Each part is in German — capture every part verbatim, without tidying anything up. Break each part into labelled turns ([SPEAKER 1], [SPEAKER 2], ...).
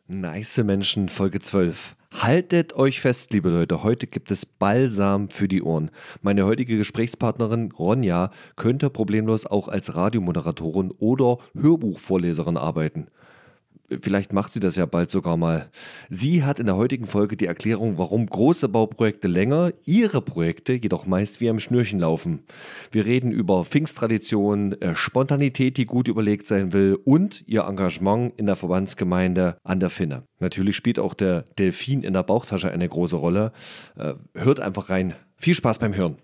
[SPEAKER 1] Nice Menschen, Folge zwölf. Haltet euch fest, liebe Leute, heute gibt es Balsam für die Ohren. Meine heutige Gesprächspartnerin Ronja könnte problemlos auch als Radiomoderatorin oder Hörbuchvorleserin arbeiten. Vielleicht macht sie das ja bald sogar mal. Sie hat in der heutigen Folge die Erklärung, warum große Bauprojekte länger, ihre Projekte jedoch meist wie am Schnürchen laufen. Wir reden über Pfingsttradition, äh, Spontanität, die gut überlegt sein will und ihr Engagement in der Verbandsgemeinde an der Finne. Natürlich spielt auch der Delfin in der Bauchtasche eine große Rolle. Äh, hört einfach rein. Viel Spaß beim Hören.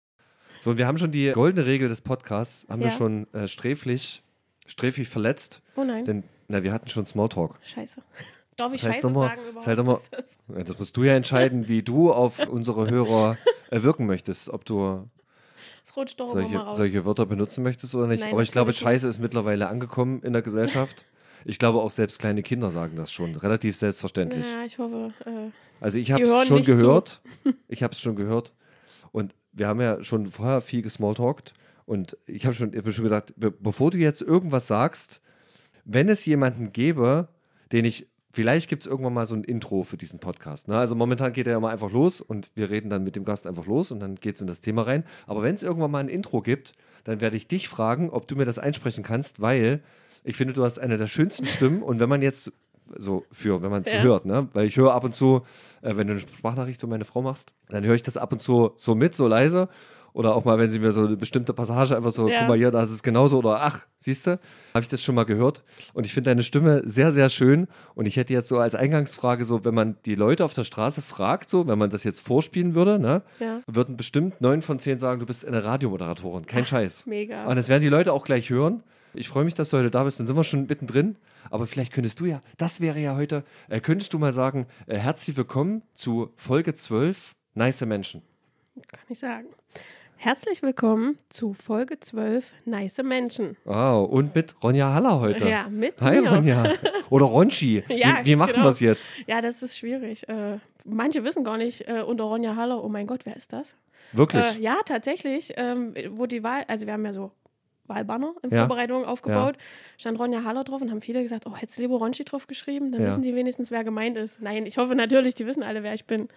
[SPEAKER 1] So, wir haben schon die goldene Regel des Podcasts, haben
[SPEAKER 2] Ja.
[SPEAKER 1] wir schon äh, sträflich, sträflich verletzt.
[SPEAKER 2] Oh nein.
[SPEAKER 1] Denn na, wir hatten schon Smalltalk.
[SPEAKER 2] Scheiße. Darf ich
[SPEAKER 1] Das heißt
[SPEAKER 2] Scheiße
[SPEAKER 1] doch mal-
[SPEAKER 2] sagen überhaupt?
[SPEAKER 1] das heißt doch mal-
[SPEAKER 2] Ist das-
[SPEAKER 1] Ja, das musst du ja entscheiden, wie du auf unsere Hörer äh, wirken möchtest. Ob du
[SPEAKER 2] Das rutscht doch immer mal
[SPEAKER 1] solche,
[SPEAKER 2] raus.
[SPEAKER 1] solche Wörter benutzen möchtest oder nicht.
[SPEAKER 2] Nein,
[SPEAKER 1] Aber ich glaube,
[SPEAKER 2] natürlich nicht.
[SPEAKER 1] Scheiße ist mittlerweile angekommen in der Gesellschaft. Ich glaube, auch selbst kleine Kinder sagen das schon. Relativ selbstverständlich.
[SPEAKER 2] Ja, ich hoffe. Äh,
[SPEAKER 1] Also ich
[SPEAKER 2] Die
[SPEAKER 1] habe es
[SPEAKER 2] hören
[SPEAKER 1] schon
[SPEAKER 2] nicht zu.
[SPEAKER 1] gehört. Ich habe es schon gehört. Und wir haben ja schon vorher viel gesmalltalkt. Und ich habe schon, ich hab schon gedacht, be bevor du jetzt irgendwas sagst, wenn es jemanden gäbe, den ich, vielleicht gibt es irgendwann mal so ein Intro für diesen Podcast. Ne? Also momentan geht er ja mal einfach los und wir reden dann mit dem Gast einfach los und dann geht es in das Thema rein. Aber wenn es irgendwann mal ein Intro gibt, dann werde ich dich fragen, ob du mir das einsprechen kannst, weil ich finde, du hast eine der schönsten Stimmen und wenn man jetzt so für, wenn man es
[SPEAKER 2] Ja.
[SPEAKER 1] so hört, ne? Weil ich höre ab und zu, äh, wenn du eine Sprachnachricht für meine Frau machst, dann höre ich das ab und zu so mit, so leise. Oder auch mal, wenn sie mir so eine bestimmte Passage einfach so,
[SPEAKER 2] Ja.
[SPEAKER 1] guck mal hier, da ist es genauso. Oder ach, siehst du, habe ich das schon mal gehört. Und ich finde deine Stimme sehr, sehr schön. Und ich hätte jetzt so als Eingangsfrage so, wenn man die Leute auf der Straße fragt, so, wenn man das jetzt vorspielen würde, ne,
[SPEAKER 2] ja,
[SPEAKER 1] würden bestimmt neun von zehn sagen, du bist eine Radiomoderatorin. Kein Scheiß.
[SPEAKER 2] mega.
[SPEAKER 1] Und das werden die Leute auch gleich hören. Ich freue mich, dass du heute da bist. Dann sind wir schon mittendrin. Aber vielleicht könntest du ja, das wäre ja heute, äh, könntest du mal sagen, äh, herzlich willkommen zu Folge zwölf, Nice Menschen.
[SPEAKER 2] Kann ich sagen. Herzlich willkommen zu Folge zwölf, Nice Menschen.
[SPEAKER 1] Wow, und mit Ronja Haller heute.
[SPEAKER 2] Ja, mit
[SPEAKER 1] Hi
[SPEAKER 2] mir.
[SPEAKER 1] Ronja. Oder Ronchi.
[SPEAKER 2] Ja,
[SPEAKER 1] wie, wie machen
[SPEAKER 2] genau.
[SPEAKER 1] wir es jetzt?
[SPEAKER 2] Ja, das ist schwierig. Äh, manche wissen gar nicht äh, unter Ronja Haller, oh mein Gott, wer ist das?
[SPEAKER 1] Wirklich?
[SPEAKER 2] Äh, ja, tatsächlich, ähm, wo die Wahl, also wir haben ja so Wahlbanner in
[SPEAKER 1] Ja.
[SPEAKER 2] Vorbereitung aufgebaut, stand Ronja Haller drauf und haben viele gesagt, oh, hättest du lieber Ronchi drauf geschrieben, dann
[SPEAKER 1] Ja.
[SPEAKER 2] wissen die wenigstens, wer gemeint ist. Nein, ich hoffe natürlich, die wissen alle, wer ich bin.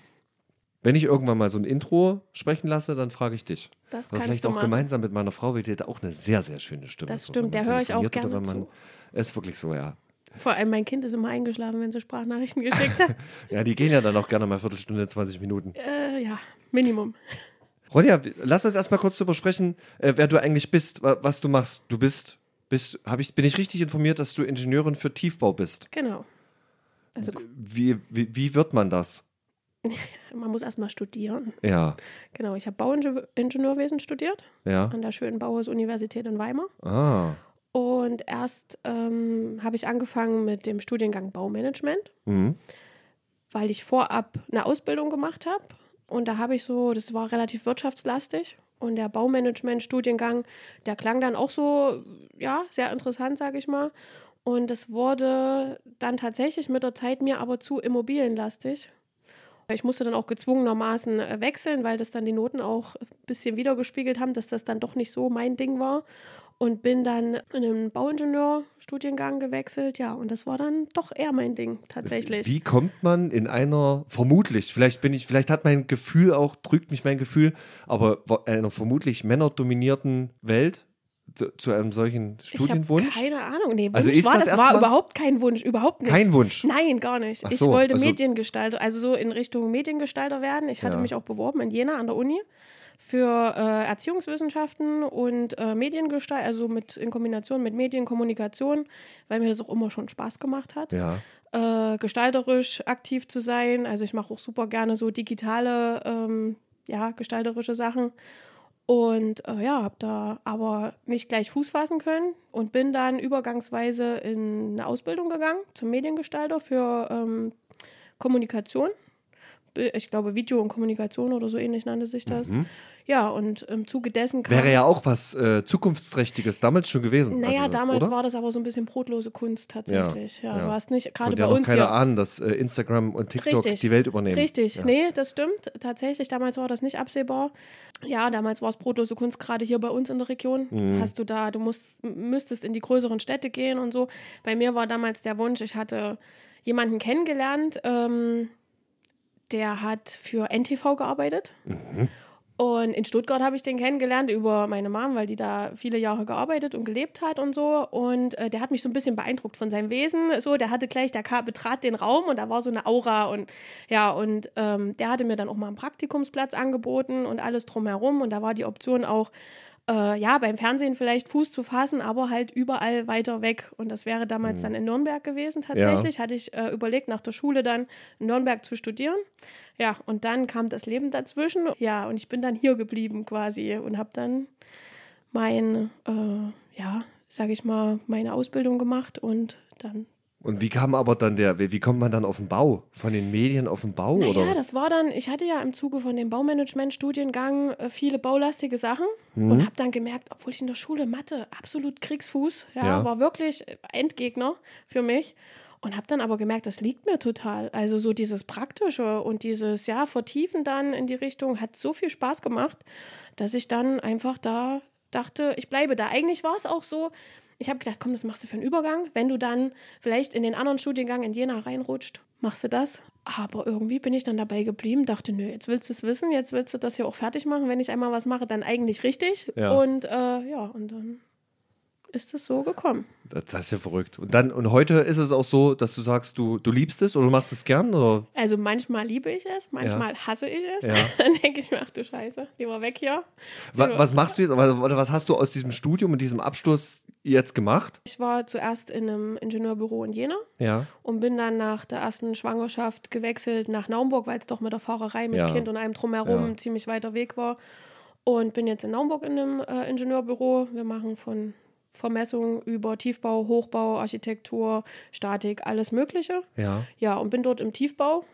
[SPEAKER 1] Wenn ich irgendwann mal so ein Intro sprechen lasse, dann frage ich dich.
[SPEAKER 2] Das
[SPEAKER 1] Oder
[SPEAKER 2] kannst
[SPEAKER 1] vielleicht
[SPEAKER 2] du
[SPEAKER 1] auch
[SPEAKER 2] machen.
[SPEAKER 1] gemeinsam mit meiner Frau, weil die hat auch eine sehr, sehr schöne Stimme.
[SPEAKER 2] Das
[SPEAKER 1] so,
[SPEAKER 2] stimmt,
[SPEAKER 1] wenn
[SPEAKER 2] der
[SPEAKER 1] man
[SPEAKER 2] höre ich auch
[SPEAKER 1] telefoniert oder
[SPEAKER 2] gerne
[SPEAKER 1] wenn man,
[SPEAKER 2] zu.
[SPEAKER 1] Ist wirklich so, ja.
[SPEAKER 2] Vor allem mein Kind ist immer eingeschlafen, wenn sie Sprachnachrichten geschickt hat.
[SPEAKER 1] Ja, die gehen ja dann auch gerne mal Viertelstunde, zwanzig Minuten.
[SPEAKER 2] äh, ja, Minimum.
[SPEAKER 1] Ronja, lass uns erstmal kurz darüber sprechen, äh, wer du eigentlich bist, wa was du machst. Du bist, bist hab ich, bin ich richtig informiert, dass du Ingenieurin für Tiefbau bist?
[SPEAKER 2] Genau. Also
[SPEAKER 1] Wie, wie, wie wird man das?
[SPEAKER 2] man muss erstmal studieren.
[SPEAKER 1] Ja,
[SPEAKER 2] Genau, ich habe Bauingenieurwesen studiert
[SPEAKER 1] ja.
[SPEAKER 2] an der schönen Bauhaus-Universität in Weimar.
[SPEAKER 1] Ah,
[SPEAKER 2] Und erst ähm, habe ich angefangen mit dem Studiengang Baumanagement,
[SPEAKER 1] mhm.
[SPEAKER 2] weil ich vorab eine Ausbildung gemacht habe. Und da habe ich so, das war relativ wirtschaftslastig. Und der Baumanagement-Studiengang, der klang dann auch so, ja, sehr interessant, sage ich mal. Und es wurde dann tatsächlich mit der Zeit mir aber zu immobilienlastig. Ich musste dann auch gezwungenermaßen äh, wechseln, weil das dann die Noten auch ein bisschen wiedergespiegelt haben, dass das dann doch nicht so mein Ding war. Und bin dann in einen Bauingenieurstudiengang gewechselt. Ja, und das war dann doch eher mein Ding, tatsächlich.
[SPEAKER 1] Wie kommt man in einer, vermutlich, vielleicht bin ich, vielleicht hat mein Gefühl auch, trügt mich mein Gefühl, aber einer vermutlich männerdominierten Welt zu, zu einem solchen Studienwunsch?
[SPEAKER 2] Ich habe keine Ahnung. Nee, Wunsch
[SPEAKER 1] Also ist
[SPEAKER 2] war,
[SPEAKER 1] das
[SPEAKER 2] das war
[SPEAKER 1] erstmal-
[SPEAKER 2] überhaupt kein Wunsch, überhaupt nicht.
[SPEAKER 1] Kein Wunsch.
[SPEAKER 2] Nein, gar nicht.
[SPEAKER 1] Ach
[SPEAKER 2] Ich
[SPEAKER 1] so,
[SPEAKER 2] wollte
[SPEAKER 1] also-
[SPEAKER 2] Mediengestalter, also so in Richtung Mediengestalter werden. Ich hatte
[SPEAKER 1] Ja.
[SPEAKER 2] mich auch beworben in Jena an der Uni für äh, Erziehungswissenschaften und äh, Mediengestaltung, also mit, in Kombination mit Medienkommunikation, weil mir das auch immer schon Spaß gemacht hat.
[SPEAKER 1] Ja.
[SPEAKER 2] Äh, gestalterisch aktiv zu sein. Also ich mache auch super gerne so digitale, ähm, ja, gestalterische Sachen. Und äh, ja, habe da aber nicht gleich Fuß fassen können und bin dann übergangsweise in eine Ausbildung gegangen zum Mediengestalter für ähm, Kommunikation. Ich glaube, Video und Kommunikation oder so ähnlich nannte sich das.
[SPEAKER 1] Mhm.
[SPEAKER 2] Ja, und im Zuge dessen kam...
[SPEAKER 1] Wäre ja auch was äh, Zukunftsträchtiges damals schon gewesen.
[SPEAKER 2] Naja,
[SPEAKER 1] also,
[SPEAKER 2] damals
[SPEAKER 1] oder?
[SPEAKER 2] war das aber so ein bisschen brotlose Kunst tatsächlich. Ja,
[SPEAKER 1] ja.
[SPEAKER 2] du hast nicht, gerade
[SPEAKER 1] Und ja
[SPEAKER 2] bei
[SPEAKER 1] noch
[SPEAKER 2] uns
[SPEAKER 1] keiner
[SPEAKER 2] hier...
[SPEAKER 1] ahnen, dass äh, Instagram und TikTok
[SPEAKER 2] Richtig.
[SPEAKER 1] die Welt übernehmen.
[SPEAKER 2] Richtig,
[SPEAKER 1] Ja.
[SPEAKER 2] nee, das stimmt. Tatsächlich, damals war das nicht absehbar. Ja, damals war es brotlose Kunst, gerade hier bei uns in der Region.
[SPEAKER 1] Mhm.
[SPEAKER 2] Hast du da, du musst, müsstest in die größeren Städte gehen und so. Bei mir war damals der Wunsch, ich hatte jemanden kennengelernt, ähm, der hat für N T V gearbeitet.
[SPEAKER 1] Mhm.
[SPEAKER 2] Und in Stuttgart habe ich den kennengelernt über meine Mom, weil die da viele Jahre gearbeitet und gelebt hat und so. Und äh, der hat mich so ein bisschen beeindruckt von seinem Wesen. So, der hatte gleich, der kam, betrat den Raum und da war so eine Aura. Und ja, und ähm, der hatte mir dann auch mal einen Praktikumsplatz angeboten und alles drumherum. Und da war die Option auch, äh, ja, beim Fernsehen vielleicht Fuß zu fassen, aber halt überall weiter weg. Und das wäre damals mhm. dann in Nürnberg gewesen tatsächlich. Ja. Hatte ich äh, überlegt, nach der Schule dann in Nürnberg zu studieren. Ja, und dann kam das Leben dazwischen. Ja, und ich bin dann hier geblieben quasi und habe dann mein, äh, ja, sage ich mal, meine Ausbildung gemacht und dann.
[SPEAKER 1] Und wie kam aber dann der, wie kommt man dann auf den Bau? Von den Medien auf den Bau?
[SPEAKER 2] Naja,
[SPEAKER 1] oder?
[SPEAKER 2] Ja, das war dann, ich hatte ja im Zuge von dem Baumanagement-Studiengang äh, viele baulastige Sachen mhm. und habe dann gemerkt, obwohl ich in der Schule Mathe absolut Kriegsfuß, ja, ja. war wirklich Endgegner für mich. Und habe dann aber gemerkt, das liegt mir total. Also so dieses Praktische und dieses, ja, Vertiefen dann in die Richtung hat so viel Spaß gemacht, dass ich dann einfach da dachte, ich bleibe da. Eigentlich war es auch so, ich habe gedacht, komm, das machst du für einen Übergang. Wenn du dann vielleicht in den anderen Studiengang in Jena reinrutscht, machst du das. Aber irgendwie bin ich dann dabei geblieben, dachte, nö, jetzt willst du es wissen, jetzt willst du das hier auch fertig machen. Wenn ich einmal was mache, dann eigentlich richtig. Ja. Und äh, ja, und dann ist es so gekommen.
[SPEAKER 1] Das ist ja verrückt. Und dann, und heute ist es auch so, dass du sagst, du, du liebst es oder du machst es gern? Oder?
[SPEAKER 2] Also manchmal liebe ich es, manchmal ja. hasse ich es. Ja. Dann denke ich mir, ach du Scheiße, lieber weg hier.
[SPEAKER 1] Was, was machst du jetzt, oder was hast du aus diesem Studium und diesem Abschluss jetzt gemacht?
[SPEAKER 2] Ich war zuerst in einem Ingenieurbüro in Jena
[SPEAKER 1] ja.
[SPEAKER 2] und bin dann nach der ersten Schwangerschaft gewechselt nach Naumburg, weil es doch mit der Fahrerei mit ja. Kind und allem drumherum ja. ziemlich weiter Weg war. Und bin jetzt in Naumburg in einem äh, Ingenieurbüro. Wir machen von Vermessung über Tiefbau, Hochbau, Architektur, Statik, alles Mögliche.
[SPEAKER 1] Ja.
[SPEAKER 2] Ja, und bin dort im Tiefbau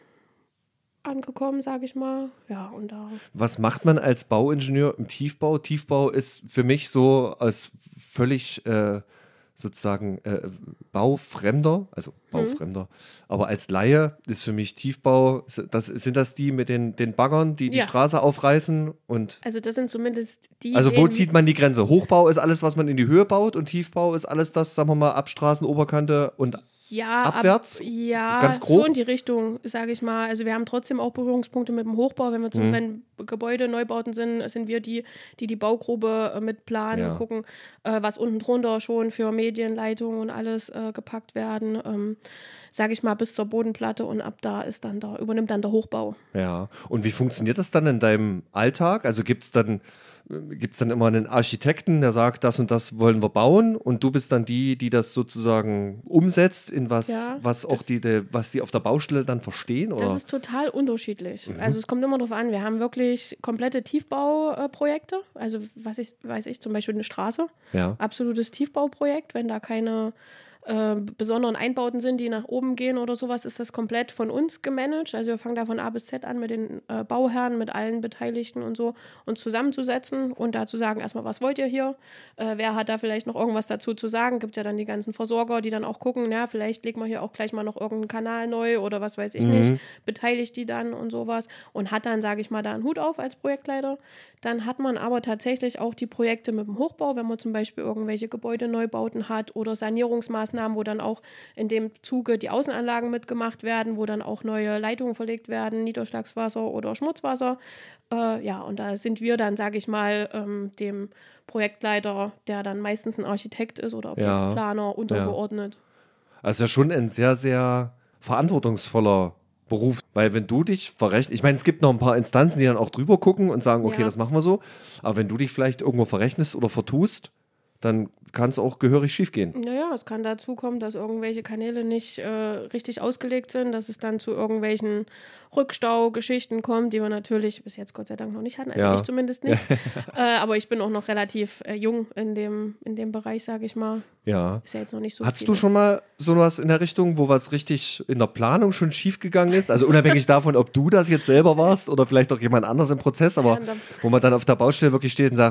[SPEAKER 2] angekommen, sage ich mal. Ja, und da.
[SPEAKER 1] Was macht man als Bauingenieur im Tiefbau? Tiefbau ist für mich so als völlig äh, sozusagen äh, Baufremder, also Baufremder, mhm. aber als Laie ist für mich Tiefbau, das, sind das die mit den, den Baggern, die die ja. Straße aufreißen? Und
[SPEAKER 2] also das sind zumindest die.
[SPEAKER 1] Also wo zieht man die Grenze? Hochbau ist alles, was man in die Höhe baut und Tiefbau ist alles das, sagen wir mal, ab Straßenoberkante und
[SPEAKER 2] ja,
[SPEAKER 1] abwärts?
[SPEAKER 2] Ab, ja,
[SPEAKER 1] ganz grob?
[SPEAKER 2] So in die Richtung, sage ich mal. Also wir haben trotzdem auch Berührungspunkte mit dem Hochbau. Wenn wir zum, mhm. wenn Gebäude, Neubauten sind, sind wir die, die die Baugrube äh, mit planen, ja. gucken, äh, was unten drunter schon für Medienleitungen und alles äh, gepackt werden. Ähm, sage ich mal, bis zur Bodenplatte und ab da ist dann da, übernimmt dann der Hochbau.
[SPEAKER 1] Ja, und wie funktioniert das dann in deinem Alltag? Also gibt es dann Gibt es dann immer einen Architekten, der sagt, das und das wollen wir bauen und du bist dann die, die das sozusagen umsetzt in was, ja, was auch die, die, was die auf der Baustelle dann verstehen? Oder?
[SPEAKER 2] Das ist total unterschiedlich. Mhm. Also es kommt immer darauf an, wir haben wirklich komplette Tiefbauprojekte, also was ich, weiß ich, zum Beispiel eine Straße,
[SPEAKER 1] ja.
[SPEAKER 2] absolutes Tiefbauprojekt, wenn da keine Äh, besonderen Einbauten sind, die nach oben gehen oder sowas, ist das komplett von uns gemanagt. Also wir fangen da von A bis Z an mit den äh, Bauherren, mit allen Beteiligten und so, uns zusammenzusetzen und da zu sagen, erstmal, was wollt ihr hier? Äh, wer hat da vielleicht noch irgendwas dazu zu sagen? Gibt ja dann die ganzen Versorger, die dann auch gucken, na, vielleicht legen wir hier auch gleich mal noch irgendeinen Kanal neu oder was weiß ich mhm. nicht, beteiligt die dann und sowas und hat dann, sage ich mal, da einen Hut auf als Projektleiter. Dann hat man aber tatsächlich auch die Projekte mit dem Hochbau, wenn man zum Beispiel irgendwelche Gebäudeneubauten hat oder Sanierungsmaßnahmen, wo dann auch in dem Zuge die Außenanlagen mitgemacht werden, wo dann auch neue Leitungen verlegt werden, Niederschlagswasser oder Schmutzwasser. Äh, ja, und da sind wir dann, sage ich mal, ähm, dem Projektleiter, der dann meistens ein Architekt ist oder
[SPEAKER 1] ja.
[SPEAKER 2] Planer, untergeordnet.
[SPEAKER 1] Ja. Also ja schon ein sehr, sehr verantwortungsvoller Beruf, weil wenn du dich verrechnest, ich meine, es gibt noch ein paar Instanzen, die dann auch drüber gucken und sagen, okay, ja. das machen wir so, aber wenn du dich vielleicht irgendwo verrechnest oder vertust, dann kann es auch gehörig schief gehen.
[SPEAKER 2] Naja, es kann dazu kommen, dass irgendwelche Kanäle nicht äh, richtig ausgelegt sind, dass es dann zu irgendwelchen Rückstaugeschichten kommt, die wir natürlich bis jetzt Gott sei Dank noch nicht hatten, also
[SPEAKER 1] ja.
[SPEAKER 2] ich zumindest nicht. äh, aber ich bin auch noch relativ äh, jung in dem, in dem Bereich, sage ich mal.
[SPEAKER 1] Ja.
[SPEAKER 2] Ist ja jetzt noch nicht so
[SPEAKER 1] Hattest
[SPEAKER 2] viel.
[SPEAKER 1] du schon mal sowas in der Richtung, wo was richtig in der Planung schon schief gegangen ist? Also unabhängig davon, ob du das jetzt selber warst oder vielleicht auch jemand anderes im Prozess, aber wo man dann auf der Baustelle wirklich steht und sagt,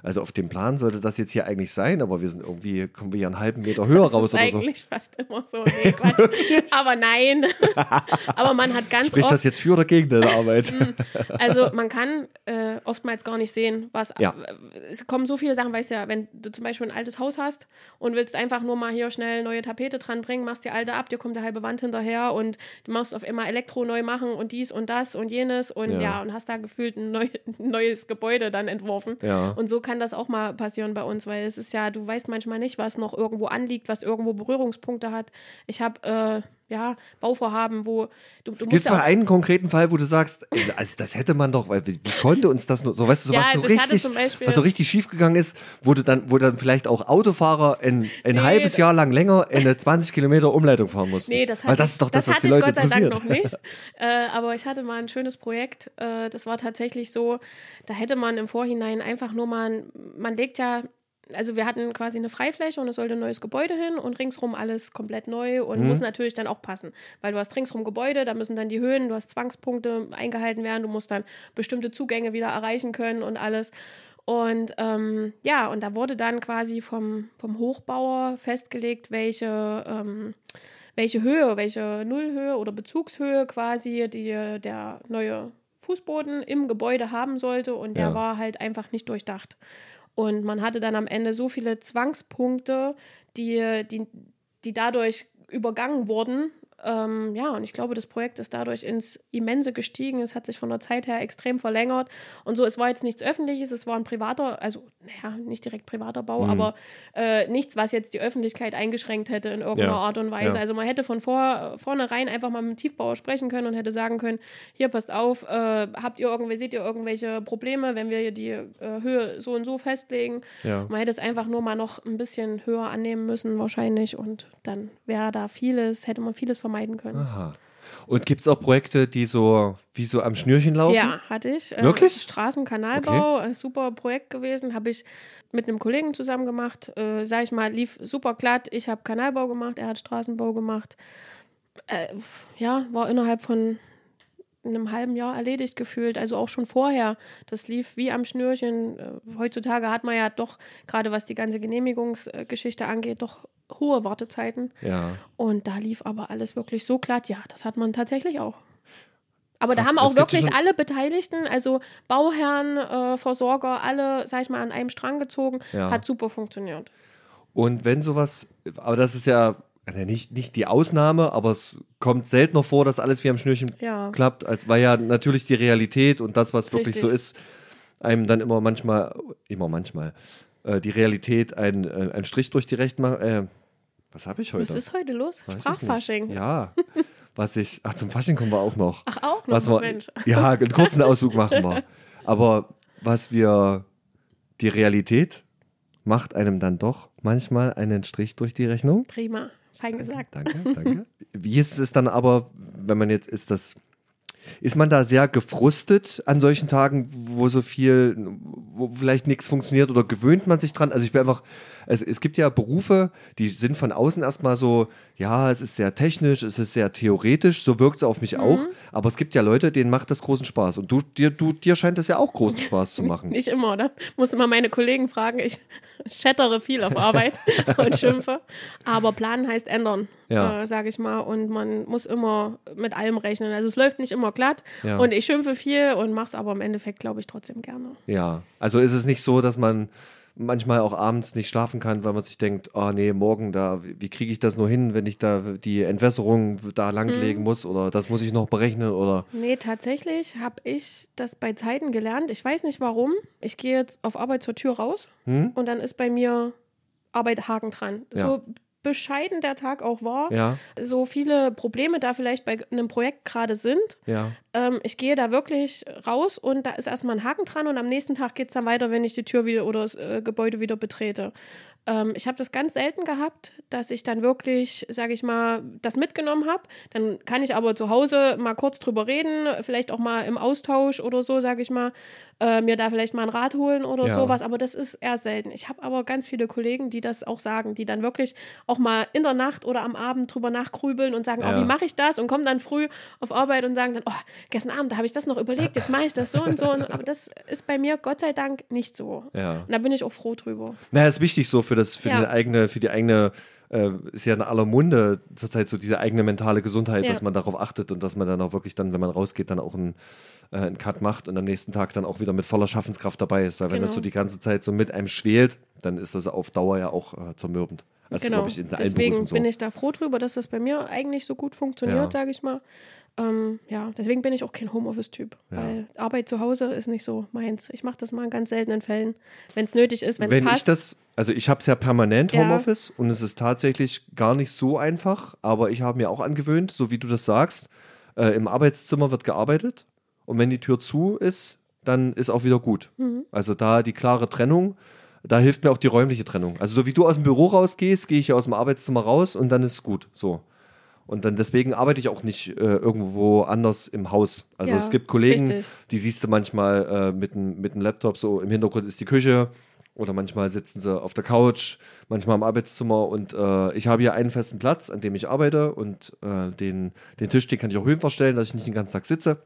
[SPEAKER 1] Also auf dem Plan sollte das jetzt hier eigentlich sein, aber wir sind irgendwie, kommen wir hier einen halben Meter höher
[SPEAKER 2] das
[SPEAKER 1] raus
[SPEAKER 2] oder so. Das ist eigentlich fast immer so. Nee, Quatsch. Aber nein. Aber man hat ganz
[SPEAKER 1] Spricht
[SPEAKER 2] oft...
[SPEAKER 1] das jetzt für oder gegen deine Arbeit?
[SPEAKER 2] Also man kann äh, oftmals gar nicht sehen, was...
[SPEAKER 1] Ja.
[SPEAKER 2] Es kommen so viele Sachen, weißt du ja, wenn du zum Beispiel ein altes Haus hast und willst einfach nur mal hier schnell neue Tapete dran bringen, machst die alte ab, dir kommt die halbe Wand hinterher und du machst auf immer Elektro neu machen und dies und das und jenes und ja,
[SPEAKER 1] Ja.
[SPEAKER 2] und hast da gefühlt ein neu, neues Gebäude dann entworfen.
[SPEAKER 1] Ja.
[SPEAKER 2] Und so kann das auch mal passieren bei uns, weil es ist ja, du weißt manchmal nicht, was noch irgendwo anliegt, was irgendwo Berührungspunkte hat. Ich habe äh, ja Bauvorhaben, wo du, du
[SPEAKER 1] Gibt
[SPEAKER 2] musst
[SPEAKER 1] es mal
[SPEAKER 2] ja auch,
[SPEAKER 1] einen konkreten Fall, wo du sagst, also das hätte man doch, weil wie, wie konnte uns das nur, so weißt du, so
[SPEAKER 2] Ja,
[SPEAKER 1] was, so
[SPEAKER 2] also ich hatte
[SPEAKER 1] richtig,
[SPEAKER 2] zum Beispiel-
[SPEAKER 1] was so richtig schief gegangen ist, wo du dann, wo dann vielleicht auch Autofahrer ein, ein
[SPEAKER 2] Nee,
[SPEAKER 1] halbes
[SPEAKER 2] das-
[SPEAKER 1] Jahr lang länger in eine zwanzig Kilometer Umleitung fahren mussten.
[SPEAKER 2] Nee, das,
[SPEAKER 1] weil
[SPEAKER 2] hatte
[SPEAKER 1] das
[SPEAKER 2] ich-
[SPEAKER 1] ist doch das, was
[SPEAKER 2] hatte
[SPEAKER 1] die Leute
[SPEAKER 2] ich Gott sei Dank
[SPEAKER 1] interessiert.
[SPEAKER 2] noch nicht. Äh, aber ich hatte mal ein schönes Projekt. Äh, das war tatsächlich so, da hätte man im Vorhinein einfach nur mal, ein- man legt ja, also wir hatten quasi eine Freifläche und es sollte ein neues Gebäude hin und ringsrum alles komplett neu und
[SPEAKER 1] Mhm.
[SPEAKER 2] muss natürlich dann auch passen. Weil du hast ringsrum Gebäude, da müssen dann die Höhen, du hast Zwangspunkte eingehalten werden, du musst dann bestimmte Zugänge wieder erreichen können und alles. Und ähm, ja, und da wurde dann quasi vom, vom Hochbauer festgelegt, welche, ähm, welche Höhe, welche Nullhöhe oder Bezugshöhe quasi die, der neue Fußboden im Gebäude haben sollte. Und der
[SPEAKER 1] Ja.
[SPEAKER 2] war halt einfach nicht durchdacht. Und man hatte dann am Ende so viele Zwangspunkte, die, die, die dadurch übergangen wurden. Ähm, ja, und ich glaube, das Projekt ist dadurch ins Immense gestiegen. Es hat sich von der Zeit her extrem verlängert. Und so, es war jetzt nichts Öffentliches, es war ein privater, also, naja, nicht direkt privater Bau,
[SPEAKER 1] Mhm.
[SPEAKER 2] aber äh, nichts, was jetzt die Öffentlichkeit eingeschränkt hätte in irgendeiner
[SPEAKER 1] Ja,
[SPEAKER 2] Art und Weise.
[SPEAKER 1] ja.
[SPEAKER 2] Also man hätte von vor, vornherein einfach mal mit dem Tiefbauer sprechen können und hätte sagen können, hier, passt auf, äh, habt ihr irgendwie, seht ihr irgendwelche Probleme, wenn wir hier die äh, Höhe so und so festlegen?
[SPEAKER 1] Ja.
[SPEAKER 2] Man hätte es einfach nur mal noch ein bisschen höher annehmen müssen wahrscheinlich und dann wäre da vieles, hätte man vieles vermeiden können.
[SPEAKER 1] Aha. Und gibt es auch Projekte, die so wie so am Schnürchen laufen?
[SPEAKER 2] Ja, hatte ich. Äh,
[SPEAKER 1] Wirklich?
[SPEAKER 2] Straßenkanalbau, okay. Super Projekt gewesen, habe ich mit einem Kollegen zusammen gemacht. Äh, sag ich mal, lief super glatt. Ich habe Kanalbau gemacht, er hat Straßenbau gemacht. Äh, ja, war innerhalb von einem halben Jahr erledigt gefühlt, also auch schon vorher. Das lief wie am Schnürchen. Äh, heutzutage hat man ja doch, gerade was die ganze Genehmigungsgeschichte angeht, doch hohe Wartezeiten.
[SPEAKER 1] Ja.
[SPEAKER 2] Und da lief aber alles wirklich so glatt. Ja, das hat man tatsächlich auch. Aber
[SPEAKER 1] Krass,
[SPEAKER 2] da haben
[SPEAKER 1] das
[SPEAKER 2] auch
[SPEAKER 1] gibt
[SPEAKER 2] wirklich
[SPEAKER 1] schon-
[SPEAKER 2] alle Beteiligten, also Bauherren, äh, Versorger, alle, sag ich mal, an einem Strang gezogen.
[SPEAKER 1] Ja.
[SPEAKER 2] Hat super funktioniert.
[SPEAKER 1] Und wenn sowas, aber das ist ja äh, nicht, nicht die Ausnahme, aber es kommt seltener vor, dass alles wie am Schnürchen
[SPEAKER 2] Ja.
[SPEAKER 1] klappt, als weil ja natürlich die Realität und das, was wirklich
[SPEAKER 2] Richtig.
[SPEAKER 1] so ist, einem dann immer manchmal, immer manchmal, äh, die Realität ein, äh, einen Strich durch die Rechnung macht. Äh, was habe ich heute?
[SPEAKER 2] Was ist heute los?
[SPEAKER 1] Weiß ich
[SPEAKER 2] Sprachfasching.
[SPEAKER 1] nicht. Ja, was ich, ach, zum Fasching kommen wir auch noch.
[SPEAKER 2] Ach, auch noch,
[SPEAKER 1] was wir,
[SPEAKER 2] Mensch.
[SPEAKER 1] Ja, einen kurzen Ausflug machen wir. Aber was wir, die Realität macht einem dann doch manchmal einen Strich durch die Rechnung.
[SPEAKER 2] Prima, fein gesagt.
[SPEAKER 1] Danke, danke. Wie ist es dann aber, wenn man jetzt, ist das, ist man da sehr gefrustet an solchen Tagen, wo so viel, wo vielleicht nichts funktioniert oder gewöhnt man sich dran? Also ich bin einfach, es, es gibt ja Berufe, die sind von außen erstmal so, ja, es ist sehr technisch, es ist sehr theoretisch, so wirkt es auf mich auch, aber es gibt ja Leute, denen macht das großen Spaß und du, dir, du, dir scheint das ja auch großen Spaß zu machen.
[SPEAKER 2] Nicht immer, oder? Muss immer meine Kollegen fragen. Ich chattere viel auf Arbeit und schimpfe. Aber planen heißt ändern,
[SPEAKER 1] Ja.
[SPEAKER 2] äh, sage ich mal. Und man muss immer mit allem rechnen. Also es läuft nicht immer glatt.
[SPEAKER 1] Ja.
[SPEAKER 2] Und ich schimpfe viel und mache es aber im Endeffekt, glaube ich, trotzdem gerne.
[SPEAKER 1] Ja, also ist es nicht so, dass man manchmal auch abends nicht schlafen kann, weil man sich denkt, oh nee, morgen da, wie kriege ich das nur hin, wenn ich da die Entwässerung da langlegen muss oder das muss ich noch berechnen oder
[SPEAKER 2] Nee, tatsächlich habe ich das bei Zeiten gelernt. Ich weiß nicht warum. Ich gehe jetzt auf Arbeit zur Tür raus
[SPEAKER 1] hm?
[SPEAKER 2] und dann ist bei mir Arbeit Haken dran.
[SPEAKER 1] Ja.
[SPEAKER 2] So bescheiden der Tag auch war,
[SPEAKER 1] Ja,
[SPEAKER 2] so viele Probleme da vielleicht bei einem Projekt gerade sind.
[SPEAKER 1] ja,
[SPEAKER 2] Ähm, ich gehe da wirklich raus und da ist erstmal ein Haken dran und am nächsten Tag geht es dann weiter, wenn ich die Tür wieder oder das äh, Gebäude wieder betrete. Ähm, ich habe das ganz selten gehabt, dass ich dann wirklich, sage ich mal, das mitgenommen habe. Dann kann ich aber zu Hause mal kurz drüber reden, vielleicht auch mal im Austausch oder so, sage ich mal. äh, mir da vielleicht mal ein Rad holen oder
[SPEAKER 1] Ja.
[SPEAKER 2] sowas, aber das ist eher selten. Ich habe aber ganz viele Kollegen, die das auch sagen, die dann wirklich auch mal in der Nacht oder am Abend drüber nachgrübeln und sagen,
[SPEAKER 1] Ja.
[SPEAKER 2] oh, wie mache ich das? Und kommen dann früh auf Arbeit und sagen dann, oh, gestern Abend, da habe ich das noch überlegt, jetzt mache ich das so und so. Aber das ist bei mir Gott sei Dank nicht so.
[SPEAKER 1] Ja.
[SPEAKER 2] Und da bin ich auch froh drüber.
[SPEAKER 1] Naja, ist wichtig so für das, für
[SPEAKER 2] Ja.
[SPEAKER 1] die eigene, für die eigene, äh, ist ja in aller Munde zurzeit so diese eigene mentale Gesundheit,
[SPEAKER 2] Ja.
[SPEAKER 1] dass man darauf achtet und dass man dann auch wirklich dann, wenn man rausgeht, dann auch einen, äh, einen Cut macht und am nächsten Tag dann auch wieder mit voller Schaffenskraft dabei ist. Weil wenn
[SPEAKER 2] Genau.
[SPEAKER 1] das so die ganze Zeit so mit einem schwelt, dann ist das auf Dauer ja auch äh, zermürbend. Das ist,
[SPEAKER 2] Genau,
[SPEAKER 1] glaube ich, in allen
[SPEAKER 2] deswegen
[SPEAKER 1] Berufen so.
[SPEAKER 2] bin ich da froh drüber, dass das bei mir eigentlich so gut funktioniert,
[SPEAKER 1] Ja.
[SPEAKER 2] sage ich mal. Ähm, ja, deswegen bin ich auch kein Homeoffice-Typ,
[SPEAKER 1] Ja.
[SPEAKER 2] weil Arbeit zu Hause ist nicht so meins. Ich mache das mal in ganz seltenen Fällen, wenn es nötig ist, wenn es
[SPEAKER 1] Wenn
[SPEAKER 2] passt.
[SPEAKER 1] ich das, also ich habe es ja permanent
[SPEAKER 2] Ja.
[SPEAKER 1] Homeoffice und es ist tatsächlich gar nicht so einfach, aber ich habe mir auch angewöhnt, so wie du das sagst, äh, im Arbeitszimmer wird gearbeitet und wenn die Tür zu ist, dann ist auch wieder gut.
[SPEAKER 2] Mhm.
[SPEAKER 1] Also da die klare Trennung, da hilft mir auch die räumliche Trennung. Also so wie du aus dem Büro rausgehst, gehe ich ja aus dem Arbeitszimmer raus und dann ist gut, so. Und dann deswegen arbeite ich auch nicht äh, irgendwo anders im Haus. Also
[SPEAKER 2] Ja,
[SPEAKER 1] es gibt
[SPEAKER 2] ist
[SPEAKER 1] Kollegen,
[SPEAKER 2] richtig.
[SPEAKER 1] die siehst du manchmal äh, mit dem mit dem Laptop, so im Hintergrund ist die Küche oder manchmal sitzen sie auf der Couch, manchmal im Arbeitszimmer und äh, ich habe hier einen festen Platz, an dem ich arbeite und äh, den, den Tisch, den kann ich auch höhen verstellen, dass ich nicht den ganzen Tag sitze.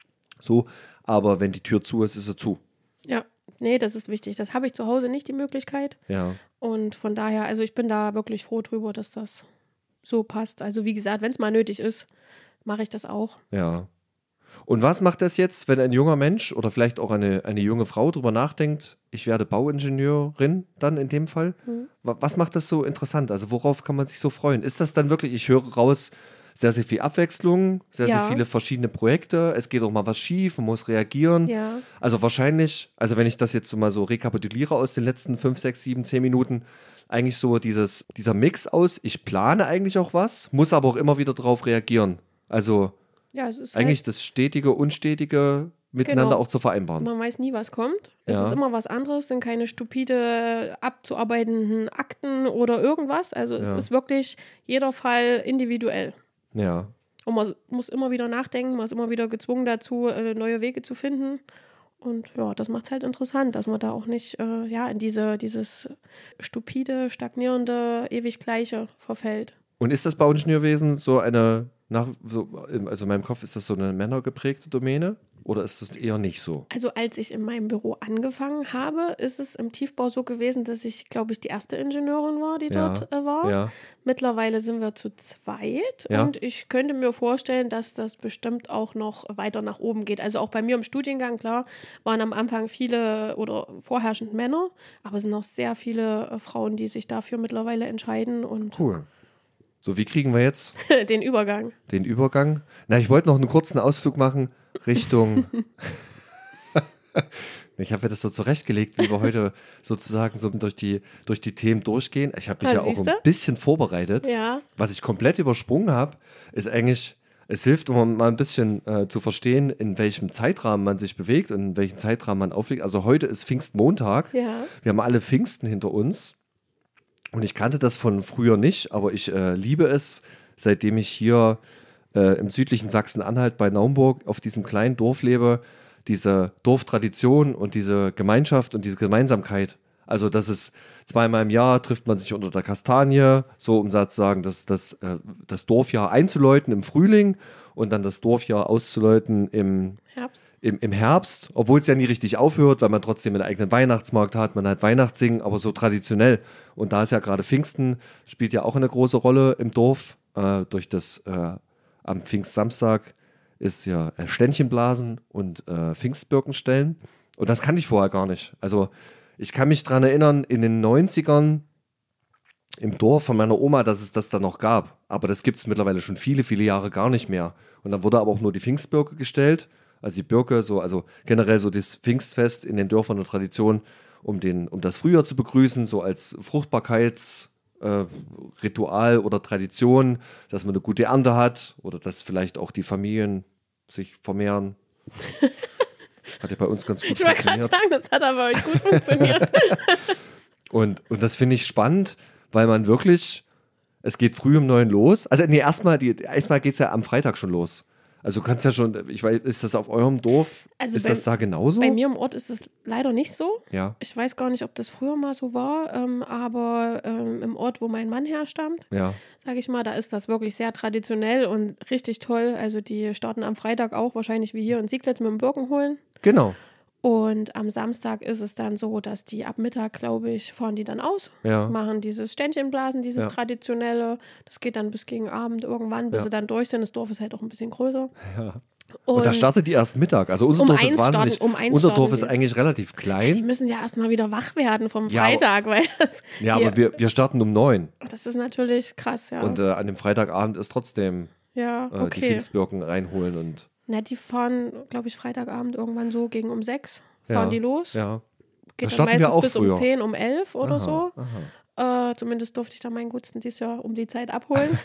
[SPEAKER 1] So, aber wenn die Tür zu ist, ist sie zu.
[SPEAKER 2] Ja, nee, das ist wichtig. Das habe ich zu Hause nicht die Möglichkeit.
[SPEAKER 1] Ja.
[SPEAKER 2] Und von daher, also ich bin da wirklich froh drüber, dass das so passt. Also wie gesagt, wenn es mal nötig ist, mache ich das auch.
[SPEAKER 1] Ja. Und was macht das jetzt, wenn ein junger Mensch oder vielleicht auch eine, eine junge Frau drüber nachdenkt, ich werde Bauingenieurin dann in dem Fall?
[SPEAKER 2] Mhm.
[SPEAKER 1] Wa- Was macht das so interessant? Also worauf kann man sich so freuen? Ist das dann wirklich, ich höre raus, sehr, sehr viel Abwechslung, sehr,
[SPEAKER 2] Ja.
[SPEAKER 1] sehr viele verschiedene Projekte, es geht auch mal was schief, man muss reagieren.
[SPEAKER 2] Ja.
[SPEAKER 1] Also wahrscheinlich, also wenn ich das jetzt so mal so rekapituliere aus den letzten fünf, sechs, sieben, zehn Minuten, eigentlich so dieses, dieser Mix aus, ich plane eigentlich auch was, muss aber auch immer wieder drauf reagieren. Also
[SPEAKER 2] Ja, es ist
[SPEAKER 1] eigentlich
[SPEAKER 2] halt,
[SPEAKER 1] das Stetige, Unstetige miteinander
[SPEAKER 2] Genau.
[SPEAKER 1] auch zu vereinbaren.
[SPEAKER 2] man weiß nie, was kommt. Es
[SPEAKER 1] Ja.
[SPEAKER 2] ist immer was anderes, sind keine stupide abzuarbeitenden Akten oder irgendwas. Also es
[SPEAKER 1] Ja.
[SPEAKER 2] ist wirklich jeder Fall individuell.
[SPEAKER 1] Ja.
[SPEAKER 2] Und man muss immer wieder nachdenken, man ist immer wieder gezwungen dazu, äh, neue Wege zu finden. Und ja, das macht es halt interessant, dass man da auch nicht äh, ja, in diese, dieses stupide, stagnierende, ewig Gleiche verfällt.
[SPEAKER 1] Und ist das Bauingenieurwesen so eine, nach, so, also in meinem Kopf, ist das so eine männergeprägte Domäne oder ist das eher nicht so?
[SPEAKER 2] Also als ich in meinem Büro angefangen habe, ist es im Tiefbau so gewesen, dass ich, glaube ich, die erste Ingenieurin war, die
[SPEAKER 1] Ja,
[SPEAKER 2] dort äh, war.
[SPEAKER 1] Ja.
[SPEAKER 2] Mittlerweile sind wir zu zweit
[SPEAKER 1] Ja.
[SPEAKER 2] und ich könnte mir vorstellen, dass das bestimmt auch noch weiter nach oben geht. Also auch bei mir im Studiengang, klar, waren am Anfang viele oder vorherrschend Männer, aber es sind auch sehr viele äh, Frauen, die sich dafür mittlerweile entscheiden und
[SPEAKER 1] Cool. So, wie kriegen wir jetzt
[SPEAKER 2] den Übergang.
[SPEAKER 1] den Übergang? Na, ich wollte noch einen kurzen Ausflug machen Richtung. Ich habe mir das so zurechtgelegt, wie wir heute sozusagen so durch die, durch die Themen durchgehen. Ich habe mich
[SPEAKER 2] Ah,
[SPEAKER 1] ja auch ein
[SPEAKER 2] siehste?
[SPEAKER 1] bisschen vorbereitet.
[SPEAKER 2] Ja,
[SPEAKER 1] Was ich komplett übersprungen habe, ist eigentlich, es hilft, um mal ein bisschen äh, zu verstehen, in welchem Zeitrahmen man sich bewegt und in welchem Zeitrahmen man aufliegt. Also heute ist Pfingstmontag.
[SPEAKER 2] ja.
[SPEAKER 1] Wir haben alle Pfingsten hinter uns. Und ich kannte das von früher nicht, aber ich äh, liebe es, seitdem ich hier äh, im südlichen Sachsen-Anhalt bei Naumburg auf diesem kleinen Dorf lebe, diese Dorftradition und diese Gemeinschaft und diese Gemeinsamkeit. Also das ist zweimal im Jahr trifft man sich unter der Kastanie, so um sozusagen das, das, äh, das Dorfjahr einzuläuten im Frühling und dann das Dorfjahr auszuläuten im,
[SPEAKER 2] Herbst.
[SPEAKER 1] im, im Herbst, obwohl es ja nie richtig aufhört, weil man trotzdem einen eigenen Weihnachtsmarkt hat, man hat Weihnachtssingen, aber so traditionell. Und da ist ja gerade Pfingsten, spielt ja auch eine große Rolle im Dorf. Äh, durch das äh, am Pfingstsamstag ist ja äh, Ständchenblasen und äh, Pfingstbirkenstellen. Und das kannte ich vorher gar nicht. Also ich kann mich daran erinnern, in den neunzigern im Dorf von meiner Oma, dass es das da noch gab. Aber das gibt es mittlerweile schon viele, viele Jahre gar nicht mehr. Und dann wurde aber auch nur die Pfingstbirke gestellt. Also die Birke, so, also generell so das Pfingstfest in den Dörfern der Tradition, um, den, um das Frühjahr zu begrüßen, so als Fruchtbarkeitsritual äh, Ritual oder Tradition, dass man eine gute Ernte hat oder dass vielleicht auch die Familien sich vermehren. Hat ja bei uns ganz gut
[SPEAKER 2] Ich wollte gerade
[SPEAKER 1] funktioniert.
[SPEAKER 2] sagen, das hat aber euch gut funktioniert.
[SPEAKER 1] Und, und das finde ich spannend, weil man wirklich, es geht früh um neun los. Also nee, erstmal, die, erstmal geht es ja am Freitag schon los. Also du kannst ja schon, ich weiß, ist das auf eurem Dorf,
[SPEAKER 2] Also
[SPEAKER 1] ist
[SPEAKER 2] bei-
[SPEAKER 1] das da genauso?
[SPEAKER 2] Bei mir im Ort ist es leider nicht so.
[SPEAKER 1] Ja,
[SPEAKER 2] Ich weiß gar nicht, ob das früher mal so war, ähm, aber ähm, im Ort, wo mein Mann herstammt,
[SPEAKER 1] ja.
[SPEAKER 2] sage ich mal, da ist das wirklich sehr traditionell und richtig toll. Also die starten am Freitag auch wahrscheinlich wie hier in Sieglitz mit dem Birken holen.
[SPEAKER 1] Genau.
[SPEAKER 2] Und am Samstag ist es dann so, dass die ab Mittag, glaube ich, fahren die dann aus,
[SPEAKER 1] Ja.
[SPEAKER 2] machen dieses Ständchenblasen, dieses
[SPEAKER 1] Ja.
[SPEAKER 2] traditionelle. Das geht dann bis gegen Abend irgendwann, bis
[SPEAKER 1] Ja.
[SPEAKER 2] sie dann durch sind. Das Dorf ist halt auch ein bisschen größer.
[SPEAKER 1] Ja. Und, da startet die erst Mittag. Also unser
[SPEAKER 2] Um
[SPEAKER 1] Dorf ist
[SPEAKER 2] eins
[SPEAKER 1] wahnsinnig.
[SPEAKER 2] starten- um eins
[SPEAKER 1] unser Dorf
[SPEAKER 2] starten
[SPEAKER 1] ist
[SPEAKER 2] die.
[SPEAKER 1] eigentlich relativ
[SPEAKER 2] Die
[SPEAKER 1] klein.
[SPEAKER 2] müssen ja erstmal wieder wach werden vom
[SPEAKER 1] Ja, aber-
[SPEAKER 2] Freitag, weil das,
[SPEAKER 1] Ja,
[SPEAKER 2] die,
[SPEAKER 1] aber wir, wir starten um neun.
[SPEAKER 2] das ist natürlich krass, ja.
[SPEAKER 1] Und äh, an dem Freitagabend ist trotzdem
[SPEAKER 2] ja,
[SPEAKER 1] äh, die
[SPEAKER 2] okay.
[SPEAKER 1] Pfingstbirken reinholen und
[SPEAKER 2] Na, die fahren, glaube ich, Freitagabend irgendwann so gegen um sechs fahren
[SPEAKER 1] ja,
[SPEAKER 2] die los.
[SPEAKER 1] Ja.
[SPEAKER 2] Geht
[SPEAKER 1] Das
[SPEAKER 2] dann
[SPEAKER 1] starten wir
[SPEAKER 2] meistens
[SPEAKER 1] auch
[SPEAKER 2] bis
[SPEAKER 1] früher.
[SPEAKER 2] um zehn, um elf oder
[SPEAKER 1] Aha,
[SPEAKER 2] so.
[SPEAKER 1] aha.
[SPEAKER 2] Äh, zumindest durfte ich dann meinen Gutsten dieses Jahr um die Zeit abholen.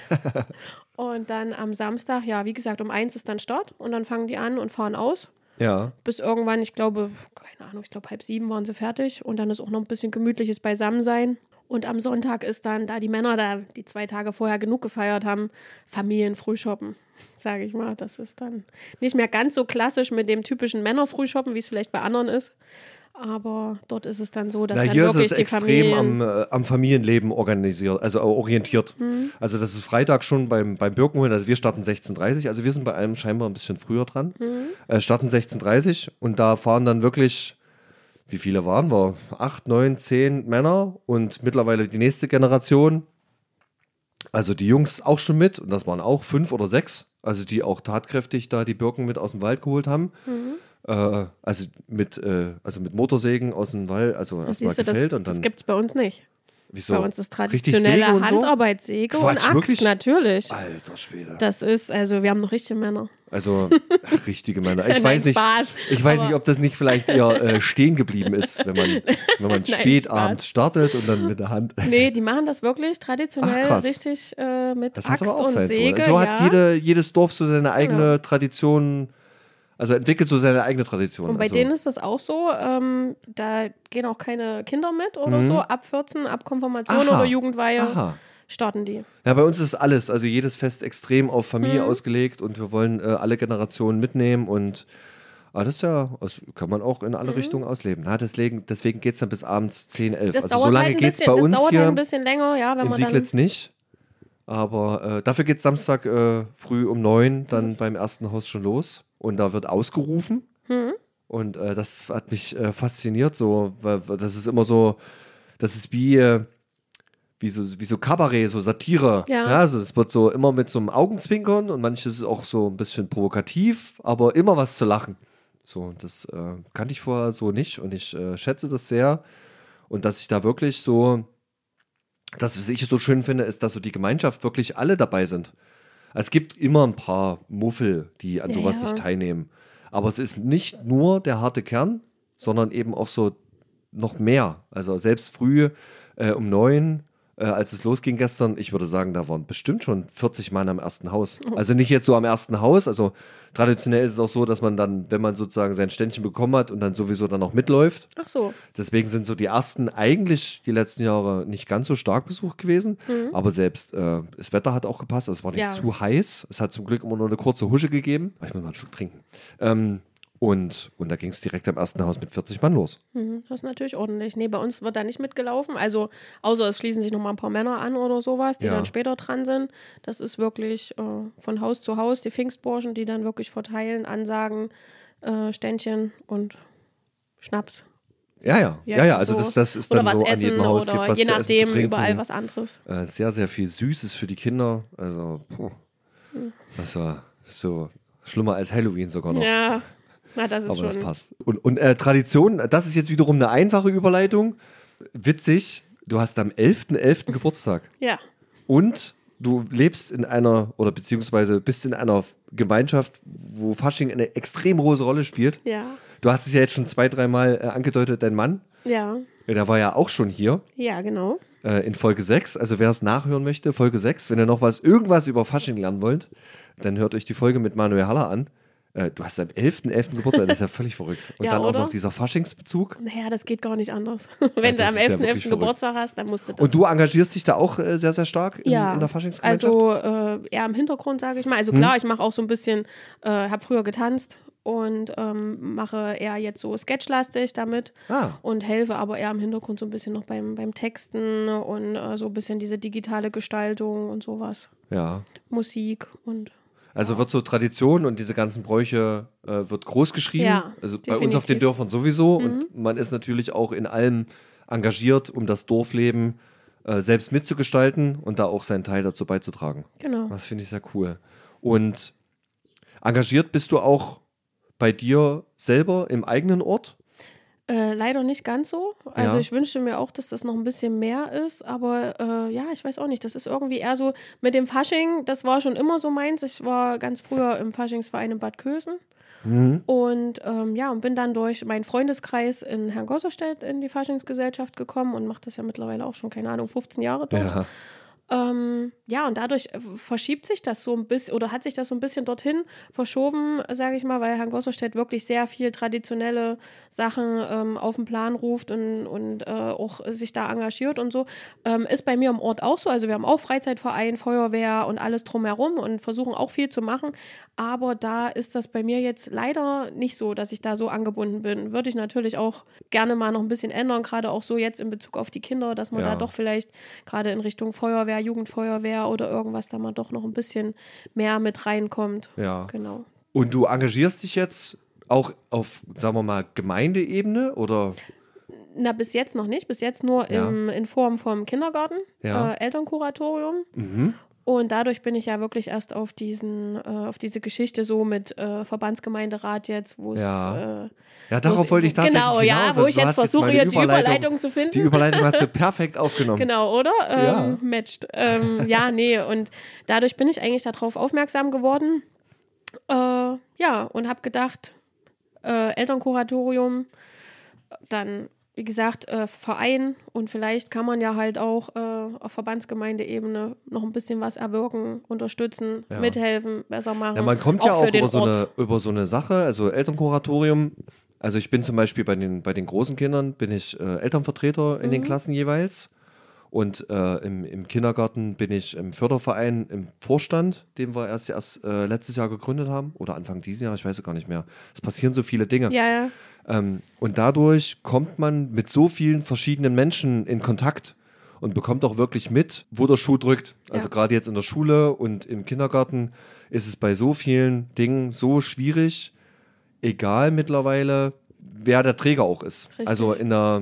[SPEAKER 2] Und dann am Samstag, ja, wie gesagt, um eins ist dann Start und dann fangen die an und fahren aus.
[SPEAKER 1] Ja.
[SPEAKER 2] Bis irgendwann, ich glaube, keine Ahnung, ich glaube halb sieben waren sie fertig und dann ist auch noch ein bisschen gemütliches Beisammensein. Und am Sonntag ist dann, da die Männer da die zwei Tage vorher genug gefeiert haben, Familienfrühshoppen, sage ich mal. Das ist dann nicht mehr ganz so klassisch mit dem typischen Männerfrühshoppen, wie es vielleicht bei anderen ist. Aber dort ist es dann so, dass
[SPEAKER 1] Na,
[SPEAKER 2] dann
[SPEAKER 1] hier ist
[SPEAKER 2] wirklich
[SPEAKER 1] es
[SPEAKER 2] die
[SPEAKER 1] extrem
[SPEAKER 2] Familien...
[SPEAKER 1] am, äh, am Familienleben organisiert, also äh, orientiert.
[SPEAKER 2] Mhm.
[SPEAKER 1] Also das ist Freitag schon beim, beim Birkenholen, also wir starten sechzehn Uhr dreißig, also wir sind bei allem scheinbar ein bisschen früher dran.
[SPEAKER 2] Mhm.
[SPEAKER 1] Äh, starten sechzehn Uhr dreißig und da fahren dann wirklich, wie viele waren wir? Acht, neun, zehn Männer und mittlerweile die nächste Generation. Also die Jungs auch schon mit und das waren auch fünf oder sechs, also die auch tatkräftig da die Birken mit aus dem Wald geholt haben.
[SPEAKER 2] Mhm.
[SPEAKER 1] Äh, also mit, äh, also mit Motorsägen aus dem Wald, also erstmal
[SPEAKER 2] Siehst du,
[SPEAKER 1] gefällt
[SPEAKER 2] das,
[SPEAKER 1] und dann.
[SPEAKER 2] das gibt es bei uns nicht.
[SPEAKER 1] Wieso?
[SPEAKER 2] Bei uns ist
[SPEAKER 1] Richtig
[SPEAKER 2] traditionelle
[SPEAKER 1] Säge und so?
[SPEAKER 2] Handarbeitssäge und
[SPEAKER 1] Quatsch,
[SPEAKER 2] Axt,
[SPEAKER 1] wirklich?
[SPEAKER 2] natürlich.
[SPEAKER 1] Alter Schwede.
[SPEAKER 2] Das ist, also wir haben noch richtige Männer.
[SPEAKER 1] Also ach, richtige Männer. Ich
[SPEAKER 2] Nein,
[SPEAKER 1] weiß nicht,
[SPEAKER 2] Spaß.
[SPEAKER 1] ich weiß
[SPEAKER 2] Aber-
[SPEAKER 1] nicht, ob das nicht vielleicht eher äh, stehen geblieben ist, wenn man, wenn man spät
[SPEAKER 2] Spaß.
[SPEAKER 1] abends startet und dann mit der Hand.
[SPEAKER 2] Nee, die machen das wirklich traditionell
[SPEAKER 1] Ach, krass.
[SPEAKER 2] richtig äh, mit
[SPEAKER 1] Das hat
[SPEAKER 2] Axt
[SPEAKER 1] aber auch
[SPEAKER 2] und
[SPEAKER 1] sein so.
[SPEAKER 2] Säge.
[SPEAKER 1] So
[SPEAKER 2] ja.
[SPEAKER 1] hat jede, jedes Dorf so seine eigene
[SPEAKER 2] Ja.
[SPEAKER 1] Tradition, also entwickelt so seine eigene Tradition.
[SPEAKER 2] Und bei
[SPEAKER 1] also,
[SPEAKER 2] denen ist das auch so, ähm, da gehen auch keine Kinder mit oder so. Ab vierzehn, ab Konfirmation
[SPEAKER 1] Mhm. Aha.
[SPEAKER 2] oder Jugendweihe
[SPEAKER 1] Aha.
[SPEAKER 2] starten die.
[SPEAKER 1] Ja, bei uns ist alles, also jedes Fest extrem auf Familie
[SPEAKER 2] Mhm.
[SPEAKER 1] ausgelegt und wir wollen äh, alle Generationen mitnehmen und alles ja, das kann man auch in alle Richtungen ausleben. Na, deswegen deswegen geht es dann bis abends zehn, elf.
[SPEAKER 2] Das
[SPEAKER 1] Also so
[SPEAKER 2] dauert
[SPEAKER 1] lange
[SPEAKER 2] halt ein
[SPEAKER 1] geht es
[SPEAKER 2] bisschen,
[SPEAKER 1] bei
[SPEAKER 2] das
[SPEAKER 1] uns
[SPEAKER 2] dauert
[SPEAKER 1] hier
[SPEAKER 2] halt ein bisschen länger, ja, wenn
[SPEAKER 1] in
[SPEAKER 2] man dann.
[SPEAKER 1] Sieglitz nicht. Aber äh, dafür geht Samstag äh, früh um neun dann beim ersten Haus schon los und da wird ausgerufen.
[SPEAKER 2] Mhm.
[SPEAKER 1] Und äh, das hat mich äh, fasziniert, so, weil, weil das ist immer so, das ist wie, äh, wie, so, wie so Kabarett, so Satire.
[SPEAKER 2] Ja.
[SPEAKER 1] Also das wird so immer mit so einem Augenzwinkern und manches ist auch so ein bisschen provokativ, aber immer was zu lachen. So, das äh, kannte ich vorher so nicht und ich äh, schätze das sehr. Und dass ich da wirklich so, das, was ich so schön finde, ist, dass so die Gemeinschaft wirklich alle dabei sind. Es gibt immer ein paar Muffel, die an
[SPEAKER 2] Ja,
[SPEAKER 1] sowas
[SPEAKER 2] ja.
[SPEAKER 1] nicht teilnehmen. Aber es ist nicht nur der harte Kern, sondern eben auch so noch mehr. Also selbst früh äh, um neun, äh, als es losging gestern, ich würde sagen, da waren bestimmt schon vierzig Mann am ersten Haus. Also nicht jetzt so am ersten Haus, also traditionell ist es auch so, dass man dann, wenn man sozusagen sein Ständchen bekommen hat und dann sowieso dann auch mitläuft.
[SPEAKER 2] Ach so.
[SPEAKER 1] Deswegen sind so die ersten eigentlich die letzten Jahre nicht ganz so stark besucht gewesen. Aber selbst äh, das Wetter hat auch gepasst. Es war nicht
[SPEAKER 2] Ja.
[SPEAKER 1] zu heiß. Es hat zum Glück immer nur eine kurze Husche gegeben. Ich muss mal einen Schluck trinken. Ähm, und, und da ging es direkt am ersten Haus mit vierzig Mann los.
[SPEAKER 2] Mhm, das ist natürlich ordentlich. Nee, bei uns wird da nicht mitgelaufen. Also, außer es schließen sich noch mal ein paar Männer an oder sowas, die
[SPEAKER 1] Ja.
[SPEAKER 2] dann später dran sind. Das ist wirklich äh, von Haus zu Haus die Pfingstburschen, die dann wirklich verteilen, Ansagen, äh, Ständchen und Schnaps.
[SPEAKER 1] Ja, ja. Ja, ja. Also
[SPEAKER 2] so.
[SPEAKER 1] das, das ist
[SPEAKER 2] Oder
[SPEAKER 1] dann
[SPEAKER 2] was
[SPEAKER 1] so an
[SPEAKER 2] essen
[SPEAKER 1] jedem Haus
[SPEAKER 2] oder
[SPEAKER 1] gibt was
[SPEAKER 2] je
[SPEAKER 1] zu essen,
[SPEAKER 2] nachdem
[SPEAKER 1] zu trinken.
[SPEAKER 2] überall was anderes.
[SPEAKER 1] Äh, sehr, sehr viel Süßes für die Kinder. Also, puh. Das war so schlimmer als Halloween sogar noch.
[SPEAKER 2] Ja, na, das ist
[SPEAKER 1] Aber
[SPEAKER 2] schon.
[SPEAKER 1] das passt. Und, und äh, Tradition, das ist jetzt wiederum eine einfache Überleitung. Witzig, du hast am elften elften Geburtstag.
[SPEAKER 2] Ja,
[SPEAKER 1] Und du lebst in einer, oder beziehungsweise bist in einer Gemeinschaft, wo Fasching eine extrem große Rolle spielt.
[SPEAKER 2] ja,
[SPEAKER 1] Du hast es ja jetzt schon zwei, dreimal äh, angedeutet, dein Mann,
[SPEAKER 2] ja,
[SPEAKER 1] äh, der war ja auch schon hier
[SPEAKER 2] ja, genau.
[SPEAKER 1] äh, in Folge sechs. Also wer es nachhören möchte, Folge sechs, wenn ihr noch was, irgendwas über Fasching lernen wollt, dann hört euch die Folge mit Manuel Haller an. Äh, du hast am elften elften Geburtstag, das ist ja völlig verrückt. Und
[SPEAKER 2] Ja,
[SPEAKER 1] dann auch
[SPEAKER 2] oder?
[SPEAKER 1] noch dieser Faschingsbezug.
[SPEAKER 2] Naja, das geht gar nicht anders. Wenn
[SPEAKER 1] das
[SPEAKER 2] du am
[SPEAKER 1] ist ja
[SPEAKER 2] elften
[SPEAKER 1] wirklich
[SPEAKER 2] elften
[SPEAKER 1] verrückt.
[SPEAKER 2] Geburtstag hast, dann musst du das.
[SPEAKER 1] Und du engagierst dich da auch äh, sehr, sehr stark in,
[SPEAKER 2] ja,
[SPEAKER 1] in der Faschingsgemeinschaft?
[SPEAKER 2] also äh, eher im Hintergrund, sage ich mal. Also klar, ich mache auch so ein bisschen, äh, habe früher getanzt und ähm, mache eher jetzt so sketchlastig damit
[SPEAKER 1] Ah.
[SPEAKER 2] und helfe aber eher im Hintergrund so ein bisschen noch beim, beim Texten und äh, so ein bisschen diese digitale Gestaltung und sowas.
[SPEAKER 1] Ja.
[SPEAKER 2] Musik und
[SPEAKER 1] Also wird so Tradition und diese ganzen Bräuche äh, wird groß geschrieben.
[SPEAKER 2] Ja,
[SPEAKER 1] also bei uns auf
[SPEAKER 2] definitiv.
[SPEAKER 1] den Dörfern sowieso.
[SPEAKER 2] Mhm.
[SPEAKER 1] Und man ist natürlich auch in allem engagiert, um das Dorfleben äh, selbst mitzugestalten und da auch seinen Teil dazu beizutragen.
[SPEAKER 2] genau.
[SPEAKER 1] Das finde ich sehr cool. Und engagiert bist du auch bei dir selber im eigenen Ort?
[SPEAKER 2] Äh, leider nicht ganz so. Also
[SPEAKER 1] Ja.
[SPEAKER 2] ich wünschte mir auch, dass das noch ein bisschen mehr ist, aber äh, ja, ich weiß auch nicht. Das ist irgendwie eher so mit dem Fasching, das war schon immer so meins. Ich war ganz früher im Faschingsverein in Bad Kösen
[SPEAKER 1] Mhm.
[SPEAKER 2] und ähm, ja, und bin dann durch meinen Freundeskreis in Herrn-Gosserstedt in die Faschingsgesellschaft gekommen und mache das ja mittlerweile auch schon, keine Ahnung, fünfzehn Jahre dort.
[SPEAKER 1] Ja.
[SPEAKER 2] Ähm, ja, und dadurch äh, verschiebt sich das so ein bisschen oder hat sich das so ein bisschen dorthin verschoben, sage ich mal, weil Herrn Gosserstedt wirklich sehr viel traditionelle Sachen ähm, auf den Plan ruft und, und äh, auch sich da engagiert und so. Ähm, ist bei mir im Ort auch so. Also wir haben auch Freizeitverein, Feuerwehr und alles drumherum und versuchen auch viel zu machen. Aber da ist das bei mir jetzt leider nicht so, dass ich da so angebunden bin. Würde ich natürlich auch gerne mal noch ein bisschen ändern, gerade auch so jetzt in Bezug auf die Kinder, dass man
[SPEAKER 1] Ja.
[SPEAKER 2] da doch vielleicht gerade in Richtung Feuerwehr, Jugendfeuerwehr oder irgendwas, da mal doch noch ein bisschen mehr mit reinkommt.
[SPEAKER 1] Ja.
[SPEAKER 2] Genau.
[SPEAKER 1] Und du engagierst dich jetzt auch auf, sagen wir mal, Gemeindeebene oder?
[SPEAKER 2] Na, bis jetzt noch nicht. Bis jetzt nur
[SPEAKER 1] Ja.
[SPEAKER 2] im, in Form vom Kindergarten,
[SPEAKER 1] Ja.
[SPEAKER 2] äh, Elternkuratorium.
[SPEAKER 1] Mhm.
[SPEAKER 2] Und dadurch bin ich ja wirklich erst auf diesen, äh, auf diese Geschichte so mit äh, Verbandsgemeinderat jetzt, wo es
[SPEAKER 1] Ja.
[SPEAKER 2] äh,
[SPEAKER 1] Ja, darauf
[SPEAKER 2] wo es-
[SPEAKER 1] wollte ich tatsächlich
[SPEAKER 2] Genau,
[SPEAKER 1] hinaus.
[SPEAKER 2] ja,
[SPEAKER 1] Also
[SPEAKER 2] wo ich
[SPEAKER 1] du
[SPEAKER 2] jetzt
[SPEAKER 1] hast
[SPEAKER 2] versuche,
[SPEAKER 1] meine
[SPEAKER 2] hier die Überleitung zu finden.
[SPEAKER 1] Die Überleitung hast du perfekt aufgenommen.
[SPEAKER 2] Genau, oder? Ähm,
[SPEAKER 1] Ja.
[SPEAKER 2] Matcht. Ähm, ja, nee, und dadurch bin ich eigentlich darauf aufmerksam geworden. Äh, ja, und habe gedacht, äh, Elternkuratorium, dann, wie gesagt, äh, Verein und vielleicht kann man ja halt auch äh, auf Verbandsgemeindeebene noch ein bisschen was erwirken, unterstützen,
[SPEAKER 1] Ja.
[SPEAKER 2] mithelfen, besser machen.
[SPEAKER 1] Ja, man kommt ja
[SPEAKER 2] für
[SPEAKER 1] auch
[SPEAKER 2] den
[SPEAKER 1] über so,
[SPEAKER 2] Ort.
[SPEAKER 1] eine, über so eine Sache, also Elternkuratorium. Also ich bin zum Beispiel bei den, bei den großen Kindern, bin ich äh, Elternvertreter in
[SPEAKER 2] Mhm.
[SPEAKER 1] den Klassen jeweils. Und äh, im, im Kindergarten bin ich im Förderverein im Vorstand, den wir erst, erst äh, letztes Jahr gegründet haben. Oder Anfang dieses Jahr, ich weiß es gar nicht mehr. Es passieren so viele Dinge.
[SPEAKER 2] Ja, ja.
[SPEAKER 1] Ähm, und dadurch kommt man mit so vielen verschiedenen Menschen in Kontakt und bekommt auch wirklich mit, wo der Schuh drückt. Also
[SPEAKER 2] Ja.
[SPEAKER 1] gerade jetzt in der Schule und im Kindergarten ist es bei so vielen Dingen so schwierig, egal mittlerweile, wer der Träger auch ist.
[SPEAKER 2] Richtig.
[SPEAKER 1] Also in der,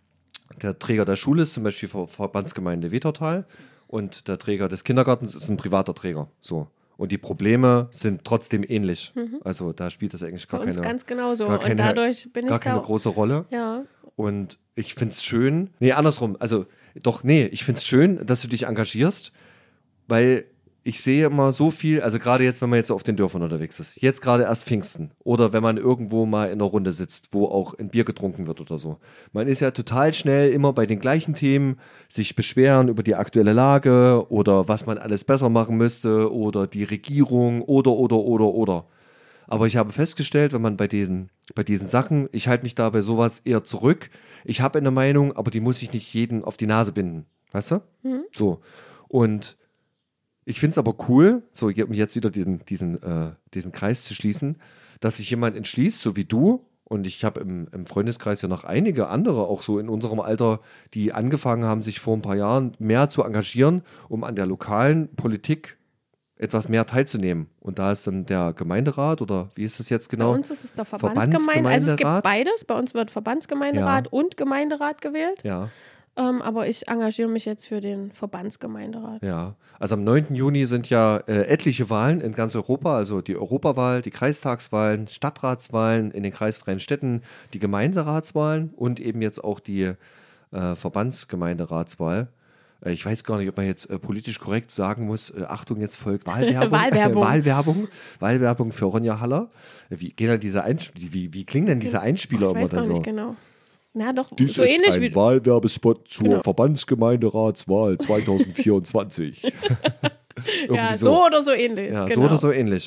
[SPEAKER 1] der Träger der Schule ist zum Beispiel Ver Verbandsgemeinde Wetertal und der Träger des Kindergartens ist ein privater Träger. So. Und die Probleme sind trotzdem ähnlich. Also da spielt das eigentlich
[SPEAKER 2] Bei
[SPEAKER 1] gar
[SPEAKER 2] uns
[SPEAKER 1] keine,
[SPEAKER 2] ganz genauso.
[SPEAKER 1] gar keine,
[SPEAKER 2] und dadurch bin
[SPEAKER 1] gar
[SPEAKER 2] ich
[SPEAKER 1] keine
[SPEAKER 2] da.
[SPEAKER 1] große Rolle.
[SPEAKER 2] Ja.
[SPEAKER 1] Und ich finde es schön, nee, andersrum, also doch, nee, ich finde es schön, dass du dich engagierst, weil ich sehe immer so viel, also gerade jetzt, wenn man jetzt so auf den Dörfern unterwegs ist, jetzt gerade erst Pfingsten oder wenn man irgendwo mal in einer Runde sitzt, wo auch ein Bier getrunken wird oder so. Man ist ja total schnell immer bei den gleichen Themen, sich beschweren über die aktuelle Lage oder was man alles besser machen müsste oder die Regierung oder, oder, oder, oder. Aber ich habe festgestellt, wenn man bei diesen, bei diesen Sachen, ich halte mich da bei sowas eher zurück. Ich habe eine Meinung, aber die muss ich nicht jedem auf die Nase binden. Weißt du?
[SPEAKER 2] Mhm.
[SPEAKER 1] So. Und ich finde es aber cool, so um jetzt wieder diesen, diesen, äh, diesen Kreis zu schließen, dass sich jemand entschließt, so wie du. Und ich habe im, im Freundeskreis ja noch einige andere, auch so in unserem Alter, die angefangen haben, sich vor ein paar Jahren mehr zu engagieren, um an der lokalen Politik etwas mehr teilzunehmen. Und da ist dann der Gemeinderat oder wie ist das jetzt genau?
[SPEAKER 2] Bei uns ist es der Verbandsgemeinde. Also es gibt
[SPEAKER 1] Verbandsgemeinderat?
[SPEAKER 2] beides. Bei uns wird Verbandsgemeinderat
[SPEAKER 1] Ja.
[SPEAKER 2] und Gemeinderat gewählt.
[SPEAKER 1] Ja,
[SPEAKER 2] Ähm, aber ich engagiere mich jetzt für den Verbandsgemeinderat.
[SPEAKER 1] ja. Also am neunten Juni sind ja äh, etliche Wahlen in ganz Europa, also die Europawahl, die Kreistagswahlen, Stadtratswahlen in den kreisfreien Städten, die Gemeinderatswahlen und eben jetzt auch die äh, Verbandsgemeinderatswahl. Äh, Ich weiß gar nicht, ob man jetzt äh, politisch korrekt sagen muss, äh, Achtung, jetzt folgt Wahlwerbung.
[SPEAKER 2] Wahlwerbung.
[SPEAKER 1] Wahlwerbung. Wahlwerbung für Ronja Haller. Äh, Wie, gehen dann diese Einsp wie, wie klingen denn diese Einspieler
[SPEAKER 2] Ich
[SPEAKER 1] immer
[SPEAKER 2] weiß
[SPEAKER 1] dann
[SPEAKER 2] gar
[SPEAKER 1] so?
[SPEAKER 2] nicht genau. Na doch,
[SPEAKER 1] Dies
[SPEAKER 2] so
[SPEAKER 1] ist
[SPEAKER 2] ähnlich
[SPEAKER 1] ein
[SPEAKER 2] wie.
[SPEAKER 1] Wahlwerbespot zur
[SPEAKER 2] Genau.
[SPEAKER 1] Verbandsgemeinderatswahl zwanzig vierundzwanzig.
[SPEAKER 2] Ja,
[SPEAKER 1] Irgendwie
[SPEAKER 2] so. oder so ähnlich.
[SPEAKER 1] Ja,
[SPEAKER 2] genau.
[SPEAKER 1] so oder so ähnlich.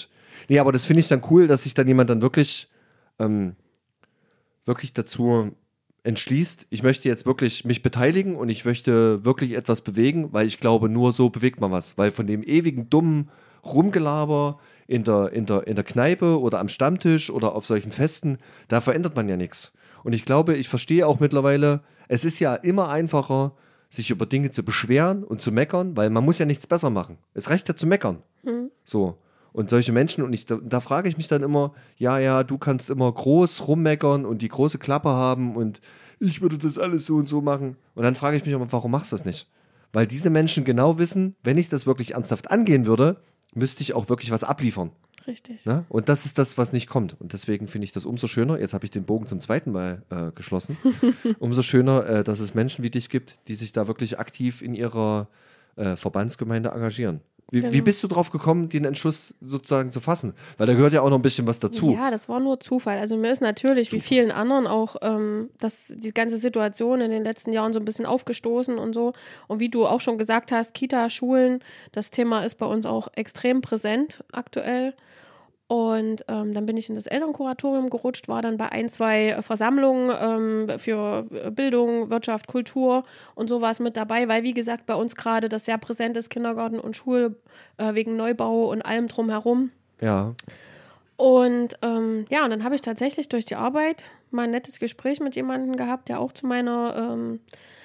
[SPEAKER 1] Nee, aber das finde ich dann cool, dass sich dann jemand dann wirklich, ähm, wirklich dazu entschließt, ich möchte jetzt wirklich mich beteiligen und ich möchte wirklich etwas bewegen, weil ich glaube, nur so bewegt man was. Weil von dem ewigen, dummen Rumgelaber in der, in der, in der Kneipe oder am Stammtisch oder auf solchen Festen, da verändert man ja nichts. Und ich glaube, ich verstehe auch mittlerweile, es ist ja immer einfacher, sich über Dinge zu beschweren und zu meckern, weil man muss ja nichts besser machen. Es reicht ja zu meckern.
[SPEAKER 2] Mhm.
[SPEAKER 1] So. Und solche Menschen, und ich, da, da frage ich mich dann immer, ja, ja, du kannst immer groß rummeckern und die große Klappe haben und ich würde das alles so und so machen. Und dann frage ich mich immer, warum machst du das nicht? Weil diese Menschen genau wissen, wenn ich das wirklich ernsthaft angehen würde, müsste ich auch wirklich was abliefern.
[SPEAKER 2] Richtig.
[SPEAKER 1] Ne? Und das ist das, was nicht kommt. Und deswegen finde ich das umso schöner, jetzt habe ich den Bogen zum zweiten Mal äh, geschlossen, umso schöner, äh, dass es Menschen wie dich gibt, die sich da wirklich aktiv in ihrer äh, Verbandsgemeinde engagieren. Wie,
[SPEAKER 2] Genau.
[SPEAKER 1] wie bist du drauf gekommen, den Entschluss sozusagen zu fassen? Weil da gehört ja auch noch ein bisschen was dazu.
[SPEAKER 2] Ja, das war nur Zufall. Also mir ist natürlich, Zufall. wie vielen anderen auch, ähm, das, die ganze Situation in den letzten Jahren so ein bisschen aufgestoßen und so. Und wie du auch schon gesagt hast, Kita, Schulen, das Thema ist bei uns auch extrem präsent aktuell. Und ähm, dann bin ich in das Elternkuratorium gerutscht, war dann bei ein, zwei Versammlungen ähm, für Bildung, Wirtschaft, Kultur und sowas mit dabei, weil, wie gesagt, bei uns gerade das sehr präsent ist, Kindergarten und Schule äh, wegen Neubau und allem drumherum.
[SPEAKER 1] Ja.
[SPEAKER 2] Und ähm, ja, und dann habe ich tatsächlich durch die Arbeit mal ein nettes Gespräch mit jemandem gehabt, der auch zu meiner ähm,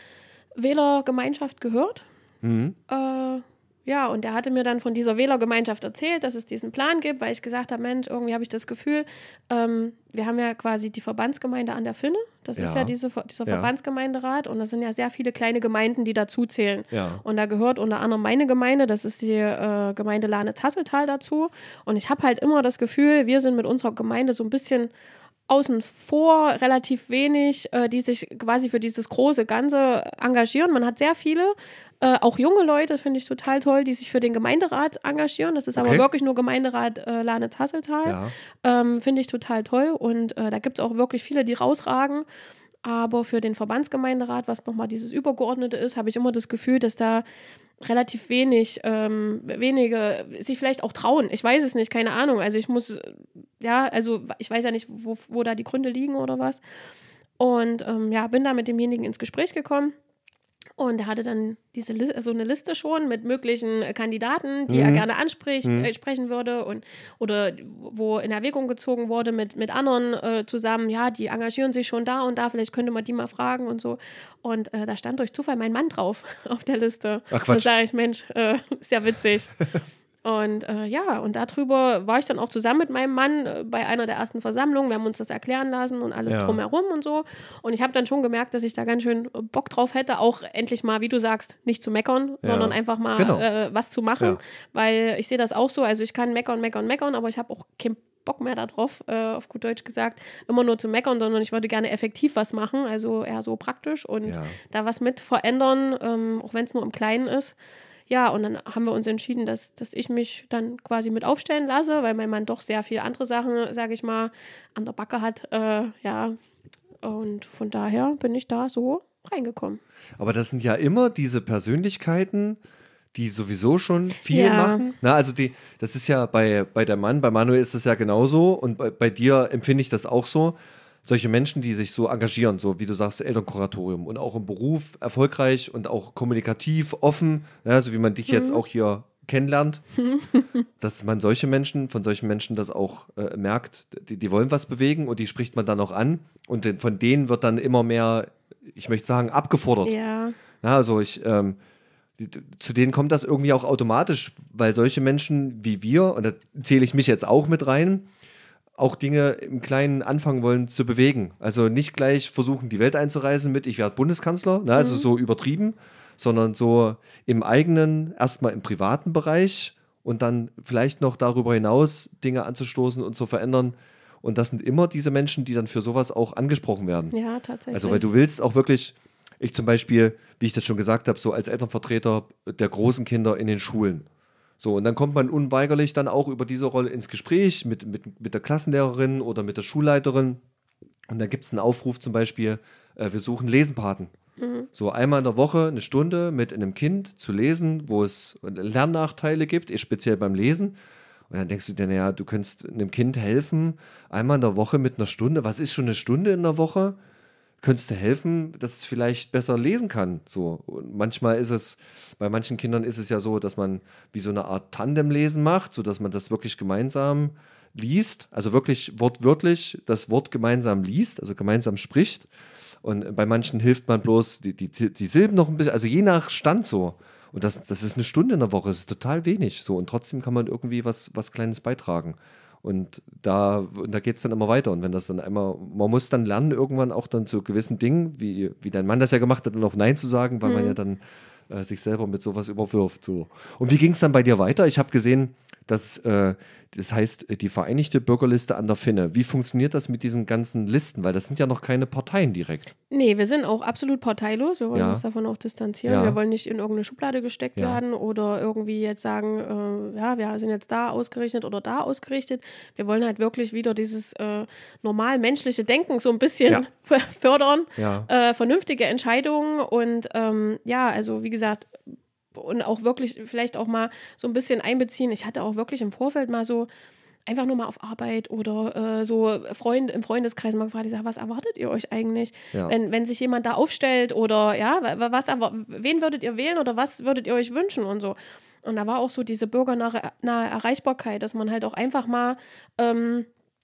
[SPEAKER 2] Wählergemeinschaft gehört.
[SPEAKER 1] Mhm.
[SPEAKER 2] Äh, Ja, und er hatte mir dann von dieser Wählergemeinschaft erzählt, dass es diesen Plan gibt, weil ich gesagt habe, Mensch, irgendwie habe ich das Gefühl, ähm, wir haben ja quasi die Verbandsgemeinde an der Finne, das
[SPEAKER 1] ja.
[SPEAKER 2] ist ja diese, dieser
[SPEAKER 1] ja.
[SPEAKER 2] Verbandsgemeinderat und das sind ja sehr viele kleine Gemeinden, die dazu zählen.
[SPEAKER 1] Ja.
[SPEAKER 2] Und da gehört unter anderem meine Gemeinde, das ist die äh, Gemeinde Lahnitz-Hasseltal dazu und ich habe halt immer das Gefühl, wir sind mit unserer Gemeinde so ein bisschen außen vor, relativ wenig, äh, die sich quasi für dieses große Ganze engagieren. Man hat sehr viele, äh, auch junge Leute, finde ich total toll, die sich für den Gemeinderat engagieren. Das ist
[SPEAKER 1] okay.
[SPEAKER 2] aber wirklich nur Gemeinderat äh, Lahnitz-Hasseltal.
[SPEAKER 1] Ja.
[SPEAKER 2] Ähm, finde ich total toll. Und äh, da gibt es auch wirklich viele, die rausragen. Aber für den Verbandsgemeinderat, was nochmal dieses Übergeordnete ist, habe ich immer das Gefühl, dass da relativ wenig, ähm, wenige sich vielleicht auch trauen. Ich weiß es nicht, keine Ahnung. Also ich muss, ja, also ich weiß ja nicht, wo, wo da die Gründe liegen oder was. Und ähm, ja, bin da mit demjenigen ins Gespräch gekommen. Und er hatte dann diese Li- so eine Liste schon mit möglichen Kandidaten, die
[SPEAKER 1] mhm.
[SPEAKER 2] er gerne ansprechen
[SPEAKER 1] mhm.
[SPEAKER 2] äh, sprechen würde und oder wo in Erwägung gezogen wurde mit, mit anderen äh, zusammen, ja, die engagieren sich schon da und da, vielleicht könnte man die mal fragen und so. Und äh, da stand durch Zufall mein Mann drauf auf der Liste.
[SPEAKER 1] Ach, Quatsch.
[SPEAKER 2] Da sage ich, Mensch, äh, ist ja witzig. Und äh, ja, und darüber war ich dann auch zusammen mit meinem Mann äh, bei einer der ersten Versammlungen. Wir haben uns das erklären lassen und alles
[SPEAKER 1] ja.
[SPEAKER 2] drumherum und so. Und ich habe dann schon gemerkt, dass ich da ganz schön Bock drauf hätte, auch endlich mal, wie du sagst, nicht zu meckern,
[SPEAKER 1] ja.
[SPEAKER 2] sondern einfach mal
[SPEAKER 1] genau.
[SPEAKER 2] äh, was zu machen. Ja. Weil ich sehe das auch so. Also ich kann meckern, meckern, meckern, aber ich habe auch keinen Bock mehr darauf, äh, auf gut Deutsch gesagt, immer nur zu meckern, sondern ich würde gerne effektiv was machen, also eher so praktisch und
[SPEAKER 1] ja.
[SPEAKER 2] da was mit verändern, ähm, auch wenn es nur im Kleinen ist. Ja, und dann haben wir uns entschieden, dass, dass ich mich dann quasi mit aufstellen lasse, weil mein Mann doch sehr viele andere Sachen, sage ich mal, an der Backe hat. Äh, ja, und von daher bin ich da so reingekommen.
[SPEAKER 1] Aber das sind ja immer diese Persönlichkeiten, die sowieso schon viel
[SPEAKER 2] ja.
[SPEAKER 1] machen. Na, also die, das ist ja bei, bei der Mann, bei Manuel ist es ja genauso und bei, bei dir empfinde ich das auch so. Solche Menschen, die sich so engagieren, so wie du sagst, Elternkuratorium und auch im Beruf erfolgreich und auch kommunikativ, offen, ja, so wie man dich mhm. jetzt auch hier kennenlernt, dass man solche Menschen, von solchen Menschen das auch äh, merkt, die, die wollen was bewegen und die spricht man dann auch an und den, von denen wird dann immer mehr, ich möchte sagen, abgefordert.
[SPEAKER 2] Ja.
[SPEAKER 1] Ja, also ich, ähm, die, zu denen kommt das irgendwie auch automatisch, weil solche Menschen wie wir, und da zähle ich mich jetzt auch mit rein, auch Dinge im Kleinen anfangen wollen zu bewegen. Also nicht gleich versuchen, die Welt einzureisen mit, ich werde Bundeskanzler, ne, also mhm. so übertrieben, sondern so im eigenen, erstmal im privaten Bereich und dann vielleicht noch darüber hinaus Dinge anzustoßen und zu verändern. Und das sind immer diese Menschen, die dann für sowas auch angesprochen werden.
[SPEAKER 2] Ja, tatsächlich.
[SPEAKER 1] Also weil du willst auch wirklich, ich zum Beispiel, wie ich das schon gesagt habe, so als Elternvertreter der großen Kinder in den Schulen. So, und dann kommt man unweigerlich dann auch über diese Rolle ins Gespräch mit, mit, mit der Klassenlehrerin oder mit der Schulleiterin. Und dann gibt es einen Aufruf zum Beispiel, äh, wir suchen Lesenpaten. Mhm. So einmal in der Woche eine Stunde mit einem Kind zu lesen, wo es Lernnachteile gibt, speziell beim Lesen. Und dann denkst du dir, naja, du könntest einem Kind helfen, einmal in der Woche mit einer Stunde. Was ist schon eine Stunde in der Woche? Könntest du helfen, dass es vielleicht besser lesen kann. So. Und manchmal ist es, bei manchen Kindern ist es ja so, dass man wie so eine Art Tandemlesen macht, sodass man das wirklich gemeinsam liest, also wirklich wortwörtlich das Wort gemeinsam liest, also gemeinsam spricht. Und bei manchen hilft man bloß die, die, die Silben noch ein bisschen, also je nach Stand so. Und das, das ist eine Stunde in der Woche, das ist total wenig. So. Und trotzdem kann man irgendwie was, was Kleines beitragen. Und da, und da geht es dann immer weiter. Und wenn das dann einmal, man muss dann lernen, irgendwann auch dann zu gewissen Dingen, wie, wie dein Mann das ja gemacht hat, dann auch Nein zu sagen, weil mhm. man ja dann äh, sich selber mit sowas überwirft. So. Und wie ging es dann bei dir weiter? Ich habe gesehen, dass äh, das heißt, die Vereinigte Bürgerliste an der Finne. Wie funktioniert das mit diesen ganzen Listen? Weil das sind ja noch keine Parteien direkt.
[SPEAKER 2] Nee, wir sind auch absolut parteilos. Wir wollen
[SPEAKER 1] Ja.
[SPEAKER 2] uns davon auch distanzieren.
[SPEAKER 1] Ja.
[SPEAKER 2] Wir wollen nicht in irgendeine Schublade gesteckt
[SPEAKER 1] Ja.
[SPEAKER 2] werden oder irgendwie jetzt sagen, äh, ja, wir sind jetzt da ausgerichtet oder da ausgerichtet. Wir wollen halt wirklich wieder dieses äh, normal menschliche Denken so ein bisschen
[SPEAKER 1] Ja.
[SPEAKER 2] fördern.
[SPEAKER 1] Ja.
[SPEAKER 2] Äh, vernünftige Entscheidungen und ähm, ja, also wie gesagt, und auch wirklich vielleicht auch mal so ein bisschen einbeziehen. Ich hatte auch wirklich im Vorfeld mal so einfach nur mal auf Arbeit oder äh, so Freund, im Freundeskreis mal gefragt, ich sage, was erwartet ihr euch eigentlich,
[SPEAKER 1] Ja.
[SPEAKER 2] wenn, wenn sich jemand da aufstellt oder ja, was, wen würdet ihr wählen oder was würdet ihr euch wünschen und so. Und da war auch so diese bürgernahe nahe Erreichbarkeit, dass man halt auch einfach mal ähm,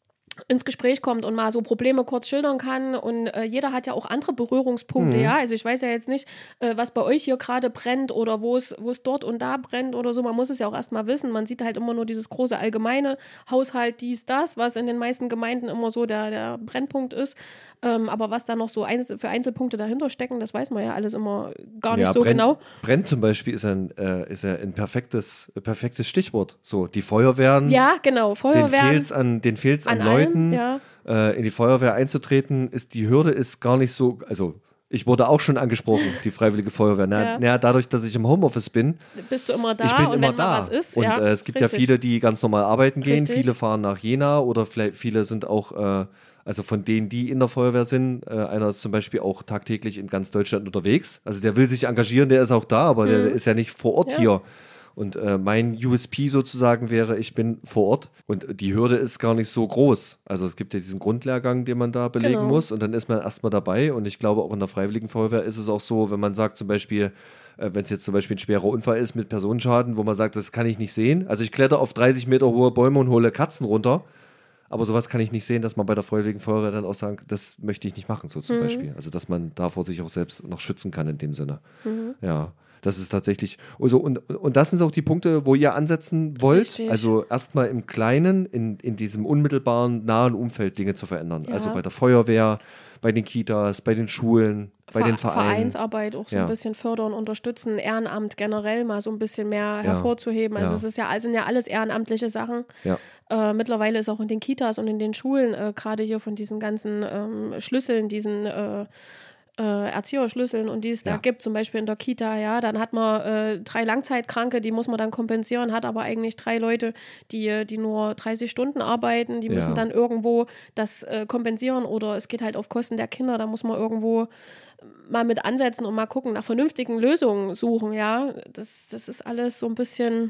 [SPEAKER 2] ins Gespräch kommt und mal so Probleme kurz schildern kann und äh, jeder hat ja auch andere Berührungspunkte,
[SPEAKER 1] Mhm.
[SPEAKER 2] ja, also ich weiß ja jetzt nicht, äh, was bei euch hier gerade brennt oder wo es wo es dort und da brennt oder so, man muss es ja auch erstmal wissen, man sieht halt immer nur dieses große allgemeine Haushalt, dies, das, was in den meisten Gemeinden immer so der, der Brennpunkt ist, ähm, aber was da noch so einzel- für Einzelpunkte dahinter stecken, das weiß man ja alles immer gar nicht
[SPEAKER 1] Ja,
[SPEAKER 2] so
[SPEAKER 1] brennt,
[SPEAKER 2] genau.
[SPEAKER 1] Brennt zum Beispiel ist ein, äh, ist ja ein perfektes, perfektes Stichwort. So, die Feuerwehren,
[SPEAKER 2] Ja, genau,
[SPEAKER 1] den
[SPEAKER 2] Feuerwehren
[SPEAKER 1] fehlt's an, den fehlt's an,
[SPEAKER 2] an
[SPEAKER 1] Leuten.
[SPEAKER 2] allem, ja.
[SPEAKER 1] Äh, in die Feuerwehr einzutreten, ist die Hürde ist gar nicht so, also ich wurde auch schon angesprochen, die Freiwillige Feuerwehr. Na,
[SPEAKER 2] Ja.
[SPEAKER 1] na, dadurch, dass ich im Homeoffice bin,
[SPEAKER 2] Bist du immer da
[SPEAKER 1] ich bin
[SPEAKER 2] und
[SPEAKER 1] immer
[SPEAKER 2] wenn
[SPEAKER 1] da.
[SPEAKER 2] mal was ist,
[SPEAKER 1] und
[SPEAKER 2] ja,
[SPEAKER 1] äh, es
[SPEAKER 2] ist
[SPEAKER 1] gibt ja
[SPEAKER 2] richtig.
[SPEAKER 1] viele, die ganz normal arbeiten gehen.
[SPEAKER 2] Richtig.
[SPEAKER 1] Viele fahren nach Jena oder vielleicht viele sind auch, äh, also von denen, die in der Feuerwehr sind, äh, einer ist zum Beispiel auch tagtäglich in ganz Deutschland unterwegs. Also der will sich engagieren, der ist auch da, aber der ist ja nicht vor Ort
[SPEAKER 2] Ja.
[SPEAKER 1] hier. Und äh, mein U S P sozusagen wäre, ich bin vor Ort und die Hürde ist gar nicht so groß. Also es gibt ja diesen Grundlehrgang, den man da belegen
[SPEAKER 2] Genau.
[SPEAKER 1] muss und dann ist man erstmal dabei und ich glaube auch in der Freiwilligen Feuerwehr ist es auch so, wenn man sagt zum Beispiel, äh, wenn es jetzt zum Beispiel ein schwerer Unfall ist mit Personenschaden, wo man sagt, das kann ich nicht sehen. Also ich kletter auf dreißig Meter hohe Bäume und hole Katzen runter. Aber sowas kann ich nicht sehen, dass man bei der Freiwilligen Feuerwehr dann auch sagen, das möchte ich nicht machen, so zum
[SPEAKER 2] Mhm.
[SPEAKER 1] Beispiel. Also dass man davor sich auch selbst noch schützen kann in dem Sinne.
[SPEAKER 2] Mhm.
[SPEAKER 1] Ja, das ist tatsächlich, also und, und das sind auch die Punkte, wo ihr ansetzen wollt.
[SPEAKER 2] Richtig.
[SPEAKER 1] Also erstmal im Kleinen, in, in diesem unmittelbaren, nahen Umfeld Dinge zu verändern.
[SPEAKER 2] Ja.
[SPEAKER 1] Also bei der Feuerwehr, bei den Kitas, bei den Schulen, bei den
[SPEAKER 2] Ver-
[SPEAKER 1] Vereinen.
[SPEAKER 2] Vereinsarbeit auch so
[SPEAKER 1] Ja.
[SPEAKER 2] ein bisschen fördern, unterstützen, Ehrenamt generell mal so ein bisschen mehr
[SPEAKER 1] Ja.
[SPEAKER 2] hervorzuheben. Also
[SPEAKER 1] Ja.
[SPEAKER 2] es ist ja, sind ja alles ehrenamtliche Sachen.
[SPEAKER 1] Ja.
[SPEAKER 2] Äh, mittlerweile ist auch in den Kitas und in den Schulen äh, gerade hier von diesen ganzen ähm, Schlüsseln, diesen äh, äh, Erzieherschlüsseln und die es
[SPEAKER 1] Ja.
[SPEAKER 2] da gibt, zum Beispiel in der Kita, ja, dann hat man äh, drei Langzeitkranke, die muss man dann kompensieren, hat aber eigentlich drei Leute, die, die nur dreißig Stunden arbeiten, die
[SPEAKER 1] Ja.
[SPEAKER 2] müssen dann irgendwo das äh, kompensieren oder es geht halt auf Kosten der Kinder, da muss man irgendwo mal mit ansetzen und mal gucken, nach vernünftigen Lösungen suchen, ja, das, das ist alles so ein bisschen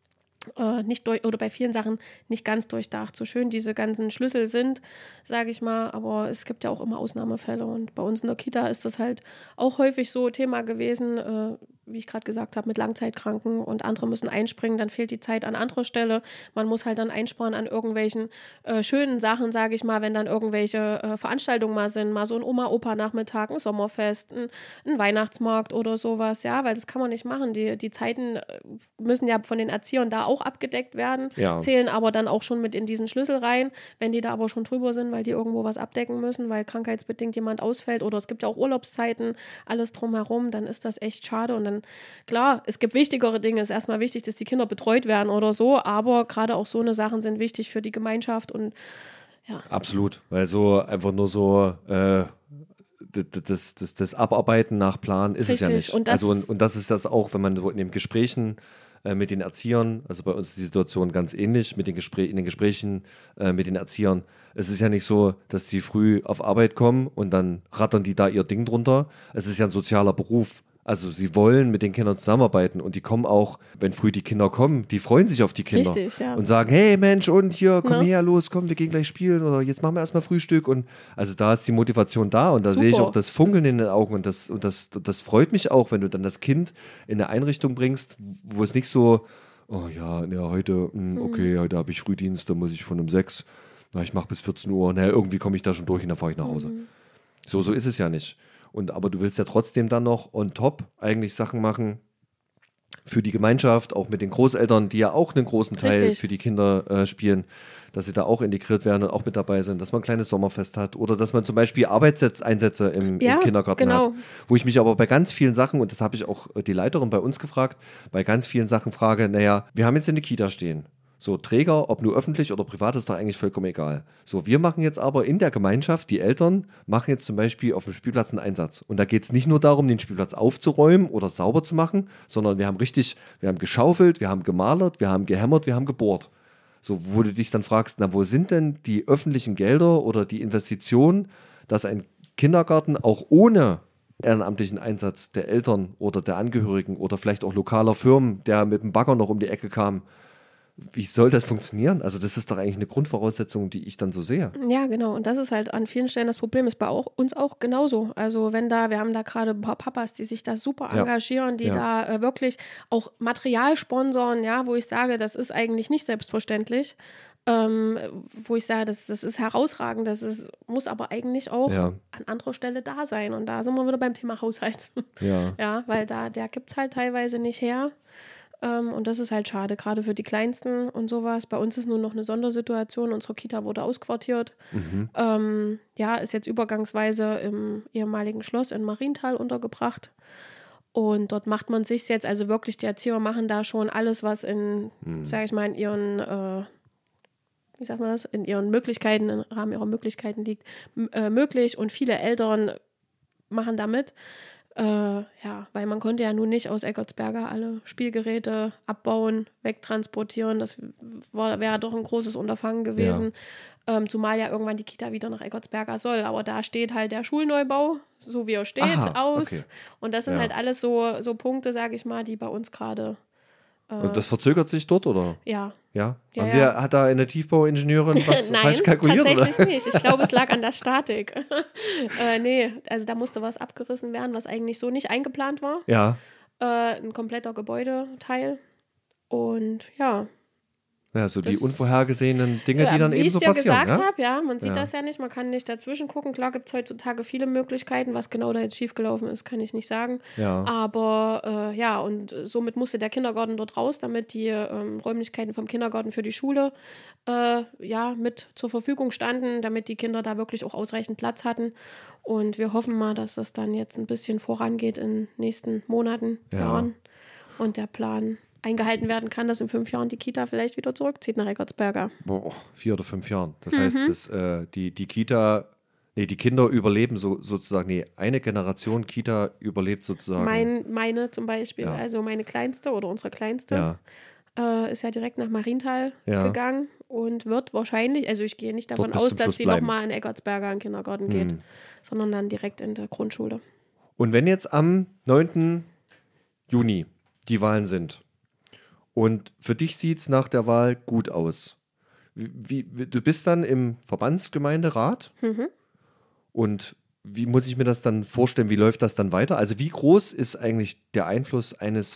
[SPEAKER 2] äh, nicht durch, oder bei vielen Sachen nicht ganz durchdacht. So schön diese ganzen Schlüssel sind, sage ich mal, aber es gibt ja auch immer Ausnahmefälle und bei uns in der Kita ist das halt auch häufig so Thema gewesen, äh, wie ich gerade gesagt habe, mit Langzeitkranken und andere müssen einspringen, dann fehlt die Zeit an anderer Stelle. Man muss halt dann einsparen an irgendwelchen äh, schönen Sachen, sage ich mal, wenn dann irgendwelche äh, Veranstaltungen mal sind, mal so ein Oma-Opa-Nachmittag, ein Sommerfest, ein, ein Weihnachtsmarkt oder sowas, ja, weil das kann man nicht machen. Die, die Zeiten müssen ja von den Erziehern da auch abgedeckt werden,
[SPEAKER 1] Ja.
[SPEAKER 2] zählen aber dann auch schon mit in diesen Schlüssel rein, wenn die da aber schon drüber sind, weil die irgendwo was abdecken müssen, weil krankheitsbedingt jemand ausfällt oder es gibt ja auch Urlaubszeiten, alles drumherum, dann ist das echt schade und dann, klar, es gibt wichtigere Dinge, es ist erstmal wichtig, dass die Kinder betreut werden oder so, aber gerade auch so eine Sachen sind wichtig für die Gemeinschaft und ja.
[SPEAKER 1] Absolut, weil so einfach nur so äh, d- das, das, das Abarbeiten nach Plan ist es ja
[SPEAKER 2] Richtig.
[SPEAKER 1] nicht.
[SPEAKER 2] Und das-
[SPEAKER 1] also und, und das ist das auch, wenn man so in den Gesprächen äh, mit den Erziehern, also bei uns ist die Situation ganz ähnlich, mit den Gespräch, in den Gesprächen äh, mit den Erziehern. Es ist ja nicht so, dass die früh auf Arbeit kommen und dann rattern die da ihr Ding drunter. Es ist ja ein sozialer Beruf. Also sie wollen mit den Kindern zusammenarbeiten und die kommen auch, wenn früh die Kinder kommen, die freuen sich auf die Kinder.
[SPEAKER 2] Richtig, ja.
[SPEAKER 1] Und sagen, hey Mensch, und hier, komm
[SPEAKER 2] Ne?
[SPEAKER 1] her, los, komm, wir gehen gleich spielen oder jetzt machen wir erstmal Frühstück. Und also da ist die Motivation da und da
[SPEAKER 2] Super.
[SPEAKER 1] sehe ich auch das Funkeln in den Augen und das, und das, das freut mich auch, wenn du dann das Kind in eine Einrichtung bringst, wo es nicht so, oh ja, ja heute, mh, okay, heute habe ich Frühdienst, da muss ich von um sechs, na, ich mache bis vierzehn Uhr, naja, irgendwie komme ich da schon durch und dann fahre ich nach Hause.
[SPEAKER 2] Mhm.
[SPEAKER 1] So, so ist es ja nicht. Und, aber du willst ja trotzdem dann noch on top eigentlich Sachen machen für die Gemeinschaft, auch mit den Großeltern, die ja auch einen großen Teil
[SPEAKER 2] Richtig.
[SPEAKER 1] für die Kinder äh, spielen, dass sie da auch integriert werden und auch mit dabei sind, dass man ein kleines Sommerfest hat oder dass man zum Beispiel Arbeitseinsätze im,
[SPEAKER 2] Ja,
[SPEAKER 1] im Kindergarten
[SPEAKER 2] genau.
[SPEAKER 1] hat. Wo ich mich aber bei ganz vielen Sachen, und das habe ich auch die Leiterin bei uns gefragt, bei ganz vielen Sachen frage, naja, wir haben jetzt eine Kita stehen. So, Träger, ob nur öffentlich oder privat, ist doch eigentlich vollkommen egal. So, wir machen jetzt aber in der Gemeinschaft, die Eltern machen jetzt zum Beispiel auf dem Spielplatz einen Einsatz. Und da geht es nicht nur darum, den Spielplatz aufzuräumen oder sauber zu machen, sondern wir haben richtig, wir haben geschaufelt, wir haben gemalert, wir haben gehämmert, wir haben gebohrt. So, wo du dich dann fragst, na, wo sind denn die öffentlichen Gelder oder die Investitionen, dass ein Kindergarten auch ohne ehrenamtlichen Einsatz der Eltern oder der Angehörigen oder vielleicht auch lokaler Firmen, der mit dem Bagger noch um die Ecke kam, wie soll das funktionieren? Also das ist doch eigentlich eine Grundvoraussetzung, die ich dann so sehe.
[SPEAKER 2] Ja, genau. Und das ist halt an vielen Stellen das Problem. Ist bei auch, uns auch genauso. Also wenn da, wir haben da gerade ein paar Papas, die sich da super
[SPEAKER 1] Ja.
[SPEAKER 2] engagieren, die
[SPEAKER 1] Ja.
[SPEAKER 2] da äh, wirklich auch Material sponsern, ja, wo ich sage, das ist eigentlich nicht selbstverständlich. Ähm, wo ich sage, das, das ist herausragend, das ist, muss aber eigentlich auch
[SPEAKER 1] Ja.
[SPEAKER 2] an anderer Stelle da sein. Und da sind wir wieder beim Thema Haushalt.
[SPEAKER 1] Ja.
[SPEAKER 2] Ja, weil da, der gibt es halt teilweise nicht her. Ähm, und das ist halt schade, gerade für die Kleinsten und sowas. Bei uns ist nun noch eine Sondersituation. Unsere Kita wurde ausquartiert.
[SPEAKER 1] Mhm.
[SPEAKER 2] Ähm, ja, ist jetzt übergangsweise im ehemaligen Schloss in Marienthal untergebracht. Und dort macht man sich jetzt, also wirklich, die Erzieher machen da schon alles, was in,
[SPEAKER 1] Mhm.
[SPEAKER 2] sage ich mal, in ihren, äh, wie sagt man das, in ihren Möglichkeiten, im Rahmen ihrer Möglichkeiten liegt, m- äh, möglich. Und viele Eltern machen da mit. Äh, ja, weil man konnte ja nun nicht aus Eckartsberger alle Spielgeräte abbauen, wegtransportieren. Das war, wäre doch ein großes Unterfangen gewesen. Ähm, zumal ja irgendwann die Kita wieder nach Eckartsberger soll. Aber da steht halt der Schulneubau, so wie er steht,
[SPEAKER 1] Aha,
[SPEAKER 2] aus.
[SPEAKER 1] okay.
[SPEAKER 2] Und das sind
[SPEAKER 1] Ja.
[SPEAKER 2] halt alles so, so Punkte, sage ich mal, die bei uns gerade,
[SPEAKER 1] Und das verzögert sich dort, oder?
[SPEAKER 2] ja.
[SPEAKER 1] Ja?
[SPEAKER 2] Ja,
[SPEAKER 1] Haben
[SPEAKER 2] ja.
[SPEAKER 1] Der, hat da eine Tiefbauingenieurin was
[SPEAKER 2] Nein,
[SPEAKER 1] falsch kalkuliert?
[SPEAKER 2] tatsächlich
[SPEAKER 1] Oder?
[SPEAKER 2] nicht. Ich glaube, es lag an der Statik. äh, nee, also da musste was abgerissen werden, was eigentlich so nicht eingeplant war.
[SPEAKER 1] Ja.
[SPEAKER 2] Äh, ein kompletter Gebäudeteil. Und ja.
[SPEAKER 1] Ja, so die
[SPEAKER 2] Das-
[SPEAKER 1] unvorhergesehenen Dinge,
[SPEAKER 2] ja,
[SPEAKER 1] die dann
[SPEAKER 2] wie
[SPEAKER 1] eben
[SPEAKER 2] ich
[SPEAKER 1] so
[SPEAKER 2] dir
[SPEAKER 1] passieren.
[SPEAKER 2] gesagt
[SPEAKER 1] Ja?
[SPEAKER 2] habe, ja, man sieht
[SPEAKER 1] Ja.
[SPEAKER 2] das ja nicht, man kann nicht dazwischen gucken. Klar gibt es heutzutage viele Möglichkeiten, was genau da jetzt schiefgelaufen ist, kann ich nicht sagen.
[SPEAKER 1] Ja.
[SPEAKER 2] Aber äh, ja, und somit musste der Kindergarten dort raus, damit die ähm, Räumlichkeiten vom Kindergarten für die Schule äh, ja, mit zur Verfügung standen, damit die Kinder da wirklich auch ausreichend Platz hatten. Und wir hoffen mal, dass das dann jetzt ein bisschen vorangeht in den nächsten Monaten,
[SPEAKER 1] Ja.
[SPEAKER 2] Jahren. Und der Plan eingehalten werden kann, dass in fünf Jahren die Kita vielleicht wieder zurückzieht nach Eckartsberger.
[SPEAKER 1] Boah, vier oder fünf Jahren. Das
[SPEAKER 2] Mhm.
[SPEAKER 1] heißt, das, äh, die, die Kita, nee, die Kinder überleben so, sozusagen, nee, eine Generation Kita überlebt sozusagen.
[SPEAKER 2] Mein, meine zum Beispiel,
[SPEAKER 1] Ja.
[SPEAKER 2] also meine Kleinste oder unsere Kleinste,
[SPEAKER 1] ja.
[SPEAKER 2] äh, ist ja direkt nach Marienthal
[SPEAKER 1] Ja.
[SPEAKER 2] gegangen und wird wahrscheinlich, also ich gehe nicht davon
[SPEAKER 1] bis
[SPEAKER 2] aus,
[SPEAKER 1] zum
[SPEAKER 2] dass
[SPEAKER 1] Schluss
[SPEAKER 2] sie
[SPEAKER 1] bleiben.
[SPEAKER 2] nochmal in Eckartsberger in den Kindergarten geht,
[SPEAKER 1] Hm.
[SPEAKER 2] sondern dann direkt in der Grundschule.
[SPEAKER 1] Und wenn jetzt am neunten Juni die Wahlen sind und für dich sieht es nach der Wahl gut aus, wie, wie, du bist dann im Verbandsgemeinderat
[SPEAKER 2] Mhm.
[SPEAKER 1] und wie muss ich mir das dann vorstellen, wie läuft das dann weiter? Also wie groß ist eigentlich der Einfluss eines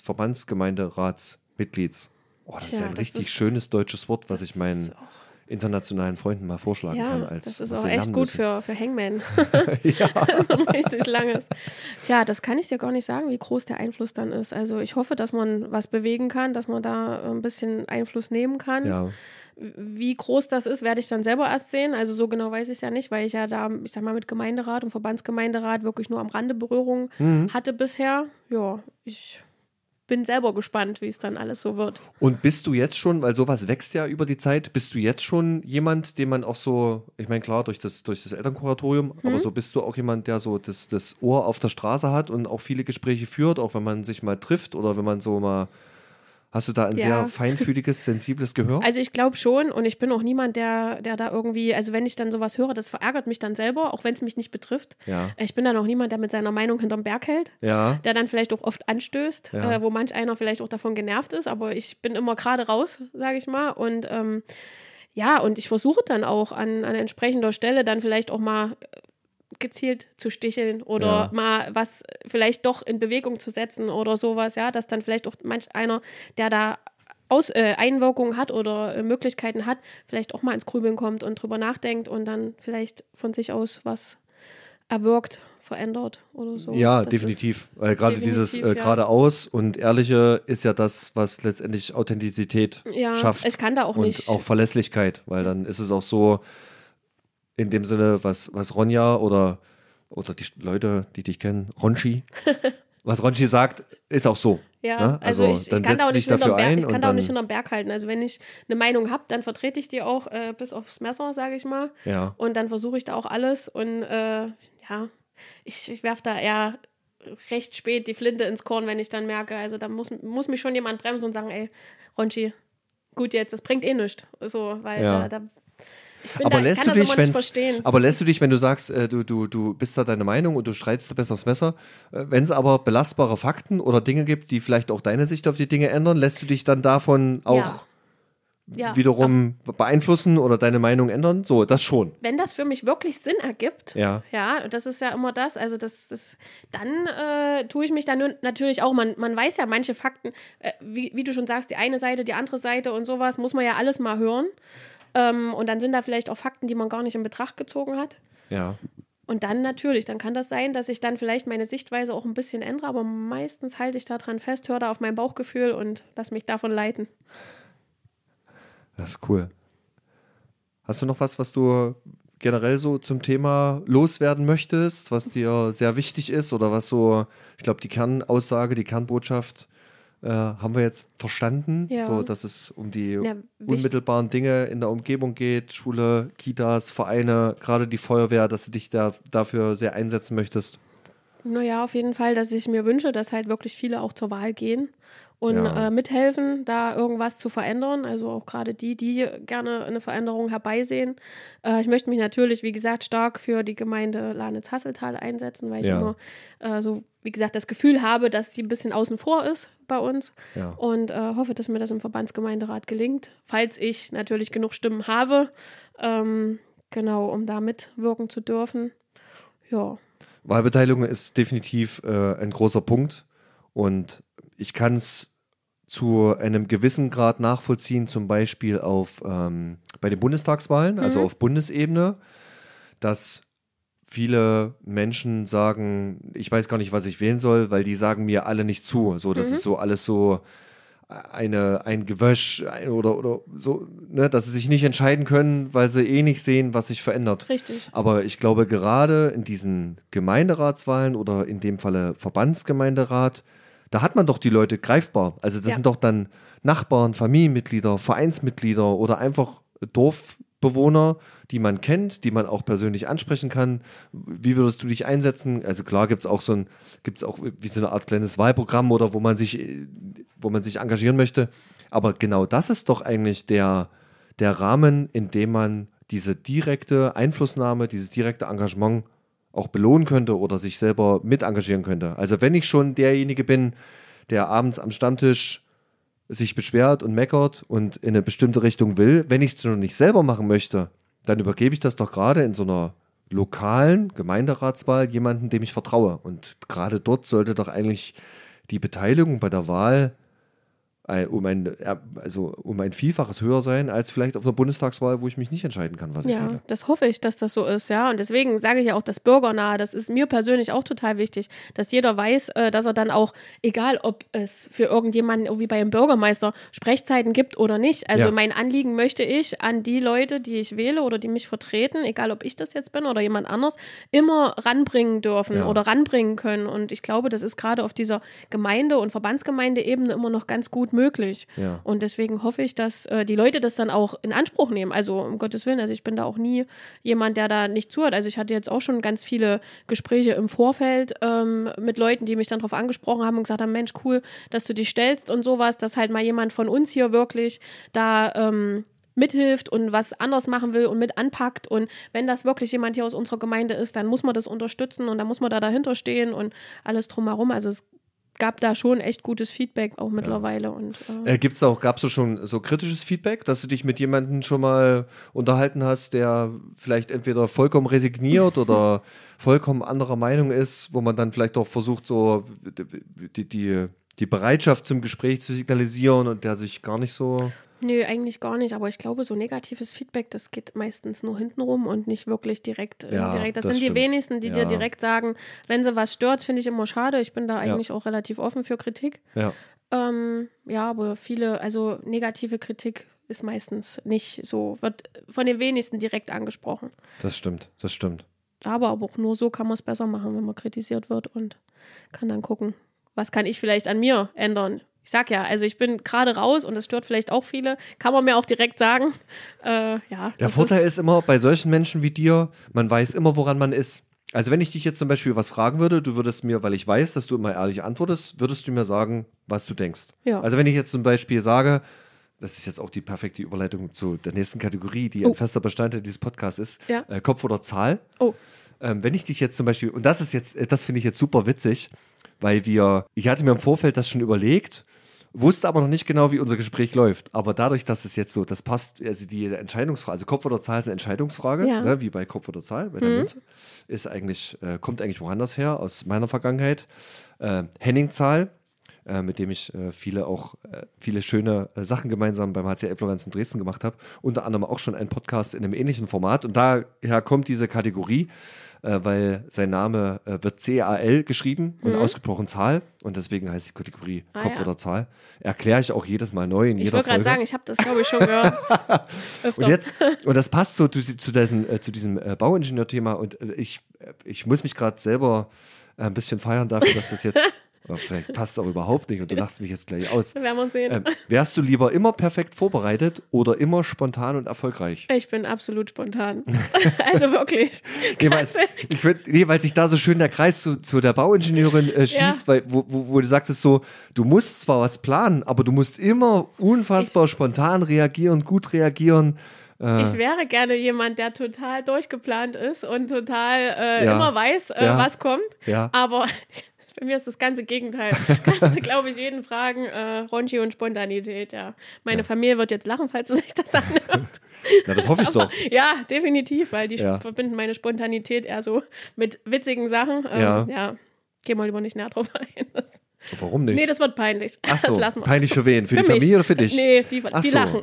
[SPEAKER 1] Verbandsgemeinderatsmitglieds? Oh, das ist
[SPEAKER 2] Tja,
[SPEAKER 1] ein
[SPEAKER 2] das
[SPEAKER 1] richtig
[SPEAKER 2] ist-
[SPEAKER 1] schönes deutsches Wort, was ich
[SPEAKER 2] Das
[SPEAKER 1] meinen
[SPEAKER 2] ist auch-
[SPEAKER 1] internationalen Freunden mal vorschlagen kann.
[SPEAKER 2] Ja,
[SPEAKER 1] Als,
[SPEAKER 2] das ist
[SPEAKER 1] was
[SPEAKER 2] auch
[SPEAKER 1] sie
[SPEAKER 2] echt
[SPEAKER 1] lernen
[SPEAKER 2] gut
[SPEAKER 1] müssen.
[SPEAKER 2] für, für Hangman.
[SPEAKER 1] ja.
[SPEAKER 2] so ein richtig langes. Tja, das kann ich dir gar nicht sagen, wie groß der Einfluss dann ist. Also ich hoffe, dass man was bewegen kann, dass man da ein bisschen Einfluss nehmen kann.
[SPEAKER 1] ja.
[SPEAKER 2] Wie groß das ist, werde ich dann selber erst sehen. Also so genau weiß ich es ja nicht, weil ich ja da, ich sag mal, mit Gemeinderat und Verbandsgemeinderat wirklich nur am Rande Berührung
[SPEAKER 1] Mhm.
[SPEAKER 2] hatte bisher. Ja, ich bin selber gespannt, wie es dann alles so wird.
[SPEAKER 1] Und bist du jetzt schon, weil sowas wächst ja über die Zeit, bist du jetzt schon jemand, den man auch so, ich meine klar, durch das, durch das Elternkuratorium, aber so bist du auch jemand, der so das, das Ohr auf der Straße hat und auch viele Gespräche führt, auch wenn man sich mal trifft oder wenn man so mal Hast du da ein
[SPEAKER 2] Ja.
[SPEAKER 1] sehr feinfühliges, sensibles Gehör?
[SPEAKER 2] Also ich glaube schon und ich bin auch niemand, der, der da irgendwie, also wenn ich dann sowas höre, das verärgert mich dann selber, auch wenn es mich nicht betrifft.
[SPEAKER 1] Ja.
[SPEAKER 2] Ich bin dann auch niemand, der mit seiner Meinung hinterm Berg hält,
[SPEAKER 1] Ja.
[SPEAKER 2] der dann vielleicht auch oft anstößt,
[SPEAKER 1] Ja.
[SPEAKER 2] äh, wo manch einer vielleicht auch davon genervt ist, aber ich bin immer gerade raus, sage ich mal. Und ähm, ja, und ich versuche dann auch an, an entsprechender Stelle dann vielleicht auch mal gezielt zu sticheln oder
[SPEAKER 1] Ja.
[SPEAKER 2] mal was vielleicht doch in Bewegung zu setzen oder sowas, ja, dass dann vielleicht auch manch einer, der da Aus, äh, Einwirkungen hat oder äh, Möglichkeiten hat, vielleicht auch mal ins Grübeln kommt und drüber nachdenkt und dann vielleicht von sich aus was erwirkt, verändert oder so.
[SPEAKER 1] Ja,
[SPEAKER 2] Das
[SPEAKER 1] definitiv.
[SPEAKER 2] ist
[SPEAKER 1] Weil gerade
[SPEAKER 2] definitiv,
[SPEAKER 1] dieses äh,
[SPEAKER 2] ja.
[SPEAKER 1] geradeaus und ehrliche ist ja das, was letztendlich Authentizität
[SPEAKER 2] Ja,
[SPEAKER 1] schafft.
[SPEAKER 2] ich kann da auch
[SPEAKER 1] und
[SPEAKER 2] nicht.
[SPEAKER 1] auch Verlässlichkeit, weil dann ist es auch so, in dem Sinne, was, was Ronja oder, oder die Leute, die dich kennen, Ronchi, was Ronchi sagt, ist auch so.
[SPEAKER 2] Ja,
[SPEAKER 1] ne?
[SPEAKER 2] also,
[SPEAKER 1] Also
[SPEAKER 2] ich, ich
[SPEAKER 1] dann
[SPEAKER 2] kann da auch
[SPEAKER 1] setzt
[SPEAKER 2] nicht
[SPEAKER 1] sich dafür
[SPEAKER 2] hinterm Berg,
[SPEAKER 1] ein
[SPEAKER 2] ich kann
[SPEAKER 1] und
[SPEAKER 2] da auch
[SPEAKER 1] dann,
[SPEAKER 2] nicht hinterm Berg halten. Also wenn ich eine Meinung habe, dann vertrete ich die auch äh, bis aufs Messer, sage ich mal.
[SPEAKER 1] ja.
[SPEAKER 2] Und dann versuche ich da auch alles und äh, ja, ich, ich werfe da eher recht spät die Flinte ins Korn, wenn ich dann merke, also da muss, muss mich schon jemand bremsen und sagen, ey, Ronchi, gut jetzt, das bringt eh nichts. So, weil
[SPEAKER 1] Ja.
[SPEAKER 2] da, da ich bin
[SPEAKER 1] Aber
[SPEAKER 2] da, ich
[SPEAKER 1] lässt
[SPEAKER 2] kann
[SPEAKER 1] du
[SPEAKER 2] das
[SPEAKER 1] dich,
[SPEAKER 2] immer nicht
[SPEAKER 1] wenn's,
[SPEAKER 2] verstehen.
[SPEAKER 1] aber lässt du dich, wenn du sagst, äh, du, du, du bist da deine Meinung und du streitst besser aufs Messer, äh, wenn es aber belastbare Fakten oder Dinge gibt, die vielleicht auch deine Sicht auf die Dinge ändern, lässt du dich dann davon auch
[SPEAKER 2] Ja. Ja,
[SPEAKER 1] wiederum beeinflussen oder deine Meinung ändern? So, das schon.
[SPEAKER 2] wenn das für mich wirklich Sinn ergibt,
[SPEAKER 1] Ja.
[SPEAKER 2] ja, das ist ja immer das, also das, das dann äh, tue ich mich dann nun natürlich auch, man, man weiß ja manche Fakten, äh, wie, wie du schon sagst, die eine Seite, die andere Seite und sowas, muss man ja alles mal hören. Ähm, und dann sind da vielleicht auch Fakten, die man gar nicht in Betracht gezogen hat.
[SPEAKER 1] Ja.
[SPEAKER 2] Und dann natürlich, dann kann das sein, dass ich dann vielleicht meine Sichtweise auch ein bisschen ändere, aber meistens halte ich da dran fest, höre da auf mein Bauchgefühl und lass mich davon leiten.
[SPEAKER 1] Das ist cool. Hast du noch was, was du generell so zum Thema loswerden möchtest, was dir sehr wichtig ist oder was so, ich glaube, die Kernaussage, die Kernbotschaft äh, haben wir jetzt verstanden,
[SPEAKER 2] Ja.
[SPEAKER 1] so dass es um die
[SPEAKER 2] Ja, wichtig-
[SPEAKER 1] unmittelbaren Dinge in der Umgebung geht, Schule, Kitas, Vereine, gerade die Feuerwehr, dass du dich da dafür sehr einsetzen möchtest.
[SPEAKER 2] Naja, auf jeden Fall, dass ich mir wünsche, dass halt wirklich viele auch zur Wahl gehen und
[SPEAKER 1] Ja.
[SPEAKER 2] äh, mithelfen, da irgendwas zu verändern. Also auch gerade die, die gerne eine Veränderung herbeisehen. Äh, ich möchte mich natürlich, wie gesagt, stark für die Gemeinde Lahnitz-Hasseltal einsetzen, weil ich
[SPEAKER 1] Ja.
[SPEAKER 2] immer äh, so, wie gesagt, das Gefühl habe, dass sie ein bisschen außen vor ist bei uns
[SPEAKER 1] Ja.
[SPEAKER 2] und äh, hoffe, dass mir das im Verbandsgemeinderat gelingt, falls ich natürlich genug Stimmen habe, ähm, genau, um da mitwirken zu dürfen. Ja.
[SPEAKER 1] Wahlbeteiligung ist definitiv äh, ein großer Punkt und ich kann es zu einem gewissen Grad nachvollziehen, zum Beispiel auf, ähm, bei den Bundestagswahlen, also
[SPEAKER 2] Mhm.
[SPEAKER 1] auf Bundesebene, dass viele Menschen sagen, ich weiß gar nicht, was ich wählen soll, weil die sagen mir alle nicht zu. So, das
[SPEAKER 2] Mhm.
[SPEAKER 1] ist so alles so eine, ein Gewösch ein, oder, oder so, ne, dass sie sich nicht entscheiden können, weil sie eh nicht sehen, was sich verändert.
[SPEAKER 2] Richtig.
[SPEAKER 1] Aber ich glaube, gerade in diesen Gemeinderatswahlen oder in dem Falle Verbandsgemeinderat, da hat man doch die Leute greifbar. Also das
[SPEAKER 2] Ja.
[SPEAKER 1] sind doch dann Nachbarn, Familienmitglieder, Vereinsmitglieder oder einfach Dorfbewohner, die man kennt, die man auch persönlich ansprechen kann. Wie würdest du dich einsetzen? Also klar gibt es auch so ein, gibt's auch wie so eine Art kleines Wahlprogramm oder wo man sich, wo man sich engagieren möchte. Aber genau das ist doch eigentlich der, der Rahmen, in dem man diese direkte Einflussnahme, dieses direkte Engagement auch belohnen könnte oder sich selber mit engagieren könnte. Also wenn ich schon derjenige bin, der abends am Stammtisch sich beschwert und meckert und in eine bestimmte Richtung will, wenn ich es schon nicht selber machen möchte, dann übergebe ich das doch gerade in so einer lokalen Gemeinderatswahl jemanden, dem ich vertraue. Und gerade dort sollte doch eigentlich die Beteiligung bei der Wahl ein, um, ein, also um ein Vielfaches höher sein, als vielleicht auf der Bundestagswahl, wo ich mich nicht entscheiden kann, was ich
[SPEAKER 2] Ja,
[SPEAKER 1] wähle.
[SPEAKER 2] das hoffe ich, dass das so ist, ja. Und deswegen sage ich ja auch, das Bürgernahe, das ist mir persönlich auch total wichtig, dass jeder weiß, äh, dass er dann auch, egal ob es für irgendjemanden irgendwie bei einem Bürgermeister Sprechzeiten gibt oder nicht, also
[SPEAKER 1] Ja.
[SPEAKER 2] mein Anliegen möchte ich an die Leute, die ich wähle oder die mich vertreten, egal ob ich das jetzt bin oder jemand anders, immer ranbringen dürfen
[SPEAKER 1] Ja.
[SPEAKER 2] oder ranbringen können. Und ich glaube, das ist gerade auf dieser Gemeinde- und Verbandsgemeindeebene immer noch ganz gut möglich. möglich.
[SPEAKER 1] Ja.
[SPEAKER 2] Und deswegen hoffe ich, dass äh, die Leute das dann auch in Anspruch nehmen. Also um Gottes Willen, also ich bin da auch nie jemand, der da nicht zuhört. Also ich hatte jetzt auch schon ganz viele Gespräche im Vorfeld ähm, mit Leuten, die mich dann darauf angesprochen haben und gesagt haben, Mensch, cool, dass du dich stellst und sowas, dass halt mal jemand von uns hier wirklich da ähm, mithilft und was anders machen will und mit anpackt. Und wenn das wirklich jemand hier aus unserer Gemeinde ist, dann muss man das unterstützen und dann muss man da dahinter stehen und alles drumherum. Also es gab da schon echt gutes Feedback auch mittlerweile. Ja. Und, äh,
[SPEAKER 1] äh, gibt's auch, gab's auch schon so kritisches Feedback, dass du dich mit jemandem schon mal unterhalten hast, der vielleicht entweder vollkommen resigniert oder vollkommen anderer Meinung ist, wo man dann vielleicht auch versucht, so die, die, die Bereitschaft zum Gespräch zu signalisieren und der sich gar nicht so...
[SPEAKER 2] Nö, eigentlich gar nicht, aber ich glaube, so negatives Feedback, das geht meistens nur hintenrum und nicht wirklich direkt. Äh,
[SPEAKER 1] Ja,
[SPEAKER 2] direkt. Das,
[SPEAKER 1] das
[SPEAKER 2] sind
[SPEAKER 1] stimmt.
[SPEAKER 2] die wenigsten, die
[SPEAKER 1] Ja.
[SPEAKER 2] dir direkt sagen, wenn sie was stört, finde ich immer schade. Ich bin da eigentlich
[SPEAKER 1] Ja.
[SPEAKER 2] auch relativ offen für Kritik.
[SPEAKER 1] Ja.
[SPEAKER 2] Ähm, ja, aber viele, also negative Kritik ist meistens nicht so, wird von den wenigsten direkt angesprochen.
[SPEAKER 1] Das stimmt, das stimmt.
[SPEAKER 2] Aber, aber auch nur so kann man es besser machen, wenn man kritisiert wird und kann dann gucken, was kann ich vielleicht an mir ändern. Ich sag ja, also ich bin gerade raus und das stört vielleicht auch viele, kann man mir auch direkt sagen. Äh, ja,
[SPEAKER 1] Der Vorteil ist, ist immer, bei solchen Menschen wie dir, man weiß immer, woran man ist. Also wenn ich dich jetzt zum Beispiel was fragen würde, du würdest mir, weil ich weiß, dass du immer ehrlich antwortest, würdest du mir sagen, was du denkst.
[SPEAKER 2] Ja.
[SPEAKER 1] Also wenn ich jetzt zum Beispiel sage, das ist jetzt auch die perfekte Überleitung zu der nächsten Kategorie, die
[SPEAKER 2] Oh.
[SPEAKER 1] ein fester Bestandteil dieses Podcasts ist,
[SPEAKER 2] Ja.
[SPEAKER 1] äh, Kopf oder Zahl.
[SPEAKER 2] Oh.
[SPEAKER 1] Ähm, wenn ich dich jetzt zum Beispiel, und das ist jetzt, das finde ich jetzt super witzig, weil wir, ich hatte mir im Vorfeld das schon überlegt, wusste aber noch nicht genau, wie unser Gespräch läuft. Aber dadurch, dass es jetzt so, das passt, also die Entscheidungsfrage, also Kopf oder Zahl ist eine Entscheidungsfrage,
[SPEAKER 2] Ja.
[SPEAKER 1] ne, wie bei Kopf oder Zahl, bei der Münze, ist eigentlich, äh, kommt eigentlich woanders her, aus meiner Vergangenheit. Äh, Henning-Zahl, äh, mit dem ich äh, viele auch, äh, viele schöne äh, Sachen gemeinsam beim H C L Florenz in Dresden gemacht habe. Unter anderem auch schon einen Podcast in einem ähnlichen Format. Und daher kommt diese Kategorie, äh, weil sein Name äh, wird C A L geschrieben und ausgesprochen Zahl. Und deswegen heißt die Kategorie
[SPEAKER 2] Ah,
[SPEAKER 1] Kopf
[SPEAKER 2] ja.
[SPEAKER 1] oder Zahl. Erkläre ich auch jedes Mal neu in
[SPEAKER 2] Ich
[SPEAKER 1] jeder
[SPEAKER 2] wollte gerade
[SPEAKER 1] Folge.
[SPEAKER 2] sagen, ich habe das, glaube ich, schon gehört. Öfter.
[SPEAKER 1] Und jetzt, und das passt so zu, zu, diesen, äh, zu diesem äh, Bauingenieurthema. Und äh, ich, äh, ich muss mich gerade selber äh, ein bisschen feiern dafür, dass das jetzt, oh, vielleicht passt es auch überhaupt nicht und du lachst mich jetzt gleich aus.
[SPEAKER 2] Werden wir sehen.
[SPEAKER 1] Ähm, wärst du lieber immer perfekt vorbereitet oder immer spontan und erfolgreich?
[SPEAKER 2] Ich bin absolut spontan. Also wirklich.
[SPEAKER 1] Nee, weil, ich find, nee, weil sich da so schön der Kreis zu, zu der Bauingenieurin äh, schließt,
[SPEAKER 2] Ja.
[SPEAKER 1] weil, wo, wo, wo du sagst es so, du musst zwar was planen, aber du musst immer unfassbar spontan reagieren, gut reagieren. Äh,
[SPEAKER 2] Ich wäre gerne jemand, der total durchgeplant ist und total äh,
[SPEAKER 1] Ja.
[SPEAKER 2] immer weiß, äh,
[SPEAKER 1] Ja.
[SPEAKER 2] was kommt.
[SPEAKER 1] Ja.
[SPEAKER 2] Aber bei mir ist das ganze Gegenteil. Kannst du, glaube ich, jeden fragen. Äh, Ronchi und Spontanität, ja. Meine
[SPEAKER 1] Ja.
[SPEAKER 2] Familie wird jetzt lachen, falls sie sich das anhört.
[SPEAKER 1] Na, das hoffe ich doch.
[SPEAKER 2] Ja, definitiv, weil die
[SPEAKER 1] Ja.
[SPEAKER 2] verbinden meine Spontanität eher so mit witzigen Sachen. Ähm,
[SPEAKER 1] Ja.
[SPEAKER 2] ja. Gehen wir lieber nicht näher drauf ein. Das,
[SPEAKER 1] Warum nicht?
[SPEAKER 2] nee, das wird peinlich.
[SPEAKER 1] Ach so,
[SPEAKER 2] Das lassen wir.
[SPEAKER 1] peinlich für wen? Für, die
[SPEAKER 2] mich.
[SPEAKER 1] Familie oder für dich?
[SPEAKER 2] Nee, die,
[SPEAKER 1] Ach
[SPEAKER 2] die
[SPEAKER 1] so.
[SPEAKER 2] lachen.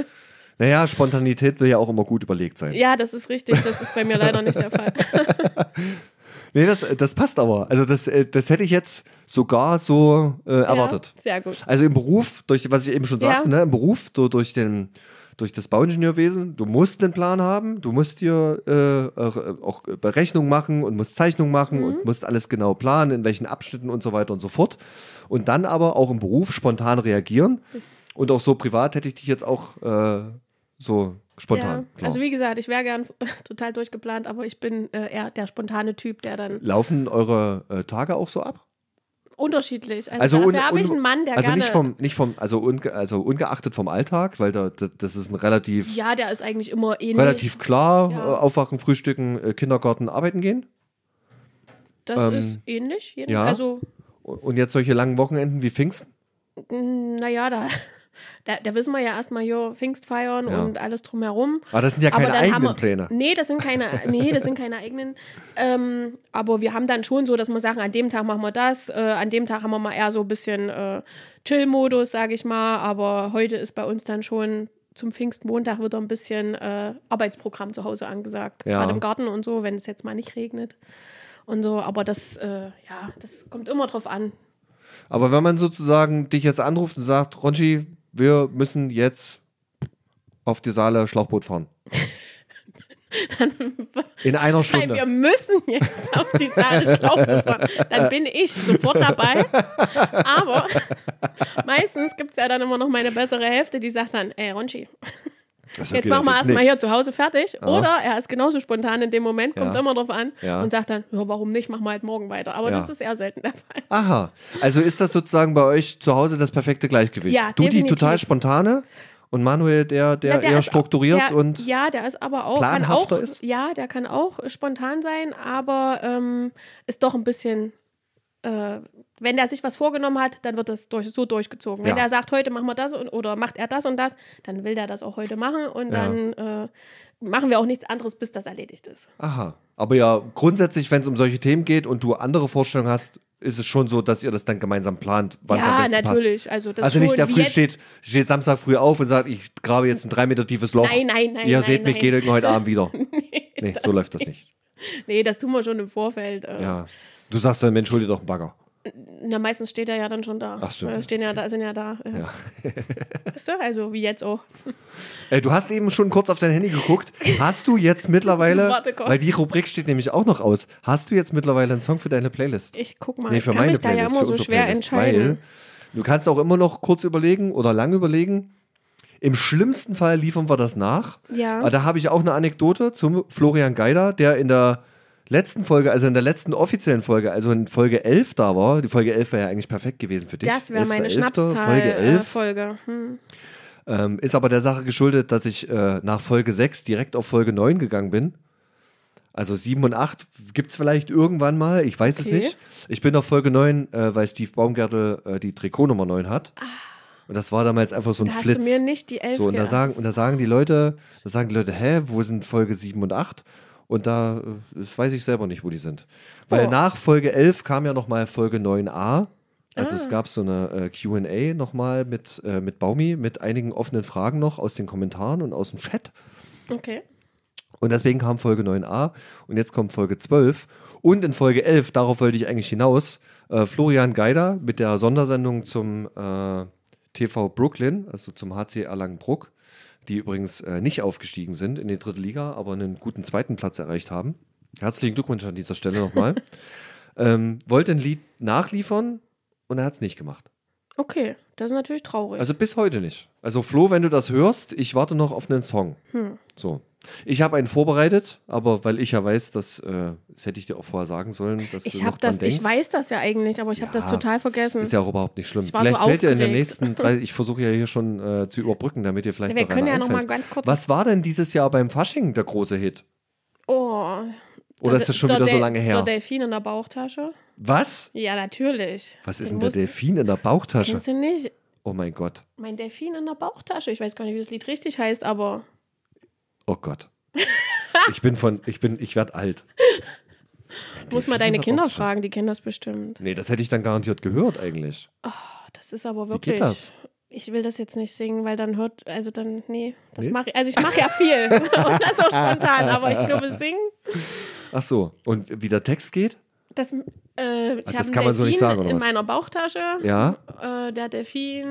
[SPEAKER 1] Naja, Spontanität will ja auch immer gut überlegt sein.
[SPEAKER 2] Ja, das ist richtig. Das ist bei mir leider nicht der Fall.
[SPEAKER 1] Nee, das, das passt aber. Also das, äh, das hätte ich jetzt sogar so äh, erwartet.
[SPEAKER 2] Ja, sehr gut.
[SPEAKER 1] Also im Beruf, durch was ich eben schon sagte,
[SPEAKER 2] Ja.
[SPEAKER 1] ne, im Beruf, so durch den durch das Bauingenieurwesen, du musst einen Plan haben, du musst dir äh, auch Berechnungen machen und musst Zeichnungen machen
[SPEAKER 2] Mhm.
[SPEAKER 1] und musst alles genau planen, in welchen Abschnitten und so weiter und so fort. Und dann aber auch im Beruf spontan reagieren. Und auch so privat hätte ich dich jetzt auch äh, so spontan.
[SPEAKER 2] Ja.
[SPEAKER 1] klar.
[SPEAKER 2] Also wie gesagt, ich wäre gern total durchgeplant, aber ich bin äh, eher der spontane Typ, der dann
[SPEAKER 1] Laufen eure äh, Tage auch so ab?
[SPEAKER 2] unterschiedlich. Also,
[SPEAKER 1] Also,
[SPEAKER 2] dafür
[SPEAKER 1] un,
[SPEAKER 2] habe ich
[SPEAKER 1] un,
[SPEAKER 2] einen Mann, der
[SPEAKER 1] also
[SPEAKER 2] gerne...
[SPEAKER 1] nicht vom, nicht vom, also, unge, also ungeachtet vom Alltag, weil da, da, das ist ein relativ,
[SPEAKER 2] ja, der ist eigentlich immer ähnlich.
[SPEAKER 1] relativ klar,
[SPEAKER 2] Ja.
[SPEAKER 1] äh, aufwachen, frühstücken, äh, Kindergarten, arbeiten gehen.
[SPEAKER 2] Das
[SPEAKER 1] ähm,
[SPEAKER 2] ist ähnlich. jeden-
[SPEAKER 1] ja.
[SPEAKER 2] Also,
[SPEAKER 1] Und jetzt solche langen Wochenenden wie Pfingsten?
[SPEAKER 2] naja, da, da, da wissen wir ja erstmal hier Pfingst feiern
[SPEAKER 1] Ja.
[SPEAKER 2] und alles drumherum.
[SPEAKER 1] Aber das sind ja keine
[SPEAKER 2] Aber dann haben
[SPEAKER 1] eigenen
[SPEAKER 2] wir,
[SPEAKER 1] Pläne.
[SPEAKER 2] Nee, das sind keine, nee, das sind keine eigenen. Ähm, aber wir haben dann schon so, dass wir sagen, an dem Tag machen wir das, äh, an dem Tag haben wir mal eher so ein bisschen äh, Chill-Modus, sage ich mal. Aber heute ist bei uns dann schon zum Pfingstmontag wieder ein bisschen äh, Arbeitsprogramm zu Hause angesagt.
[SPEAKER 1] Ja.
[SPEAKER 2] Gerade im Garten und so, wenn es jetzt mal nicht regnet und so. Aber das, äh, ja, das kommt immer drauf an.
[SPEAKER 1] Aber wenn man sozusagen dich jetzt anruft und sagt, Ronchi, wir müssen jetzt auf die Saale Schlauchboot fahren. In einer
[SPEAKER 2] Nein,
[SPEAKER 1] Stunde.
[SPEAKER 2] wir müssen jetzt auf die Saale Schlaufe fahren. Dann bin ich sofort dabei. Aber meistens gibt es ja dann immer noch meine bessere Hälfte, die sagt dann, ey Ronchi,
[SPEAKER 1] Also,
[SPEAKER 2] jetzt
[SPEAKER 1] okay,
[SPEAKER 2] machen wir
[SPEAKER 1] das
[SPEAKER 2] erstmal
[SPEAKER 1] nicht.
[SPEAKER 2] hier zu Hause fertig.
[SPEAKER 1] Ja.
[SPEAKER 2] Oder er ist genauso spontan in dem Moment, kommt
[SPEAKER 1] Ja.
[SPEAKER 2] immer drauf an
[SPEAKER 1] Ja.
[SPEAKER 2] und sagt dann, ja, warum nicht, machen wir halt morgen weiter. Aber
[SPEAKER 1] Ja.
[SPEAKER 2] das ist eher selten der Fall.
[SPEAKER 1] Aha, also ist das sozusagen bei euch zu Hause das perfekte Gleichgewicht?
[SPEAKER 2] Ja,
[SPEAKER 1] du die
[SPEAKER 2] definitiv.
[SPEAKER 1] total spontane und Manuel der, der,
[SPEAKER 2] Ja, der
[SPEAKER 1] eher
[SPEAKER 2] ist-
[SPEAKER 1] strukturiert
[SPEAKER 2] der,
[SPEAKER 1] und
[SPEAKER 2] ja, der ist aber auch, kann
[SPEAKER 1] planhafter
[SPEAKER 2] auch
[SPEAKER 1] ist?
[SPEAKER 2] ja, der kann auch spontan sein, aber ähm, ist doch ein bisschen, äh, wenn der sich was vorgenommen hat, dann wird das durch, so durchgezogen. Wenn
[SPEAKER 1] Ja.
[SPEAKER 2] der sagt, heute machen wir das und, oder macht er das und das, dann will der das auch heute machen und
[SPEAKER 1] Ja.
[SPEAKER 2] dann äh, machen wir auch nichts anderes, bis das erledigt ist.
[SPEAKER 1] Aha. Aber ja, grundsätzlich, wenn es um solche Themen geht und du andere Vorstellungen hast, ist es schon so, dass ihr das dann gemeinsam plant, wann es am
[SPEAKER 2] Ja,
[SPEAKER 1] besten
[SPEAKER 2] natürlich.
[SPEAKER 1] passt.
[SPEAKER 2] Also, das
[SPEAKER 1] Also nicht
[SPEAKER 2] schon,
[SPEAKER 1] der
[SPEAKER 2] wie
[SPEAKER 1] früh
[SPEAKER 2] jetzt-
[SPEAKER 1] steht, steht Samstag früh auf und sagt, ich grabe jetzt ein drei Meter tiefes Loch.
[SPEAKER 2] Nein, nein, nein.
[SPEAKER 1] Ihr
[SPEAKER 2] nein,
[SPEAKER 1] seht mich,
[SPEAKER 2] nein.
[SPEAKER 1] geht heute Abend wieder.
[SPEAKER 2] nee,
[SPEAKER 1] Nee, so läuft das nicht.
[SPEAKER 2] nee, das tun wir schon im Vorfeld. Äh,
[SPEAKER 1] Ja. Du sagst dann, Mensch, hol dir doch einen Bagger.
[SPEAKER 2] Na, meistens steht er ja dann schon da.
[SPEAKER 1] Ach, stimmt.
[SPEAKER 2] Weil stehen ja da, sind ja da. Äh.
[SPEAKER 1] Ja.
[SPEAKER 2] Weißt du? Also wie jetzt auch.
[SPEAKER 1] Äh, du hast eben schon kurz auf dein Handy geguckt. Hast du jetzt mittlerweile,
[SPEAKER 2] Warte, komm.
[SPEAKER 1] weil die Rubrik steht nämlich auch noch aus, hast du jetzt mittlerweile einen Song für deine Playlist?
[SPEAKER 2] Ich guck mal,
[SPEAKER 1] Nee,
[SPEAKER 2] ich
[SPEAKER 1] für
[SPEAKER 2] kann
[SPEAKER 1] meine
[SPEAKER 2] mich da ja
[SPEAKER 1] Playlist,
[SPEAKER 2] immer
[SPEAKER 1] für
[SPEAKER 2] so
[SPEAKER 1] unsere
[SPEAKER 2] schwer
[SPEAKER 1] Playlist,
[SPEAKER 2] entscheiden.
[SPEAKER 1] Weil du kannst auch immer noch kurz überlegen oder lang überlegen. Im schlimmsten Fall liefern wir das nach.
[SPEAKER 2] Ja.
[SPEAKER 1] Aber da habe ich auch eine Anekdote zum Florian Geider, der in der letzten Folge, also in der letzten offiziellen Folge, also in Folge elf da war. Die Folge elf wäre ja eigentlich perfekt gewesen für dich.
[SPEAKER 2] Das wäre meine
[SPEAKER 1] elfter elfter, Folge elf.
[SPEAKER 2] Schnapszahl-Folge. Hm.
[SPEAKER 1] Ähm, ist aber der Sache geschuldet, dass ich äh, nach Folge sechs direkt auf Folge neun gegangen bin. Also sieben und acht gibt es vielleicht irgendwann mal, ich weiß
[SPEAKER 2] Okay.
[SPEAKER 1] es nicht. Ich bin auf Folge neun, äh, weil Steve Baumgärtel äh, die Trikotnummer neun hat. Und das war damals einfach so ein
[SPEAKER 2] Da hast
[SPEAKER 1] Flitz.
[SPEAKER 2] du mir nicht die elf
[SPEAKER 1] So, und da
[SPEAKER 2] gehabt.
[SPEAKER 1] sagen, und da sagen die Leute, da sagen die Leute, hä, wo sind Folge sieben und acht? Und da äh, das weiß ich selber nicht, wo die sind. Weil
[SPEAKER 2] Oh.
[SPEAKER 1] nach Folge elf kam ja nochmal Folge neun a. Also
[SPEAKER 2] Ah.
[SPEAKER 1] es gab so eine äh, Q und A nochmal mit, äh, mit Baumi, mit einigen offenen Fragen noch aus den Kommentaren und aus dem Chat.
[SPEAKER 2] Okay.
[SPEAKER 1] Und deswegen kam Folge neun a und jetzt kommt Folge zwölf. Und in Folge elf, darauf wollte ich eigentlich hinaus, äh, Florian Geider mit der Sondersendung zum äh, T V Brooklyn, also zum H C Erlangen-Bruck, die übrigens äh, nicht aufgestiegen sind in die dritte Liga, aber einen guten zweiten Platz erreicht haben. Herzlichen Glückwunsch an dieser Stelle nochmal. ähm, wollte ein Lied nachliefern und er hat es nicht gemacht.
[SPEAKER 2] Okay, das ist natürlich traurig.
[SPEAKER 1] Also bis heute nicht. Also Flo, wenn du das hörst, ich warte noch auf einen Song.
[SPEAKER 2] Hm.
[SPEAKER 1] So. Ich habe einen vorbereitet, aber weil ich ja weiß, dass, äh, das hätte ich dir auch vorher sagen sollen, dass
[SPEAKER 2] ich
[SPEAKER 1] du noch
[SPEAKER 2] habe das,
[SPEAKER 1] dran denkst.
[SPEAKER 2] ich weiß das ja eigentlich, aber ich habe das
[SPEAKER 1] Ja,
[SPEAKER 2] total vergessen.
[SPEAKER 1] Ist ja auch überhaupt nicht schlimm.
[SPEAKER 2] Ich war
[SPEAKER 1] Vielleicht
[SPEAKER 2] so
[SPEAKER 1] fällt dir in den
[SPEAKER 2] aufgeregt.
[SPEAKER 1] nächsten drei, ich versuche ja hier schon äh, zu überbrücken, damit ihr vielleicht
[SPEAKER 2] Wir
[SPEAKER 1] noch
[SPEAKER 2] können
[SPEAKER 1] einer
[SPEAKER 2] ja noch mal
[SPEAKER 1] einfällt.
[SPEAKER 2] ganz kurz.
[SPEAKER 1] Was war denn dieses Jahr beim Fasching der große Hit?
[SPEAKER 2] Oh.
[SPEAKER 1] Oder ist das schon
[SPEAKER 2] der
[SPEAKER 1] wieder so
[SPEAKER 2] Del-
[SPEAKER 1] lange her?
[SPEAKER 2] Der Delfin in der Bauchtasche?
[SPEAKER 1] Was?
[SPEAKER 2] Ja, natürlich.
[SPEAKER 1] Was ist
[SPEAKER 2] Den
[SPEAKER 1] denn der
[SPEAKER 2] muss-
[SPEAKER 1] Delfin in der Bauchtasche?
[SPEAKER 2] Kennst du nicht?
[SPEAKER 1] Oh mein Gott.
[SPEAKER 2] Mein Delfin in der Bauchtasche. Ich weiß gar nicht, wie das Lied richtig heißt, aber
[SPEAKER 1] Oh Gott. Ich bin von, ich bin, ich werde alt.
[SPEAKER 2] muss
[SPEAKER 1] Delfin
[SPEAKER 2] mal
[SPEAKER 1] in
[SPEAKER 2] deine
[SPEAKER 1] der
[SPEAKER 2] Kinder
[SPEAKER 1] Bauchtasche.
[SPEAKER 2] fragen, die kennen das bestimmt.
[SPEAKER 1] Nee, das hätte ich dann garantiert gehört eigentlich.
[SPEAKER 2] Oh, das ist aber
[SPEAKER 1] Wie
[SPEAKER 2] wirklich.
[SPEAKER 1] geht das?
[SPEAKER 2] Ich will das jetzt nicht singen, weil dann hört, also dann, nee, das
[SPEAKER 1] Nee?
[SPEAKER 2] mache ich, also ich mache ja viel und das auch spontan, aber ich glaube, singen,
[SPEAKER 1] Ach so. Und wie der Text geht?
[SPEAKER 2] das, äh, ich
[SPEAKER 1] Ach,
[SPEAKER 2] habe
[SPEAKER 1] das
[SPEAKER 2] einen
[SPEAKER 1] kann man so nicht
[SPEAKER 2] Delfin
[SPEAKER 1] sagen, oder
[SPEAKER 2] in
[SPEAKER 1] was?
[SPEAKER 2] meiner Bauchtasche,
[SPEAKER 1] Ja.
[SPEAKER 2] äh, der Delfin,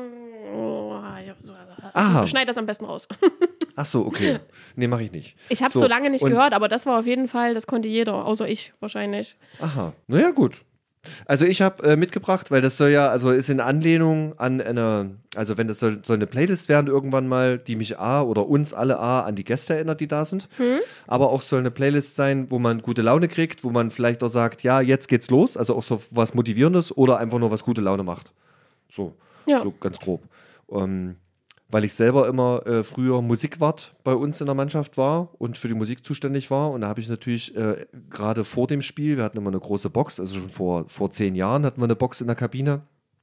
[SPEAKER 2] oh, ja, so-
[SPEAKER 1] Aha.
[SPEAKER 2] schneid das am besten raus.
[SPEAKER 1] Ach so, okay. Nee, mache ich nicht.
[SPEAKER 2] Ich habe es
[SPEAKER 1] So,
[SPEAKER 2] so lange nicht
[SPEAKER 1] und-
[SPEAKER 2] gehört, aber das war auf jeden Fall, das konnte jeder, außer ich wahrscheinlich.
[SPEAKER 1] Aha. Naja, gut. Also ich habe äh, mitgebracht, weil das soll ja, also ist in Anlehnung an eine, also wenn das soll, soll eine Playlist werden irgendwann mal, die mich A oder uns alle A an die Gäste erinnert, die da sind.
[SPEAKER 2] Hm?
[SPEAKER 1] Aber auch soll eine Playlist sein, wo man gute Laune kriegt, wo man vielleicht auch sagt, ja, jetzt geht's los, also auch so was Motivierendes oder einfach nur was gute Laune macht. So,
[SPEAKER 2] Ja.
[SPEAKER 1] so ganz grob. Ähm, weil ich selber immer äh, früher Musikwart bei uns in der Mannschaft war und für die Musik zuständig war. Und da habe ich natürlich äh, gerade vor dem Spiel, wir hatten immer eine große Box, also schon vor, vor zehn Jahren hatten wir eine Box in der Kabine,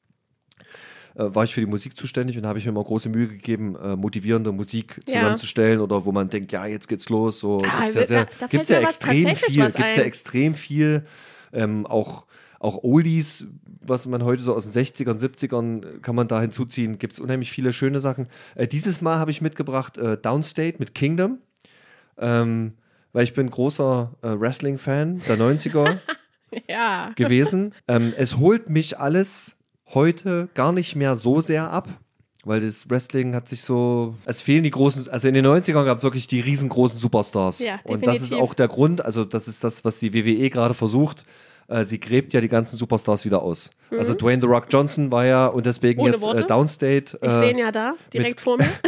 [SPEAKER 1] äh, war ich für die Musik zuständig und da habe ich mir immer große Mühe gegeben, äh, motivierende Musik
[SPEAKER 2] Ja.
[SPEAKER 1] zusammenzustellen oder wo man denkt, ja, jetzt geht's los. So,
[SPEAKER 2] Ah,
[SPEAKER 1] gibt's ja,
[SPEAKER 2] da-
[SPEAKER 1] sehr,
[SPEAKER 2] da fällt
[SPEAKER 1] gibt's
[SPEAKER 2] mir
[SPEAKER 1] ja
[SPEAKER 2] was
[SPEAKER 1] extrem
[SPEAKER 2] tatsächlich
[SPEAKER 1] viel,
[SPEAKER 2] was
[SPEAKER 1] gibt's ja
[SPEAKER 2] ein.
[SPEAKER 1] extrem viel, ähm, auch Auch Oldies, was man heute so aus den sechzigern, siebzigern kann man da hinzuziehen, gibt es unheimlich viele schöne Sachen. Äh, dieses Mal habe ich mitgebracht äh, Downstate mit Kingdom, ähm, weil ich bin großer äh, Wrestling-Fan der neunziger
[SPEAKER 2] Ja.
[SPEAKER 1] gewesen. Ähm, es holt mich alles heute gar nicht mehr so sehr ab. weil das Wrestling hat sich so, es fehlen die großen, also in den neunzigern gab es wirklich die riesengroßen Superstars.
[SPEAKER 2] Ja,
[SPEAKER 1] und das ist auch der Grund, also das ist das, was die W W E gerade versucht. Äh, sie gräbt ja die ganzen Superstars wieder aus. Mhm. Also Dwayne The Rock Johnson war ja und deswegen
[SPEAKER 2] Ohne
[SPEAKER 1] jetzt
[SPEAKER 2] Worte.
[SPEAKER 1] äh, Downstate.
[SPEAKER 2] Ich
[SPEAKER 1] äh,
[SPEAKER 2] sehe ihn ja da, direkt vor mir.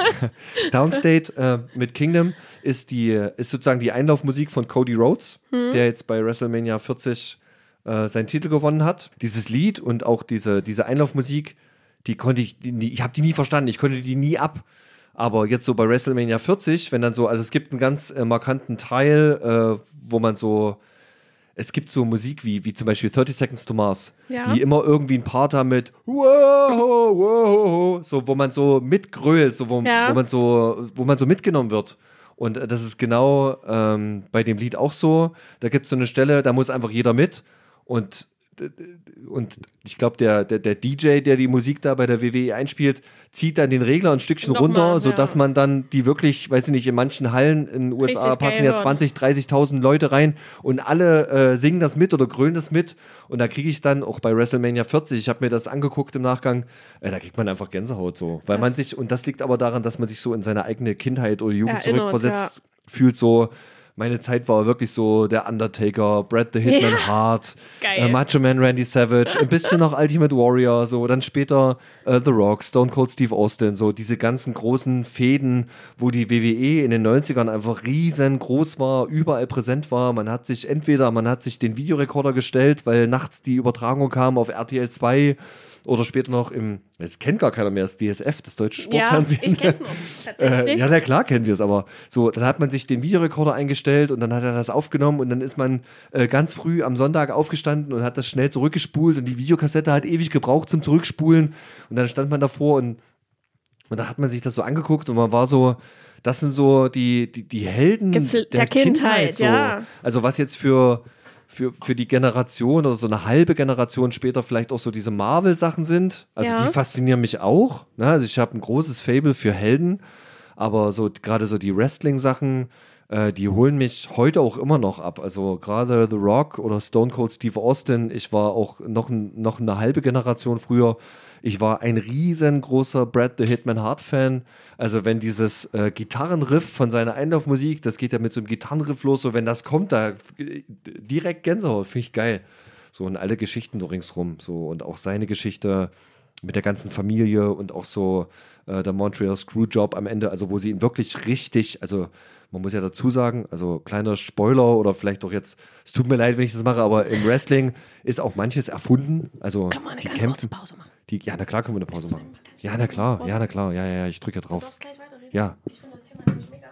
[SPEAKER 1] Downstate äh, mit Kingdom ist die ist sozusagen die Einlaufmusik von Cody Rhodes, mhm. der jetzt bei WrestleMania vierzig äh, seinen Titel gewonnen hat. Dieses Lied und auch diese, diese Einlaufmusik, die konnte ich, die, ich habe die nie verstanden, ich konnte die nie ab. Aber jetzt so bei WrestleMania vierzig, wenn dann so, also es gibt einen ganz äh, markanten Teil, äh, wo man so, es gibt so Musik wie, wie zum Beispiel thirty Seconds to Mars,
[SPEAKER 2] ja.
[SPEAKER 1] die immer irgendwie ein Part haben mit wow, wow, so, wo man so mitgrölt, so, wo, ja. wo, man so, wo man so mitgenommen wird. Und das ist genau ähm, bei dem Lied auch so. Da gibt es so eine Stelle, da muss einfach jeder mit. Und, und ich glaube, der, der, der D J, der die Musik da bei der W W E einspielt, zieht dann den Regler ein Stückchen Nochmal, runter, sodass ja. man dann die wirklich, weiß ich nicht, in manchen Hallen in den U S A Richtig passen ja zwanzigtausend, dreißigtausend Leute rein und alle äh, singen das mit oder grölen das mit. Und da kriege ich dann auch bei WrestleMania vierzig, ich habe mir das angeguckt im Nachgang, äh, da kriegt man einfach Gänsehaut so. Weil das man sich, und das liegt aber daran, dass man sich so in seine eigene Kindheit oder Jugend
[SPEAKER 2] Erinnert,
[SPEAKER 1] zurückversetzt
[SPEAKER 2] ja.
[SPEAKER 1] fühlt, so. Meine Zeit war wirklich so der Undertaker, Bret the Hitman
[SPEAKER 2] ja.
[SPEAKER 1] Hart, äh, Macho Man Randy Savage, ein bisschen noch Ultimate Warrior, so dann später äh, The Rock, Stone Cold Steve Austin, so diese ganzen großen Fäden, wo die W W E in den neunzigern einfach riesengroß war, überall präsent war. Man hat sich entweder, man hat sich den Videorekorder gestellt, weil nachts die Übertragung kam auf R T L zwei oder später noch im, jetzt kennt gar keiner mehr das D S F, das deutsche Sportfernsehen.
[SPEAKER 2] Ja, ich kenn's noch, tatsächlich.
[SPEAKER 1] Äh, ja, na klar kennen wir es, aber so, dann hat man sich den Videorekorder eingestellt und dann hat er das aufgenommen und dann ist man äh, ganz früh am Sonntag aufgestanden und hat das schnell zurückgespult und die Videokassette hat ewig gebraucht zum Zurückspulen und dann stand man davor und, und dann hat man sich das so angeguckt und man war so, das sind so die, die, die Helden
[SPEAKER 2] Gefl-
[SPEAKER 1] der,
[SPEAKER 2] der Kindheit,
[SPEAKER 1] Kindheit so.
[SPEAKER 2] ja.
[SPEAKER 1] Also was jetzt für Für, für die Generation oder so eine halbe Generation später vielleicht auch so diese Marvel-Sachen sind. Also
[SPEAKER 2] ja.
[SPEAKER 1] die faszinieren mich auch. Ne? Also ich habe ein großes Faible für Helden, aber so gerade so die Wrestling-Sachen, äh, die holen mich heute auch immer noch ab. Also gerade The Rock oder Stone Cold Steve Austin, ich war auch noch, noch eine halbe Generation früher. Ich war ein riesengroßer Bret the Hitman Hart-Fan. Also wenn dieses äh, Gitarrenriff von seiner Einlaufmusik, das geht ja mit so einem Gitarrenriff los, so wenn das kommt, da direkt Gänsehaut, finde ich geil. So und alle Geschichten so ringsrum. So und auch seine Geschichte mit der ganzen Familie und auch so äh, der Montreal Screwjob am Ende, also wo sie ihn wirklich richtig, also man muss ja dazu sagen, also kleiner Spoiler oder vielleicht auch jetzt, es tut mir leid, wenn ich das mache, aber im Wrestling ist auch manches erfunden. Also
[SPEAKER 2] Kann man eine
[SPEAKER 1] die
[SPEAKER 2] ganz
[SPEAKER 1] kämpfen,
[SPEAKER 2] kurze Pause machen?
[SPEAKER 1] Die, ja, na klar können wir eine Pause machen. Ja, na klar, ja, na klar, ja, ja, ja, ich drücke ja drauf.
[SPEAKER 2] Du darfst gleich weiterreden.
[SPEAKER 1] Ja.
[SPEAKER 2] Ich finde das Thema nämlich mega.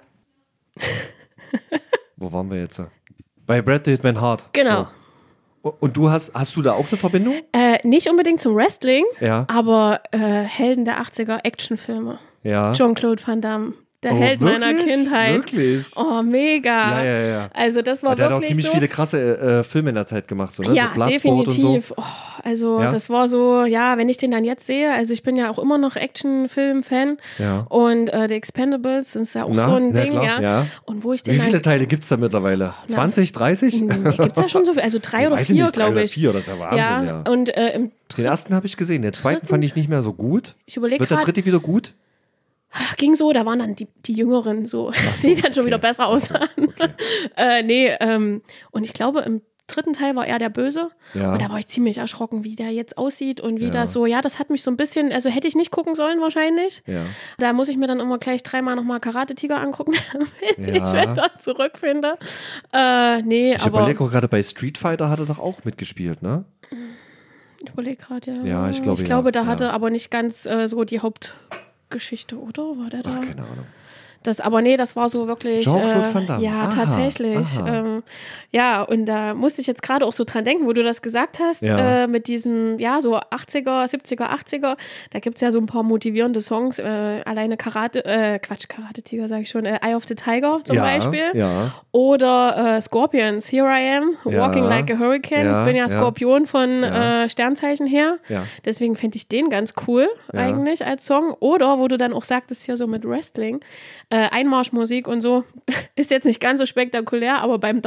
[SPEAKER 1] Wo waren wir jetzt? Bei Bret the Hitman Hart.
[SPEAKER 2] Genau.
[SPEAKER 1] So. Und du hast, hast du da auch eine Verbindung?
[SPEAKER 2] Äh, nicht unbedingt zum Wrestling,
[SPEAKER 1] Ja.
[SPEAKER 2] aber äh, Helden der achtziger Actionfilme.
[SPEAKER 1] Ja.
[SPEAKER 2] Jean-Claude Van Damme. Der
[SPEAKER 1] Oh,
[SPEAKER 2] Held
[SPEAKER 1] wirklich?
[SPEAKER 2] meiner Kindheit.
[SPEAKER 1] Wirklich?
[SPEAKER 2] Oh, mega.
[SPEAKER 1] Ja, ja, ja.
[SPEAKER 2] Also das war
[SPEAKER 1] Aber der hat auch
[SPEAKER 2] wirklich
[SPEAKER 1] ziemlich
[SPEAKER 2] so.
[SPEAKER 1] viele krasse äh, Filme in der Zeit gemacht, so, ne?
[SPEAKER 2] Ja,
[SPEAKER 1] so Bloodsport
[SPEAKER 2] definitiv.
[SPEAKER 1] und so.
[SPEAKER 2] Oh, also
[SPEAKER 1] Ja?
[SPEAKER 2] das war so, ja, wenn ich den dann jetzt sehe, also ich bin ja auch immer noch Actionfilm-Fan
[SPEAKER 1] Ja.
[SPEAKER 2] und äh, The Expendables ist ja auch
[SPEAKER 1] Na,
[SPEAKER 2] so ein
[SPEAKER 1] na
[SPEAKER 2] Ding,
[SPEAKER 1] klar,
[SPEAKER 2] ja.
[SPEAKER 1] ja.
[SPEAKER 2] Und wo ich den
[SPEAKER 1] Wie viele
[SPEAKER 2] dann,
[SPEAKER 1] Teile gibt es da mittlerweile? zwanzig, dreißig?
[SPEAKER 2] Nee, gibt's ja schon so viel, also drei
[SPEAKER 1] Ich
[SPEAKER 2] oder
[SPEAKER 1] weiß
[SPEAKER 2] vier,
[SPEAKER 1] nicht, drei
[SPEAKER 2] glaube
[SPEAKER 1] oder
[SPEAKER 2] ich.
[SPEAKER 1] vier, das ist ja Wahnsinn, ja.
[SPEAKER 2] ja. Und äh, im
[SPEAKER 1] Den ersten habe ich gesehen, den zweiten fand ich nicht mehr so gut.
[SPEAKER 2] Ich überlege
[SPEAKER 1] Wird der
[SPEAKER 2] gerade,
[SPEAKER 1] dritte wieder gut?
[SPEAKER 2] ging so, da waren dann die, die Jüngeren so,
[SPEAKER 1] so,
[SPEAKER 2] die dann schon
[SPEAKER 1] okay.
[SPEAKER 2] wieder besser aussahen.
[SPEAKER 1] Okay.
[SPEAKER 2] äh, nee, ähm, und ich glaube, im dritten Teil war er der Böse.
[SPEAKER 1] Ja.
[SPEAKER 2] Und da war ich ziemlich erschrocken, wie der jetzt aussieht und wie
[SPEAKER 1] Ja.
[SPEAKER 2] das so, ja, das hat mich so ein bisschen, also hätte ich nicht gucken sollen wahrscheinlich.
[SPEAKER 1] Ja.
[SPEAKER 2] Da muss ich mir dann immer gleich dreimal nochmal Karate-Tiger angucken, damit
[SPEAKER 1] Ja.
[SPEAKER 2] ich wieder zurückfinde. Äh, nee,
[SPEAKER 1] Ich
[SPEAKER 2] aber
[SPEAKER 1] überlege auch gerade, bei Street Fighter hat er doch auch mitgespielt, ne?
[SPEAKER 2] ich überlege gerade, ja.
[SPEAKER 1] Ja, ich glaube,
[SPEAKER 2] Ich glaube,
[SPEAKER 1] ja.
[SPEAKER 2] da
[SPEAKER 1] Ja.
[SPEAKER 2] hatte aber nicht ganz äh, so die Hauptgeschichte, oder? War der da?
[SPEAKER 1] Ach, keine Ahnung.
[SPEAKER 2] Das, aber nee, das war so wirklich.
[SPEAKER 1] Jean-Claude
[SPEAKER 2] äh,
[SPEAKER 1] Van Damme.
[SPEAKER 2] Ja,
[SPEAKER 1] Aha,
[SPEAKER 2] tatsächlich.
[SPEAKER 1] aha.
[SPEAKER 2] Ähm, ja, und da musste ich jetzt gerade auch so dran denken, wo du das gesagt hast,
[SPEAKER 1] Ja.
[SPEAKER 2] äh, mit diesem, ja, so achtziger, siebziger, achtziger. Da gibt es ja so ein paar motivierende Songs. Äh, alleine Karate, äh, Quatsch, Karate-Tiger sage ich schon, äh, Eye of the Tiger zum
[SPEAKER 1] Ja,
[SPEAKER 2] Beispiel.
[SPEAKER 1] ja.
[SPEAKER 2] Oder äh, Scorpions, Here I Am,
[SPEAKER 1] Ja,
[SPEAKER 2] Walking Like a Hurricane.
[SPEAKER 1] ja,
[SPEAKER 2] Ich bin ja
[SPEAKER 1] ja.
[SPEAKER 2] Skorpion von
[SPEAKER 1] Ja.
[SPEAKER 2] äh, Sternzeichen her.
[SPEAKER 1] Ja.
[SPEAKER 2] Deswegen fände ich den ganz cool
[SPEAKER 1] Ja.
[SPEAKER 2] eigentlich als Song. Oder, wo du dann auch sagtest, hier so mit Wrestling, äh, Einmarschmusik und so, ist jetzt nicht ganz so spektakulär, aber beim Dart haben die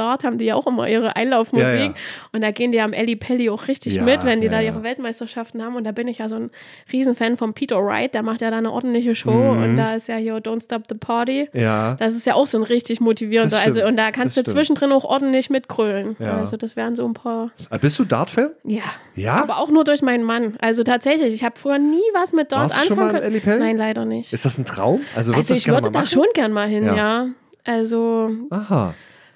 [SPEAKER 2] die auch immer ihre Einlaufmusik.
[SPEAKER 1] Ja, ja.
[SPEAKER 2] Und da gehen die am Elli Pelli auch richtig
[SPEAKER 1] Ja,
[SPEAKER 2] mit, wenn die
[SPEAKER 1] ja,
[SPEAKER 2] da
[SPEAKER 1] ja.
[SPEAKER 2] ihre Weltmeisterschaften haben. Und da bin ich ja so ein Riesenfan von Peter Wright. Der macht ja da eine ordentliche Show.
[SPEAKER 1] Mhm.
[SPEAKER 2] Und da ist ja hier Don't Stop the Party.
[SPEAKER 1] Ja.
[SPEAKER 2] Das ist ja auch so ein richtig motivierender.
[SPEAKER 1] Das
[SPEAKER 2] Also,
[SPEAKER 1] stimmt.
[SPEAKER 2] und da kannst
[SPEAKER 1] Das
[SPEAKER 2] du
[SPEAKER 1] stimmt.
[SPEAKER 2] zwischendrin auch ordentlich mitgrölen.
[SPEAKER 1] Ja.
[SPEAKER 2] Also das wären so ein paar.
[SPEAKER 1] Ah, bist du Dart-Fan?
[SPEAKER 2] Ja.
[SPEAKER 1] Ja?
[SPEAKER 2] Aber auch nur durch meinen Mann. Also tatsächlich, ich habe früher nie was mit Dart
[SPEAKER 1] Warst du schon
[SPEAKER 2] anfangen
[SPEAKER 1] mal im
[SPEAKER 2] können.
[SPEAKER 1] Elli Pelli?
[SPEAKER 2] Nein, leider nicht.
[SPEAKER 1] Ist das ein Traum? Also, würdest
[SPEAKER 2] Also
[SPEAKER 1] du
[SPEAKER 2] ich
[SPEAKER 1] das gerne
[SPEAKER 2] würde
[SPEAKER 1] mal
[SPEAKER 2] da
[SPEAKER 1] machen?
[SPEAKER 2] schon gern mal hin,
[SPEAKER 1] Ja.
[SPEAKER 2] ja. Also
[SPEAKER 1] Aha.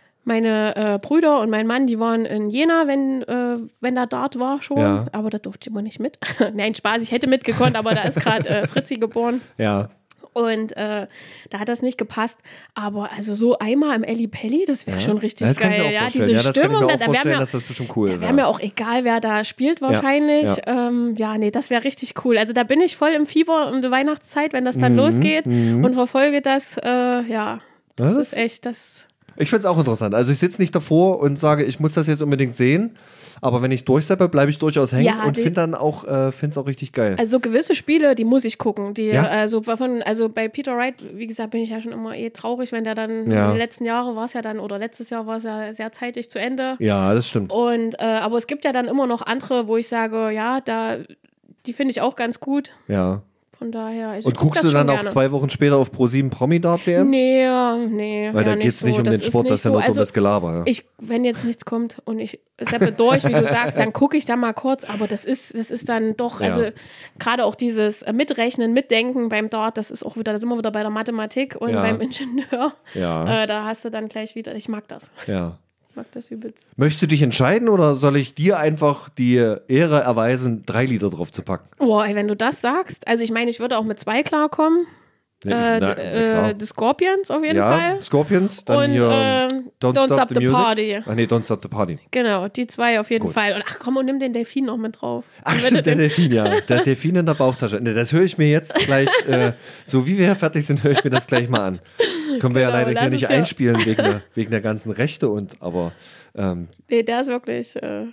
[SPEAKER 2] meine äh, Brüder und mein Mann, die waren in Jena, wenn, äh, wenn da Dart war schon.
[SPEAKER 1] Ja.
[SPEAKER 2] Aber da durfte ich immer nicht mit. Nein, Spaß, ich hätte mitgekonnt, aber da ist gerade äh, Fritzi geboren.
[SPEAKER 1] Ja.
[SPEAKER 2] Und äh, da hat das nicht gepasst. Aber also so einmal im Elli Pelli, das wäre
[SPEAKER 1] Ja.
[SPEAKER 2] schon richtig
[SPEAKER 1] das kann ich mir
[SPEAKER 2] geil.
[SPEAKER 1] auch
[SPEAKER 2] Ja,
[SPEAKER 1] vorstellen.
[SPEAKER 2] diese
[SPEAKER 1] ja, das
[SPEAKER 2] Stimmung,
[SPEAKER 1] kann ich mir
[SPEAKER 2] da,
[SPEAKER 1] auch
[SPEAKER 2] da wäre
[SPEAKER 1] vorstellen,
[SPEAKER 2] mir,
[SPEAKER 1] dass das bestimmt cool
[SPEAKER 2] da
[SPEAKER 1] ist.
[SPEAKER 2] wär
[SPEAKER 1] ja.
[SPEAKER 2] mir auch egal, wer da spielt wahrscheinlich.
[SPEAKER 1] Ja.
[SPEAKER 2] Ja, ähm, ja nee, das wäre richtig cool. Also da bin ich voll im Fieber um die Weihnachtszeit, wenn das dann
[SPEAKER 1] Mhm,
[SPEAKER 2] losgeht
[SPEAKER 1] mhm.
[SPEAKER 2] und verfolge das. Äh, ja, das
[SPEAKER 1] Was?
[SPEAKER 2] ist echt, das...
[SPEAKER 1] Ich finde es auch interessant. Also ich sitze nicht davor und sage, ich muss das jetzt unbedingt sehen. Aber wenn ich durchseppe, bleibe ich durchaus hängen
[SPEAKER 2] Ja,
[SPEAKER 1] und
[SPEAKER 2] die-
[SPEAKER 1] finde dann auch, äh, finde es auch richtig geil.
[SPEAKER 2] Also gewisse Spiele, die muss ich gucken. Die,
[SPEAKER 1] Ja?
[SPEAKER 2] also, von, also bei Peter Wright, wie gesagt, bin ich ja schon immer eh traurig, wenn der dann
[SPEAKER 1] Ja.
[SPEAKER 2] in den letzten Jahren war es ja dann, oder letztes Jahr war es ja sehr zeitig zu Ende.
[SPEAKER 1] Ja, das stimmt.
[SPEAKER 2] Und äh, aber es gibt ja dann immer noch andere, wo ich sage, ja, da, die finde ich auch ganz gut.
[SPEAKER 1] Ja.
[SPEAKER 2] Von daher. Also
[SPEAKER 1] Und
[SPEAKER 2] ich guck
[SPEAKER 1] guckst
[SPEAKER 2] das
[SPEAKER 1] du dann
[SPEAKER 2] schon
[SPEAKER 1] auch
[SPEAKER 2] gerne.
[SPEAKER 1] zwei Wochen später auf ProSieben Promi Dart W M?
[SPEAKER 2] Nee, nee.
[SPEAKER 1] Weil
[SPEAKER 2] ja,
[SPEAKER 1] da geht es
[SPEAKER 2] so.
[SPEAKER 1] nicht um
[SPEAKER 2] Das
[SPEAKER 1] den Sport,
[SPEAKER 2] ist
[SPEAKER 1] das ist ja
[SPEAKER 2] nicht
[SPEAKER 1] nur
[SPEAKER 2] so. Also,
[SPEAKER 1] dummes Gelaber. Ja.
[SPEAKER 2] Ich, wenn jetzt nichts kommt und ich seppe durch, wie du sagst, dann gucke ich da mal kurz, aber das ist, das ist dann doch,
[SPEAKER 1] Ja.
[SPEAKER 2] also gerade auch dieses äh, Mitrechnen, Mitdenken beim Dart, das ist auch wieder, da sind wir wieder bei der Mathematik und
[SPEAKER 1] Ja.
[SPEAKER 2] beim Ingenieur.
[SPEAKER 1] Ja.
[SPEAKER 2] Äh, da hast du dann gleich wieder, ich mag das.
[SPEAKER 1] ja.
[SPEAKER 2] Ich mag das übelst.
[SPEAKER 1] Möchtest du dich entscheiden oder soll ich dir einfach die Ehre erweisen, drei Lieder drauf zu packen?
[SPEAKER 2] Boah, ey, wenn du das sagst, also ich meine, ich würde auch mit zwei klarkommen.
[SPEAKER 1] Ja,
[SPEAKER 2] Äh,
[SPEAKER 1] na,
[SPEAKER 2] d-
[SPEAKER 1] na klar.
[SPEAKER 2] äh, die Scorpions auf jeden
[SPEAKER 1] ja,
[SPEAKER 2] Fall.
[SPEAKER 1] Scorpions, dann
[SPEAKER 2] Und
[SPEAKER 1] hier
[SPEAKER 2] ähm, Don't, Stop, the,
[SPEAKER 1] Music.
[SPEAKER 2] Party.
[SPEAKER 1] Ach nee, Don't Stop the Party.
[SPEAKER 2] Genau, die zwei auf jeden
[SPEAKER 1] Gut.
[SPEAKER 2] Fall. Und ach komm, und nimm den Delfin noch mit drauf.
[SPEAKER 1] Ach
[SPEAKER 2] Wenn
[SPEAKER 1] stimmt,
[SPEAKER 2] du
[SPEAKER 1] der
[SPEAKER 2] den-
[SPEAKER 1] Delfin, ja. Der Delfin in der Bauchtasche. Ne, das höre ich mir jetzt gleich, äh, so wie wir hier fertig sind, höre ich mir das gleich mal an. Können wir ja
[SPEAKER 2] Genau,
[SPEAKER 1] leider hier
[SPEAKER 2] lass
[SPEAKER 1] nicht
[SPEAKER 2] es ja.
[SPEAKER 1] einspielen wegen der, wegen der ganzen Rechte und aber ähm,
[SPEAKER 2] Nee, der ist wirklich, äh,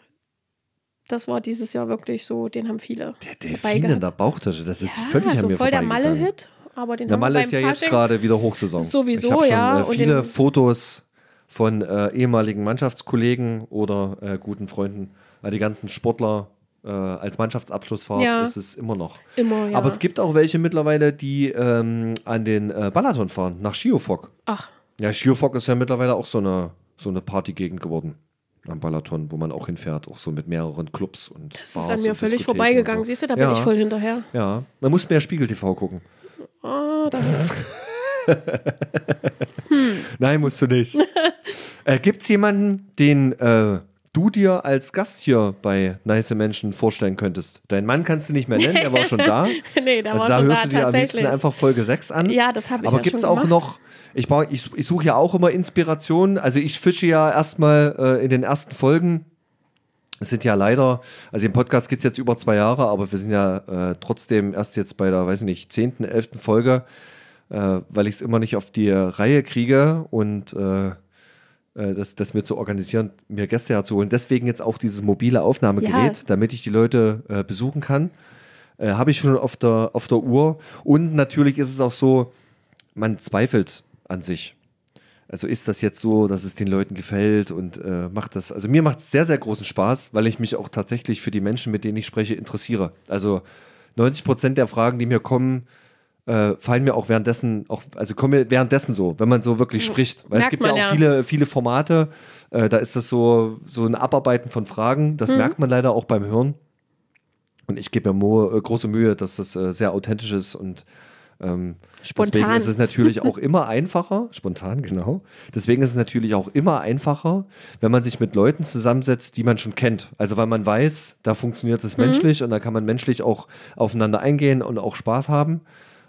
[SPEAKER 2] das war dieses Jahr wirklich so, den haben viele.
[SPEAKER 1] der
[SPEAKER 2] dabei
[SPEAKER 1] Delfin in
[SPEAKER 2] gehabt.
[SPEAKER 1] der Bauchtasche, das ist
[SPEAKER 2] Ja,
[SPEAKER 1] völlig an
[SPEAKER 2] so
[SPEAKER 1] mir
[SPEAKER 2] voll der
[SPEAKER 1] vorbeigegangen.
[SPEAKER 2] Malle-Hit. Aber den
[SPEAKER 1] Der
[SPEAKER 2] haben wir
[SPEAKER 1] Malle
[SPEAKER 2] beim
[SPEAKER 1] ist ja jetzt
[SPEAKER 2] Fasching-
[SPEAKER 1] gerade wieder Hochsaison.
[SPEAKER 2] Sowieso,
[SPEAKER 1] ich hab schon,
[SPEAKER 2] ja,
[SPEAKER 1] Äh,
[SPEAKER 2] und
[SPEAKER 1] viele
[SPEAKER 2] den-
[SPEAKER 1] Fotos von äh, ehemaligen Mannschaftskollegen oder äh, guten Freunden, weil die ganzen Sportler äh, als Mannschaftsabschlussfahrt
[SPEAKER 2] Ja.
[SPEAKER 1] ist es immer noch.
[SPEAKER 2] Immer, ja.
[SPEAKER 1] Aber es gibt auch welche mittlerweile, die ähm, an den äh, Balaton fahren, nach Schiofok.
[SPEAKER 2] Ach,
[SPEAKER 1] Ja, Schiofok ist ja mittlerweile auch so eine, so eine Partygegend geworden am Balaton, wo man auch hinfährt, auch so mit mehreren Clubs und
[SPEAKER 2] das
[SPEAKER 1] Bars
[SPEAKER 2] ist an mir
[SPEAKER 1] und
[SPEAKER 2] völlig
[SPEAKER 1] Diskotheken
[SPEAKER 2] vorbeigegangen.
[SPEAKER 1] und so.
[SPEAKER 2] Siehst du, da
[SPEAKER 1] Ja.
[SPEAKER 2] bin ich voll hinterher.
[SPEAKER 1] Ja, man muss mehr Spiegel T V gucken.
[SPEAKER 2] Ah, das
[SPEAKER 1] Nein, musst du nicht. äh, Gibt es jemanden, den äh, du dir als Gast hier bei Nice Menschen vorstellen könntest? Deinen Mann kannst du nicht mehr nennen, der war schon da.
[SPEAKER 2] nee, da
[SPEAKER 1] Also
[SPEAKER 2] war
[SPEAKER 1] da
[SPEAKER 2] schon
[SPEAKER 1] hörst
[SPEAKER 2] da
[SPEAKER 1] du dir am liebsten
[SPEAKER 2] tatsächlich.
[SPEAKER 1] einfach Folge sechs an.
[SPEAKER 2] Ja, das habe ich
[SPEAKER 1] Aber
[SPEAKER 2] ja
[SPEAKER 1] gibt es
[SPEAKER 2] schon
[SPEAKER 1] auch
[SPEAKER 2] gemacht.
[SPEAKER 1] noch, ich, brauch- ich, ich suche ja auch immer Inspirationen. Also ich fische ja erstmal äh, in den ersten Folgen. Es sind ja leider, also im Podcast geht es jetzt über zwei Jahre, aber wir sind ja äh, trotzdem erst jetzt bei der, weiß ich nicht, zehnten, elften Folge, äh, weil ich es immer nicht auf die Reihe kriege und äh, äh, das, das mir zu organisieren, mir Gäste herzuholen. Deswegen jetzt auch dieses mobile Aufnahmegerät,
[SPEAKER 2] Ja.
[SPEAKER 1] damit ich die Leute äh, besuchen kann. Äh, Habe ich schon auf der, auf der Uhr. Und natürlich ist es auch so, man zweifelt an sich. Also ist das jetzt so, dass es den Leuten gefällt und äh, macht das, also mir macht es sehr, sehr großen Spaß, weil ich mich auch tatsächlich für die Menschen, mit denen ich spreche, interessiere. Also neunzig Prozent der Fragen, die mir kommen, äh, fallen mir auch währenddessen, auch, also kommen mir währenddessen so, wenn man so wirklich spricht. Weil es
[SPEAKER 2] Merkt
[SPEAKER 1] gibt ja
[SPEAKER 2] man,
[SPEAKER 1] auch
[SPEAKER 2] ja.
[SPEAKER 1] viele, viele Formate, äh, da ist das so, so ein Abarbeiten von Fragen, das
[SPEAKER 2] Mhm.
[SPEAKER 1] merkt man leider auch beim Hören. Und ich gebe mir mo- äh, große Mühe, dass das äh, sehr authentisch ist und ähm,
[SPEAKER 2] Spontan.
[SPEAKER 1] deswegen ist es natürlich auch immer einfacher, spontan, genau. Deswegen ist es natürlich auch immer einfacher, wenn man sich mit Leuten zusammensetzt, die man schon kennt. Also weil man weiß, da funktioniert es menschlich und da kann man menschlich auch aufeinander eingehen und auch Spaß haben.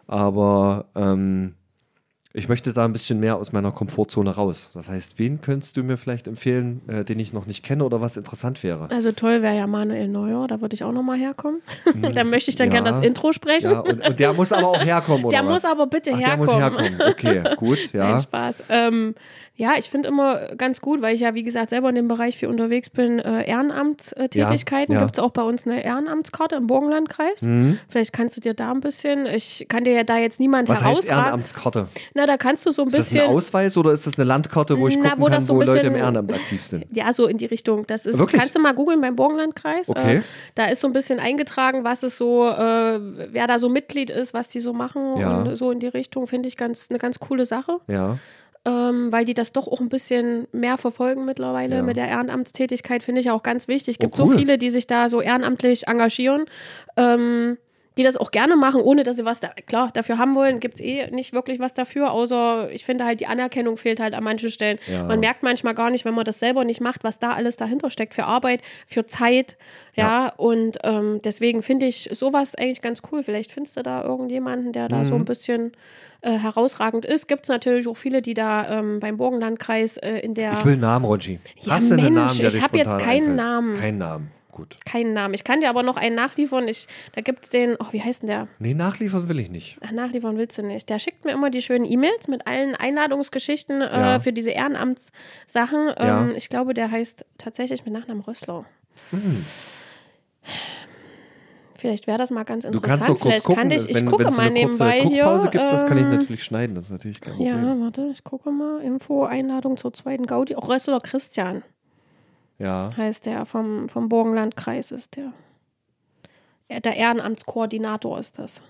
[SPEAKER 1] Aber ähm, ich möchte da ein bisschen mehr aus meiner Komfortzone raus. Das heißt, wen könntest du mir vielleicht empfehlen, äh, den ich noch nicht kenne oder was interessant wäre?
[SPEAKER 2] Also toll wäre ja Manuel Neuer, da würde ich auch nochmal herkommen. da möchte ich dann
[SPEAKER 1] ja.
[SPEAKER 2] gerne das Intro sprechen.
[SPEAKER 1] Ja, und, und der muss aber auch herkommen, oder
[SPEAKER 2] Der
[SPEAKER 1] was?
[SPEAKER 2] muss aber bitte
[SPEAKER 1] Ach, der muss
[SPEAKER 2] herkommen.
[SPEAKER 1] herkommen. Okay, gut, ja.
[SPEAKER 2] Nein, Spaß. Ähm, ja, ich finde immer ganz gut, weil ich ja, wie gesagt, selber in dem Bereich viel unterwegs bin, äh, Ehrenamtstätigkeiten.
[SPEAKER 1] Ja, ja.
[SPEAKER 2] Gibt es auch bei uns eine Ehrenamtskarte im Burgenlandkreis.
[SPEAKER 1] Mhm.
[SPEAKER 2] Vielleicht kannst du dir da ein bisschen, ich kann dir ja da jetzt niemand
[SPEAKER 1] Was heißt
[SPEAKER 2] herausragen.
[SPEAKER 1] Ehrenamtskarte?
[SPEAKER 2] Na, da kannst du so ein
[SPEAKER 1] ist
[SPEAKER 2] bisschen.
[SPEAKER 1] Ist das ein Ausweis oder ist das eine Landkarte, wo ich
[SPEAKER 2] na,
[SPEAKER 1] gucken
[SPEAKER 2] wo
[SPEAKER 1] kann,
[SPEAKER 2] so
[SPEAKER 1] wo
[SPEAKER 2] bisschen,
[SPEAKER 1] Leute im Ehrenamt aktiv sind?
[SPEAKER 2] Ja, so in die Richtung. Das ist,
[SPEAKER 1] Wirklich?
[SPEAKER 2] kannst du mal googeln beim Burgenlandkreis.
[SPEAKER 1] Okay.
[SPEAKER 2] Äh, da ist so ein bisschen eingetragen, was es so, äh, wer da so Mitglied ist, was die so machen
[SPEAKER 1] Ja.
[SPEAKER 2] und so in die Richtung, finde ich ganz eine ganz coole Sache.
[SPEAKER 1] Ja.
[SPEAKER 2] Ähm, weil die das doch auch ein bisschen mehr verfolgen mittlerweile
[SPEAKER 1] Ja.
[SPEAKER 2] mit der Ehrenamtstätigkeit, finde ich auch ganz wichtig. Es gibt
[SPEAKER 1] Oh, cool.
[SPEAKER 2] so viele, die sich da so ehrenamtlich engagieren, ähm, die das auch gerne machen, ohne dass sie was da, klar, dafür haben wollen, gibt es eh nicht wirklich was dafür, außer ich finde halt, die Anerkennung fehlt halt an manchen Stellen.
[SPEAKER 1] Ja.
[SPEAKER 2] Man merkt manchmal gar nicht, wenn man das selber nicht macht, was da alles dahinter steckt für Arbeit, für Zeit, ja,
[SPEAKER 1] Ja.
[SPEAKER 2] und ähm, deswegen finde ich sowas eigentlich ganz cool. Vielleicht findest du da irgendjemanden, der da
[SPEAKER 1] Mhm.
[SPEAKER 2] so ein bisschen äh, herausragend ist. Gibt es natürlich auch viele, die da ähm, beim Burgenlandkreis äh, in der...
[SPEAKER 1] Ich will einen Namen, Ronji.
[SPEAKER 2] Ja,
[SPEAKER 1] Hast du einen
[SPEAKER 2] Mensch,
[SPEAKER 1] Namen, der
[SPEAKER 2] ich
[SPEAKER 1] dir
[SPEAKER 2] hab jetzt
[SPEAKER 1] spontan
[SPEAKER 2] keinen
[SPEAKER 1] einfällt?
[SPEAKER 2] Namen.
[SPEAKER 1] Keinen Namen, gut.
[SPEAKER 2] Keinen Namen. Ich kann dir aber noch einen nachliefern. Ich, da gibt es den, oh, wie heißt denn der?
[SPEAKER 1] Nee, nachliefern will ich nicht.
[SPEAKER 2] Ach, nachliefern willst du nicht. Der schickt mir immer die schönen E-Mails mit allen Einladungsgeschichten äh,
[SPEAKER 1] Ja.
[SPEAKER 2] für diese Ehrenamtssachen. Ähm,
[SPEAKER 1] Ja.
[SPEAKER 2] Ich glaube, der heißt tatsächlich mit Nachnamen Rössler.
[SPEAKER 1] Hm.
[SPEAKER 2] Vielleicht wäre das mal ganz
[SPEAKER 1] Du
[SPEAKER 2] interessant.
[SPEAKER 1] kannst doch kurz
[SPEAKER 2] Vielleicht
[SPEAKER 1] gucken,
[SPEAKER 2] kann ich, ich
[SPEAKER 1] wenn
[SPEAKER 2] gucke
[SPEAKER 1] es so
[SPEAKER 2] mal
[SPEAKER 1] eine kurze
[SPEAKER 2] nebenbei
[SPEAKER 1] Guckpause
[SPEAKER 2] hier.
[SPEAKER 1] gibt, das kann ich
[SPEAKER 2] ähm,
[SPEAKER 1] natürlich schneiden, das ist natürlich kein Problem.
[SPEAKER 2] Ja, warte, ich gucke mal. Info, Einladung zur zweiten Gaudi. Auch Rössler Christian
[SPEAKER 1] Ja.
[SPEAKER 2] heißt der, vom, vom Burgenlandkreis ist der. Ja, der Ehrenamtskoordinator ist das.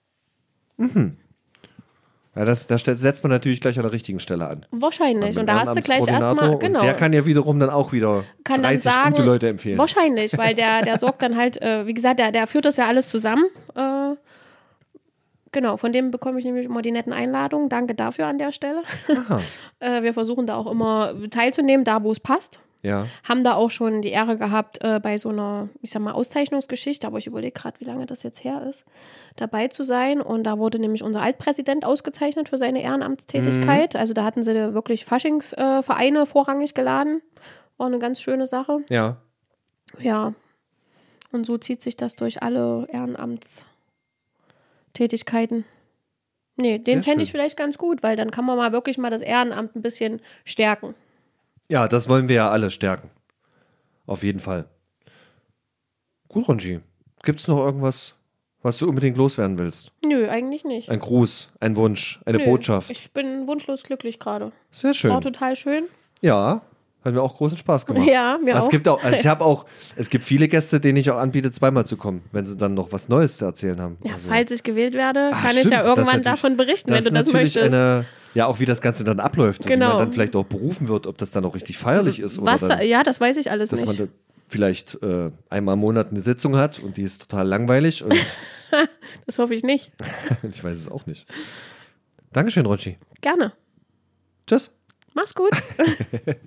[SPEAKER 1] Ja, das, da stellt- setzt man natürlich gleich an der richtigen Stelle an.
[SPEAKER 2] Wahrscheinlich.
[SPEAKER 1] Beim
[SPEAKER 2] Und da hast du gleich erstmal,
[SPEAKER 1] Ehrenamtskoordinator.
[SPEAKER 2] genau.
[SPEAKER 1] Und der kann ja wiederum dann auch wieder
[SPEAKER 2] kann dann
[SPEAKER 1] dreißig
[SPEAKER 2] sagen,
[SPEAKER 1] gute Leute empfehlen.
[SPEAKER 2] Wahrscheinlich, weil der, der sorgt dann halt, äh, wie gesagt, der, der führt das ja alles zusammen. Äh, genau, von dem bekomme ich nämlich immer die netten Einladungen. Danke dafür an der Stelle.
[SPEAKER 1] Aha.
[SPEAKER 2] äh, wir versuchen da auch immer teilzunehmen, da wo es passt.
[SPEAKER 1] Ja.
[SPEAKER 2] Haben da auch schon die Ehre gehabt, äh, bei so einer, ich sag mal, Auszeichnungsgeschichte, aber ich überlege gerade, wie lange das jetzt her ist, dabei zu sein. Und da wurde nämlich unser Altpräsident ausgezeichnet für seine Ehrenamtstätigkeit. Also da hatten sie wirklich Faschingsvereine äh, vorrangig geladen. War eine ganz schöne Sache.
[SPEAKER 1] Ja.
[SPEAKER 2] Ja. Und so zieht sich das durch alle Ehrenamtstätigkeiten. Nee, den
[SPEAKER 1] Sehr
[SPEAKER 2] fände ich
[SPEAKER 1] schön.
[SPEAKER 2] vielleicht ganz gut, weil dann kann man mal wirklich mal das Ehrenamt ein bisschen stärken.
[SPEAKER 1] Ja, das wollen wir ja alle stärken. Auf jeden Fall. Gut, Ronji. Gibt es noch irgendwas, was du unbedingt loswerden willst?
[SPEAKER 2] Nö, eigentlich nicht.
[SPEAKER 1] Ein Gruß, ein Wunsch, eine
[SPEAKER 2] Nö,
[SPEAKER 1] Botschaft.
[SPEAKER 2] Ich bin wunschlos glücklich gerade.
[SPEAKER 1] Sehr schön.
[SPEAKER 2] War total schön.
[SPEAKER 1] Ja, hat mir auch großen Spaß gemacht.
[SPEAKER 2] Ja, mir
[SPEAKER 1] es
[SPEAKER 2] auch.
[SPEAKER 1] Gibt auch also ich habe auch, es gibt viele Gäste, denen ich auch anbiete, zweimal zu kommen, wenn sie dann noch was Neues zu erzählen haben.
[SPEAKER 2] Ja,
[SPEAKER 1] Also-
[SPEAKER 2] falls ich gewählt werde,
[SPEAKER 1] Ah,
[SPEAKER 2] kann ich
[SPEAKER 1] stimmt,
[SPEAKER 2] ja
[SPEAKER 1] das
[SPEAKER 2] irgendwann
[SPEAKER 1] natürlich-
[SPEAKER 2] davon berichten, wenn
[SPEAKER 1] ist
[SPEAKER 2] du das
[SPEAKER 1] natürlich
[SPEAKER 2] möchtest.
[SPEAKER 1] Eine, ja, auch wie das Ganze dann abläuft und wie
[SPEAKER 2] Genau.
[SPEAKER 1] man dann vielleicht auch berufen wird, ob das dann auch richtig feierlich ist oder
[SPEAKER 2] Was da,
[SPEAKER 1] dann,
[SPEAKER 2] ja, das weiß ich alles
[SPEAKER 1] dass
[SPEAKER 2] nicht.
[SPEAKER 1] man dann vielleicht äh, einmal im Monat eine Sitzung hat und die ist total langweilig und
[SPEAKER 2] Das hoffe ich nicht.
[SPEAKER 1] ich weiß es auch nicht. Dankeschön, Ronchi.
[SPEAKER 2] Gerne.
[SPEAKER 1] Tschüss.
[SPEAKER 2] Mach's gut.